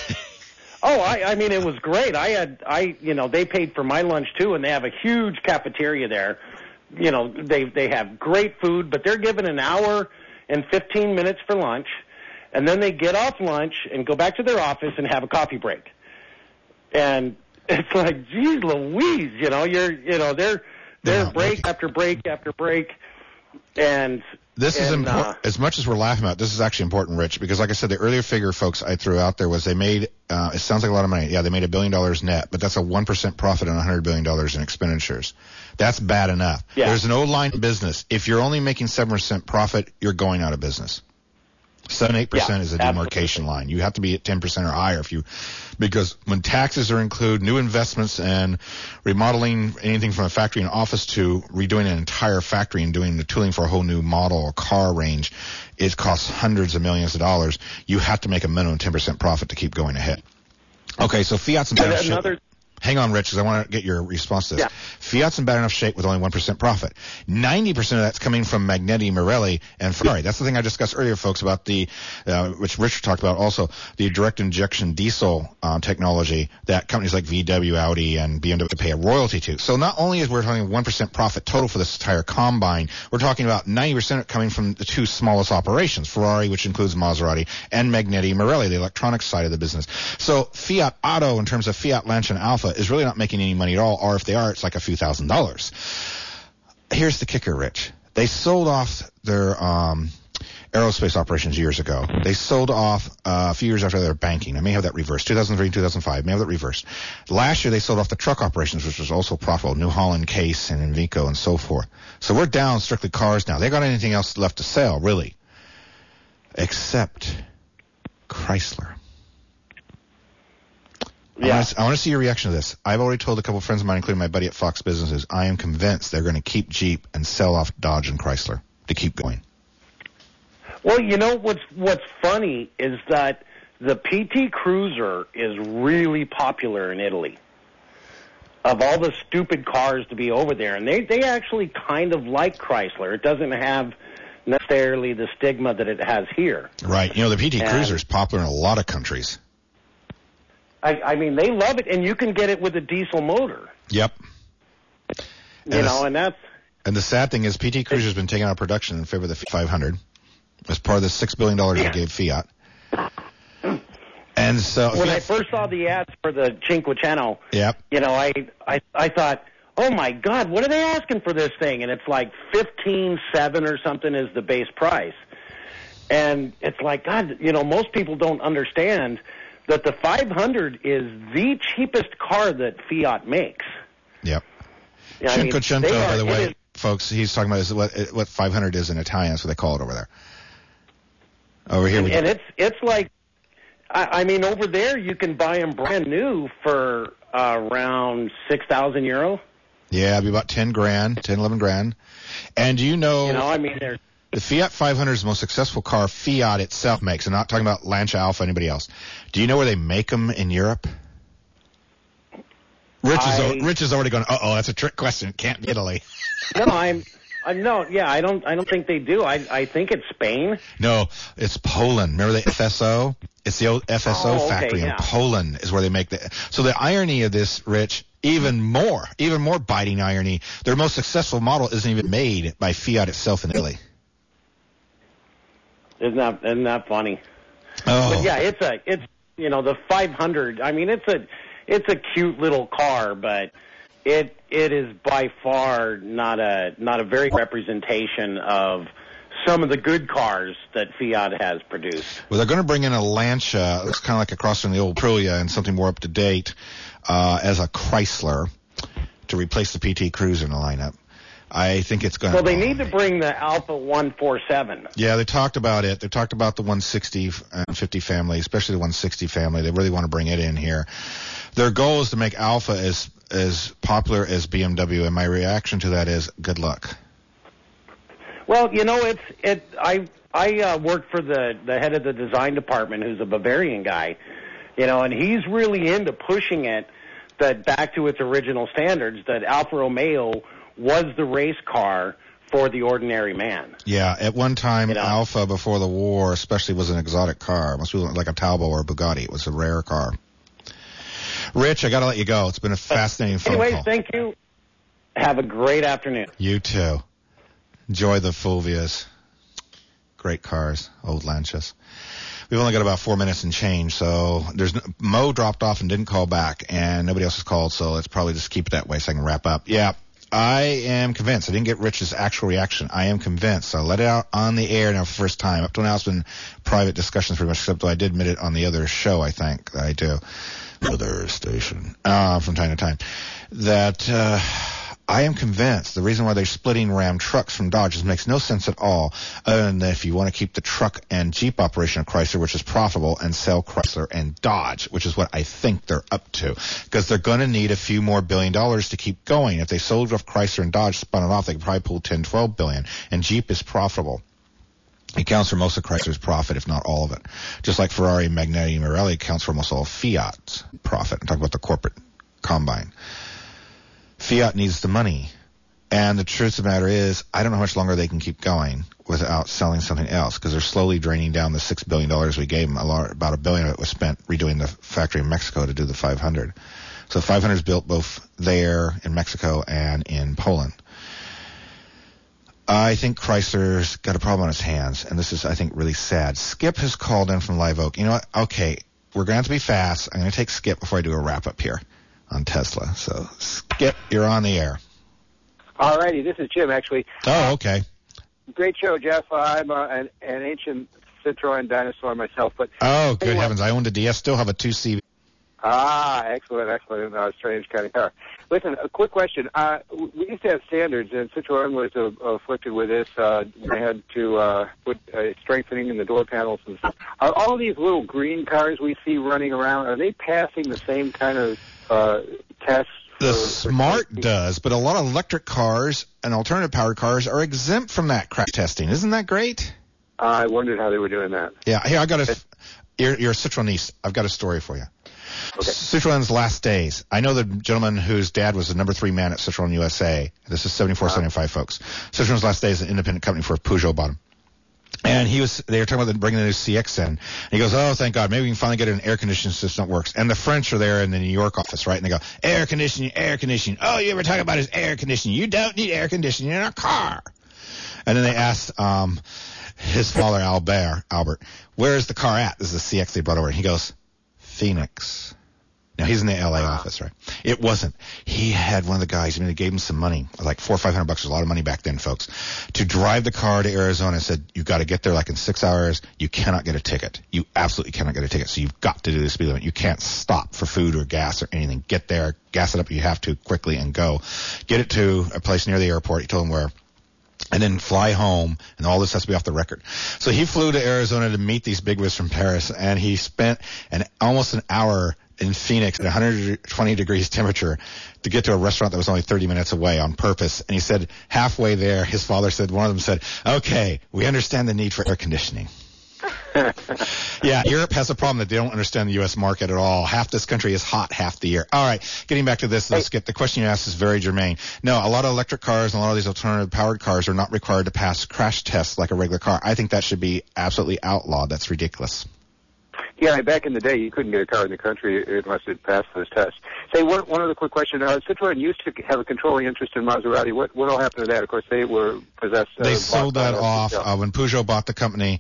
I mean, it was great. They paid for my lunch, too, and they have a huge cafeteria there. They have great food, but they're given an hour and 15 minutes for lunch. And then they get off lunch and go back to their office and have a coffee break. And it's like, geez Louise, they're break after break after break. And this is important. As much as we're laughing about it, this is actually important, Rich, because like I said, the earlier figure, folks, I threw out there was they made, it sounds like a lot of money. Yeah, they made $1 billion net, but that's a 1% profit on $100 billion in expenditures. That's bad enough. Yeah. There's an old line in business. If you're only making 7% profit, you're going out of business. 7-8% is a demarcation line. You have to be at 10% or higher because when taxes are included, new investments and remodeling anything from a factory and office to redoing an entire factory and doing the tooling for a whole new model or car range, it costs hundreds of millions of dollars. You have to make a minimum 10% profit to keep going ahead. Okay, so Fiat's in bad shape. Hang on, Rich, because I want to get your response to this. Yeah. Fiat's in bad enough shape with only 1% profit. 90% of that's coming from Magneti Marelli and Ferrari. That's the thing I discussed earlier, folks, about which Richard talked about also, the direct injection diesel technology that companies like VW, Audi, and BMW pay a royalty to. So not only is we're talking 1% profit total for this entire combine, we're talking about 90% coming from the two smallest operations, Ferrari, which includes Maserati, and Magneti Marelli, the electronics side of the business. So Fiat Auto, in terms of Fiat, Lancia, and Alfa, is really not making any money at all, or if they are, it's like a few $1,000s. Here's the kicker, Rich. They sold off their aerospace operations years ago. They sold off a few years after their banking. I may have that reversed. 2003, 2005. I may have that reversed. Last year, they sold off the truck operations, which was also profitable. New Holland, Case, and Invico, and so forth. So we're down strictly cars now. They got anything else left to sell, really, except Chrysler. Yeah. I want to see your reaction to this. I've already told a couple of friends of mine, including my buddy at Fox Businesses, I am convinced they're going to keep Jeep and sell off Dodge and Chrysler to keep going. Well, what's funny is that the PT Cruiser is really popular in Italy. Of all the stupid cars to be over there, and they actually kind of like Chrysler. It doesn't have necessarily the stigma that it has here. Right. The PT Cruiser is popular in a lot of countries. I mean, they love it, and you can get it with a diesel motor. Yep. And that's... And the sad thing is PT Cruiser's been taken out of production in favor of the 500 as part of the $6 billion they gave Fiat. And so... When I first saw the ads for the Cinquecento, yep. I thought, oh, my God, what are they asking for this thing? And it's like $15,700 or something is the base price. And it's like, God, most people don't understand that the 500 is the cheapest car that Fiat makes. Yep. Cinquecento, by the way, folks, he's talking about is what 500 is in Italian. That's what they call it over there. Over here, and it's like, I mean, over there you can buy them brand new for around €6,000. Yeah, it'd be about 10 grand, 10, 11 grand. And I mean, there's. The Fiat 500 is the most successful car Fiat itself makes. I'm not talking about Lancia, Alfa, anybody else. Do you know where they make them in Europe? Rich is already going, that's a trick question. It can't be Italy. No, I don't think they do. I think it's Spain. No, it's Poland. Remember the FSO? It's the old FSO factory in Poland is where they make the. So the irony of this, Rich, even more biting irony, their most successful model isn't even made by Fiat itself in Italy. Isn't that funny? Oh. But yeah, it's the 500. I mean, it's a cute little car, but it is by far not a very representation of some of the good cars that Fiat has produced. Well, they're going to bring in a Lancia. It's kind of like a cross from the old Aprilia and something more up to date as a Chrysler to replace the PT Cruiser in the lineup. I think it's going to... Well, they need to bring the Alpha 147. Yeah, they talked about it. They talked about the 160 and 50 family, especially the 160 family. They really want to bring it in here. Their goal is to make Alpha as popular as BMW, and my reaction to that is good luck. Well, you know, I work for the head of the design department, who's a Bavarian guy, you know, and he's really into pushing it that back to its original standards, that Alfa Romeo was the race car for the ordinary man. Yeah, at one time, Alfa before the war especially was an exotic car. Most people like a Talbot or a Bugatti. It was a rare car. Rich, I got to let you go. It's been a fascinating phone call. Anyways, thank you. Have a great afternoon. You too. Enjoy the Fulvias. Great cars, old Lancias. We've only got about 4 minutes and change, so Mo dropped off and didn't call back, and nobody else has called, so let's probably just keep it that way so I can wrap up. Yeah, I am convinced. I didn't get Rich's actual reaction. I am convinced. I let it out on the air now for the first time. Up to now, it's been private discussions pretty much, except though I did admit it on the other show, I think, that I do. Other station, from time to time, that I am convinced the reason why they're splitting Ram trucks from Dodges makes no sense at all, other than that if you want to keep the truck and Jeep operation of Chrysler, which is profitable, and sell Chrysler and Dodge, which is what I think they're up to, because they're going to need a few more $1 billion to keep going. If they sold off Chrysler and Dodge, spun it off, they could probably pull 10, 12 billion, and Jeep is profitable. It counts for most of Chrysler's profit, if not all of it. Just like Ferrari, Magneti, and Marelli counts for almost all of Fiat's profit. I'm talking about the corporate combine. Fiat needs the money. And the truth of the matter is, I don't know how much longer they can keep going without selling something else, because they're slowly draining down the $6 billion we gave them. About $1 billion of it was spent redoing the factory in Mexico to do the 500. So the 500 is built both there in Mexico and in Poland. I think Chrysler's got a problem on his hands, and this is, I think, really sad. Skip has called in from Live Oak. You know what? Okay, we're going to have to be fast. I'm going to take Skip before I do a wrap-up here on Tesla. So, Skip, you're on the air. All righty, this is Jim, actually. Oh, okay. Great show, Jeff. I'm an ancient Citroen dinosaur myself. But oh, good heavens. I owned a DS, still have a 2CV. Ah, excellent. Strange kind of car. Listen, a quick question. We used to have standards, and Citroen was afflicted with this. They had to put strengthening in the door panels and stuff. Are all these little green cars we see running around, are they passing the same kind of tests? The Smart does, but a lot of electric cars and alternative powered cars are exempt from that crash testing. Isn't that great? I wondered how they were doing that. Yeah, here, you're a Citroenist. I've got a story for you. Okay. Citroen's last days. I know the gentleman whose dad was the number 3 man at Citroen USA. This is 7475, folks. Citroen's last days, an independent company for Peugeot bought him. And they were talking about bringing the new CX in. And he goes, oh, thank God, maybe we can finally get an air conditioning system that works. And the French are there in the New York office, right? And they go, air conditioning. Oh, you ever talk about his air conditioning? You don't need air conditioning in a car. And then they asked his father, Albert, where's the car at? This is the CX they brought over. And he goes, Phoenix. Now, he's in the L.A. office, right? It wasn't. He had one of the guys, they gave him some money, like $400 or $500 was a lot of money back then, folks, to drive the car to Arizona and said, you got to get there like in 6 hours. You cannot get a ticket. You absolutely cannot get a ticket. So you've got to do the speed limit. You can't stop for food or gas or anything. Get there, gas it up if you have to quickly and go. Get it to a place near the airport. He told him where. And then fly home, and all this has to be off the record. So he flew to Arizona to meet these bigwigs from Paris, and he spent almost an hour in Phoenix at 120 degrees temperature to get to a restaurant that was only 30 minutes away on purpose. And he said halfway there, his father said, one of them said, okay, we understand the need for air conditioning. Yeah, Europe has a problem that they don't understand the U.S. market at all. Half this country is hot half the year. All right, getting back to this, let's get the question you asked is very germane. No, a lot of electric cars and a lot of these alternative powered cars are not required to pass crash tests like a regular car. I think that should be absolutely outlawed. That's ridiculous. Yeah, back in the day, you couldn't get a car in the country unless it passed those tests. Say, one other quick question. Citroen used to have a controlling interest in Maserati. What all happened to that? Of course, they were possessed. They sold that off when Peugeot bought the company.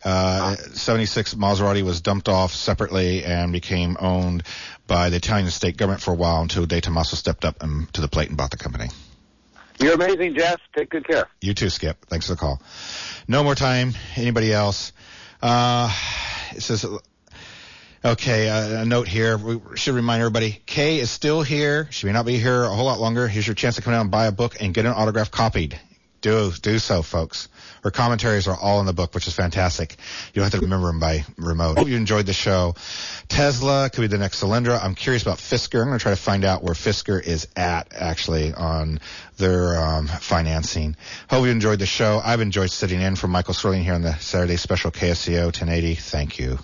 76 Maserati was dumped off separately and became owned by the Italian state government for a while until De Tomaso stepped up to the plate and bought the company. You're amazing, Jeff. Take good care. You too, Skip. Thanks for the call. No more time. Anybody else? It says, okay, a note here. We should remind everybody, Kay is still here. She may not be here a whole lot longer. Here's your chance to come down and buy a book and get an autograph copied. Do so, folks. Her commentaries are all in the book, which is fantastic. You don't have to remember them by remote. Hope you enjoyed the show. Tesla could be the next Solyndra. I'm curious about Fisker. I'm going to try to find out where Fisker is at, actually, on their financing. Hope you enjoyed the show. I've enjoyed sitting in for Michael Sterling here on the Saturday Special KSCO 1080. Thank you.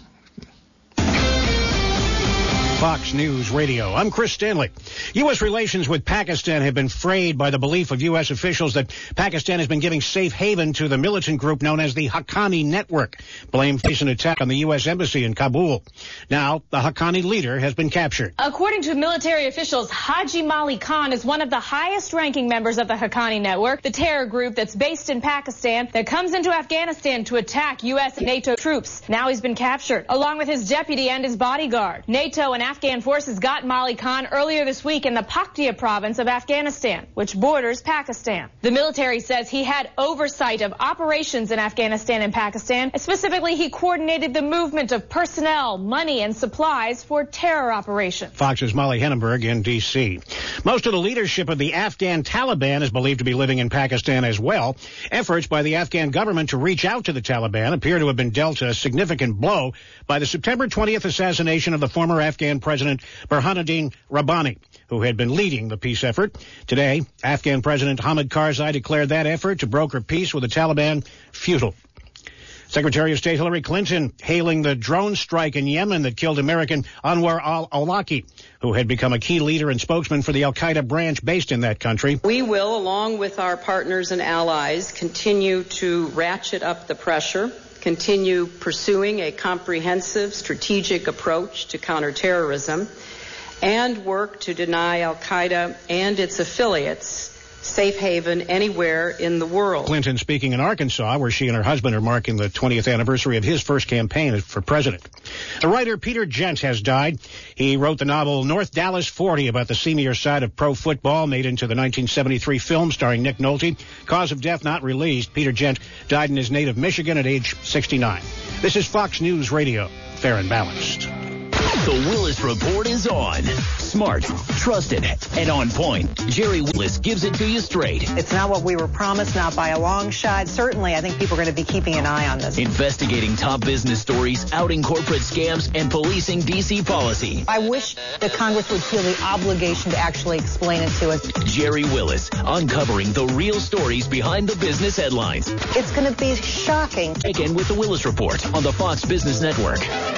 Fox News Radio. I'm Chris Stanley. U.S. relations with Pakistan have been frayed by the belief of U.S. officials that Pakistan has been giving safe haven to the militant group known as the Haqqani Network, blamed for an attack on the U.S. Embassy in Kabul. Now, the Haqqani leader has been captured. According to military officials, Haji Mali Khan is one of the highest-ranking members of the Haqqani Network, the terror group that's based in Pakistan that comes into Afghanistan to attack U.S. and NATO troops. Now he's been captured, along with his deputy and his bodyguard. NATO and Afghan forces got Mali Khan earlier this week in the Paktia province of Afghanistan, which borders Pakistan. The military says he had oversight of operations in Afghanistan and Pakistan. Specifically, he coordinated the movement of personnel, money, and supplies for terror operations. Fox's Molly Hennenberg in D.C. Most of the leadership of the Afghan Taliban is believed to be living in Pakistan as well. Efforts by the Afghan government to reach out to the Taliban appear to have been dealt a significant blow by the September 20th assassination of the former Afghan President Burhanuddin Rabbani, who had been leading the peace effort. Today, Afghan President Hamid Karzai declared that effort to broker peace with the Taliban futile. Secretary of State Hillary Clinton hailing the drone strike in Yemen that killed American Anwar al-Awlaki, who had become a key leader and spokesman for the al-Qaeda branch based in that country. We will, along with our partners and allies, continue to ratchet up the pressure, continue pursuing a comprehensive strategic approach to counterterrorism, and work to deny al-Qaeda and its affiliates safe haven anywhere in the world. Clinton speaking in Arkansas, where she and her husband are marking the 20th anniversary of his first campaign for president. The writer Peter Gent has died. He wrote the novel North Dallas 40 about the seamier side of pro football, made into the 1973 film starring Nick Nolte. Cause of death not released. Peter Gent died in his native Michigan at age 69. This is Fox News Radio, fair and balanced. The Willis Report is on. Smart, trusted, and on point. Jerry Willis gives it to you straight. It's not what we were promised, not by a long shot. Certainly, I think people are going to be keeping an eye on this. Investigating top business stories, outing corporate scams, and policing D.C. policy. I wish that Congress would feel the obligation to actually explain it to us. Jerry Willis, uncovering the real stories behind the business headlines. It's going to be shocking. Again with the Willis Report on the Fox Business Network.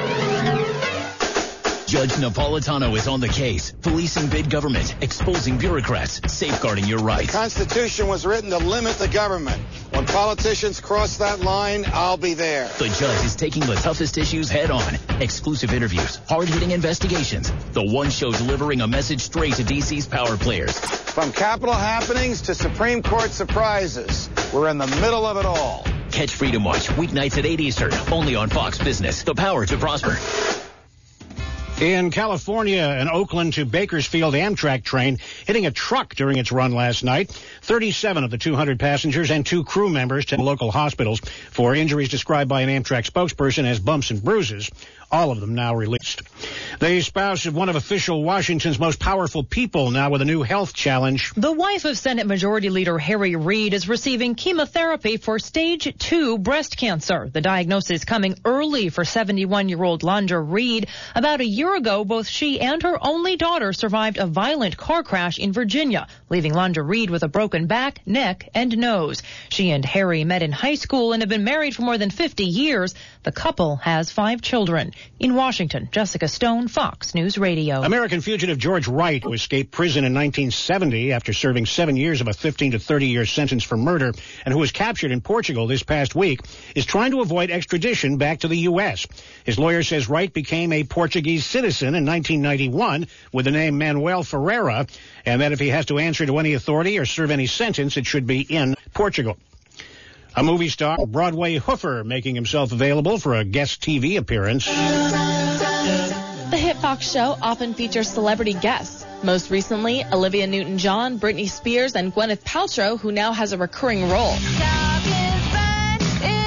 Judge Napolitano is on the case. Policing big government, exposing bureaucrats, safeguarding your rights. The Constitution was written to limit the government. When politicians cross that line, I'll be there. The judge is taking the toughest issues head on. Exclusive interviews, hard-hitting investigations. The one show delivering a message straight to D.C.'s power players. From Capitol happenings to Supreme Court surprises, we're in the middle of it all. Catch Freedom Watch weeknights at 8 Eastern, only on Fox Business. The power to prosper. In California, an Oakland to Bakersfield Amtrak train hitting a truck during its run last night. 37 of the 200 passengers and 2 crew members to local hospitals for injuries described by an Amtrak spokesperson as bumps and bruises. All of them now released. The spouse of one of official Washington's most powerful people now with a new health challenge. The wife of Senate Majority Leader Harry Reid is receiving chemotherapy for stage 2 breast cancer. The diagnosis coming early for 71-year-old Londra Reid. About a year ago, both she and her only daughter survived a violent car crash in Virginia, leaving Londra Reid with a broken back, neck, and nose. She and Harry met in high school and have been married for more than 50 years. The couple has 5 children. In Washington, Jessica Stone, Fox News Radio. American fugitive George Wright, who escaped prison in 1970 after serving 7 years of a 15 to 30-year sentence for murder, and who was captured in Portugal this past week, is trying to avoid extradition back to the U.S. His lawyer says Wright became a Portuguese citizen in 1991 with the name Manuel Ferreira, and that if he has to answer to any authority or serve any sentence, it should be in Portugal. A movie star, Broadway Hoofer, making himself available for a guest TV appearance. The hit Fox show often features celebrity guests. Most recently, Olivia Newton-John, Britney Spears, and Gwyneth Paltrow, who now has a recurring role.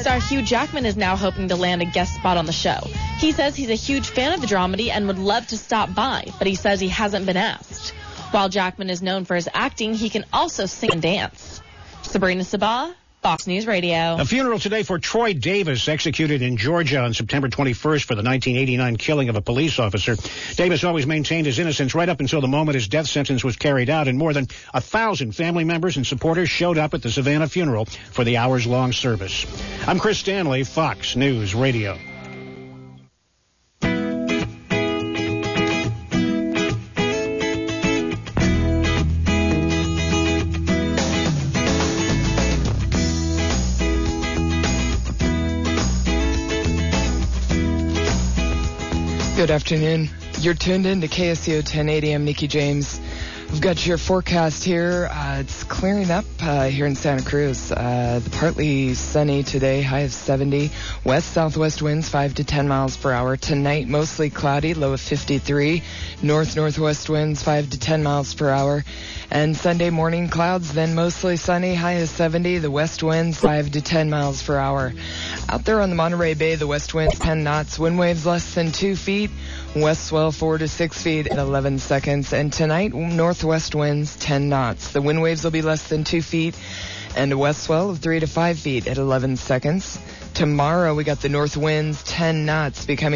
Star Hugh Jackman is now hoping to land a guest spot on the show. He says he's a huge fan of the dramedy and would love to stop by, but he says he hasn't been asked. While Jackman is known for his acting, he can also sing and dance. Sabrina Sabah, Fox News Radio. A funeral today for Troy Davis, executed in Georgia on September 21st for the 1989 killing of a police officer. Davis always maintained his innocence right up until the moment his death sentence was carried out, and more than 1,000 family members and supporters showed up at the Savannah funeral for the hours-long service. I'm Chris Stanley, Fox News Radio. Good afternoon. You're tuned in to KSCO 1080. I'm Nikki James. We've got your forecast here. It's clearing up here in Santa Cruz. Partly sunny today, high of 70. West-southwest winds 5 to 10 miles per hour. Tonight, mostly cloudy, low of 53. North-northwest winds 5 to 10 miles per hour. And Sunday morning clouds, then mostly sunny, high of 70. The west winds 5 to 10 miles per hour. Out there on the Monterey Bay, the west winds 10 knots. Wind waves less than 2 feet. West swell 4 to 6 feet at 11 seconds. And tonight, northwest winds 10 knots. The wind waves will be less than 2 feet. And a west swell of 3 to 5 feet at 11 seconds. Tomorrow, we got the north winds 10 knots becoming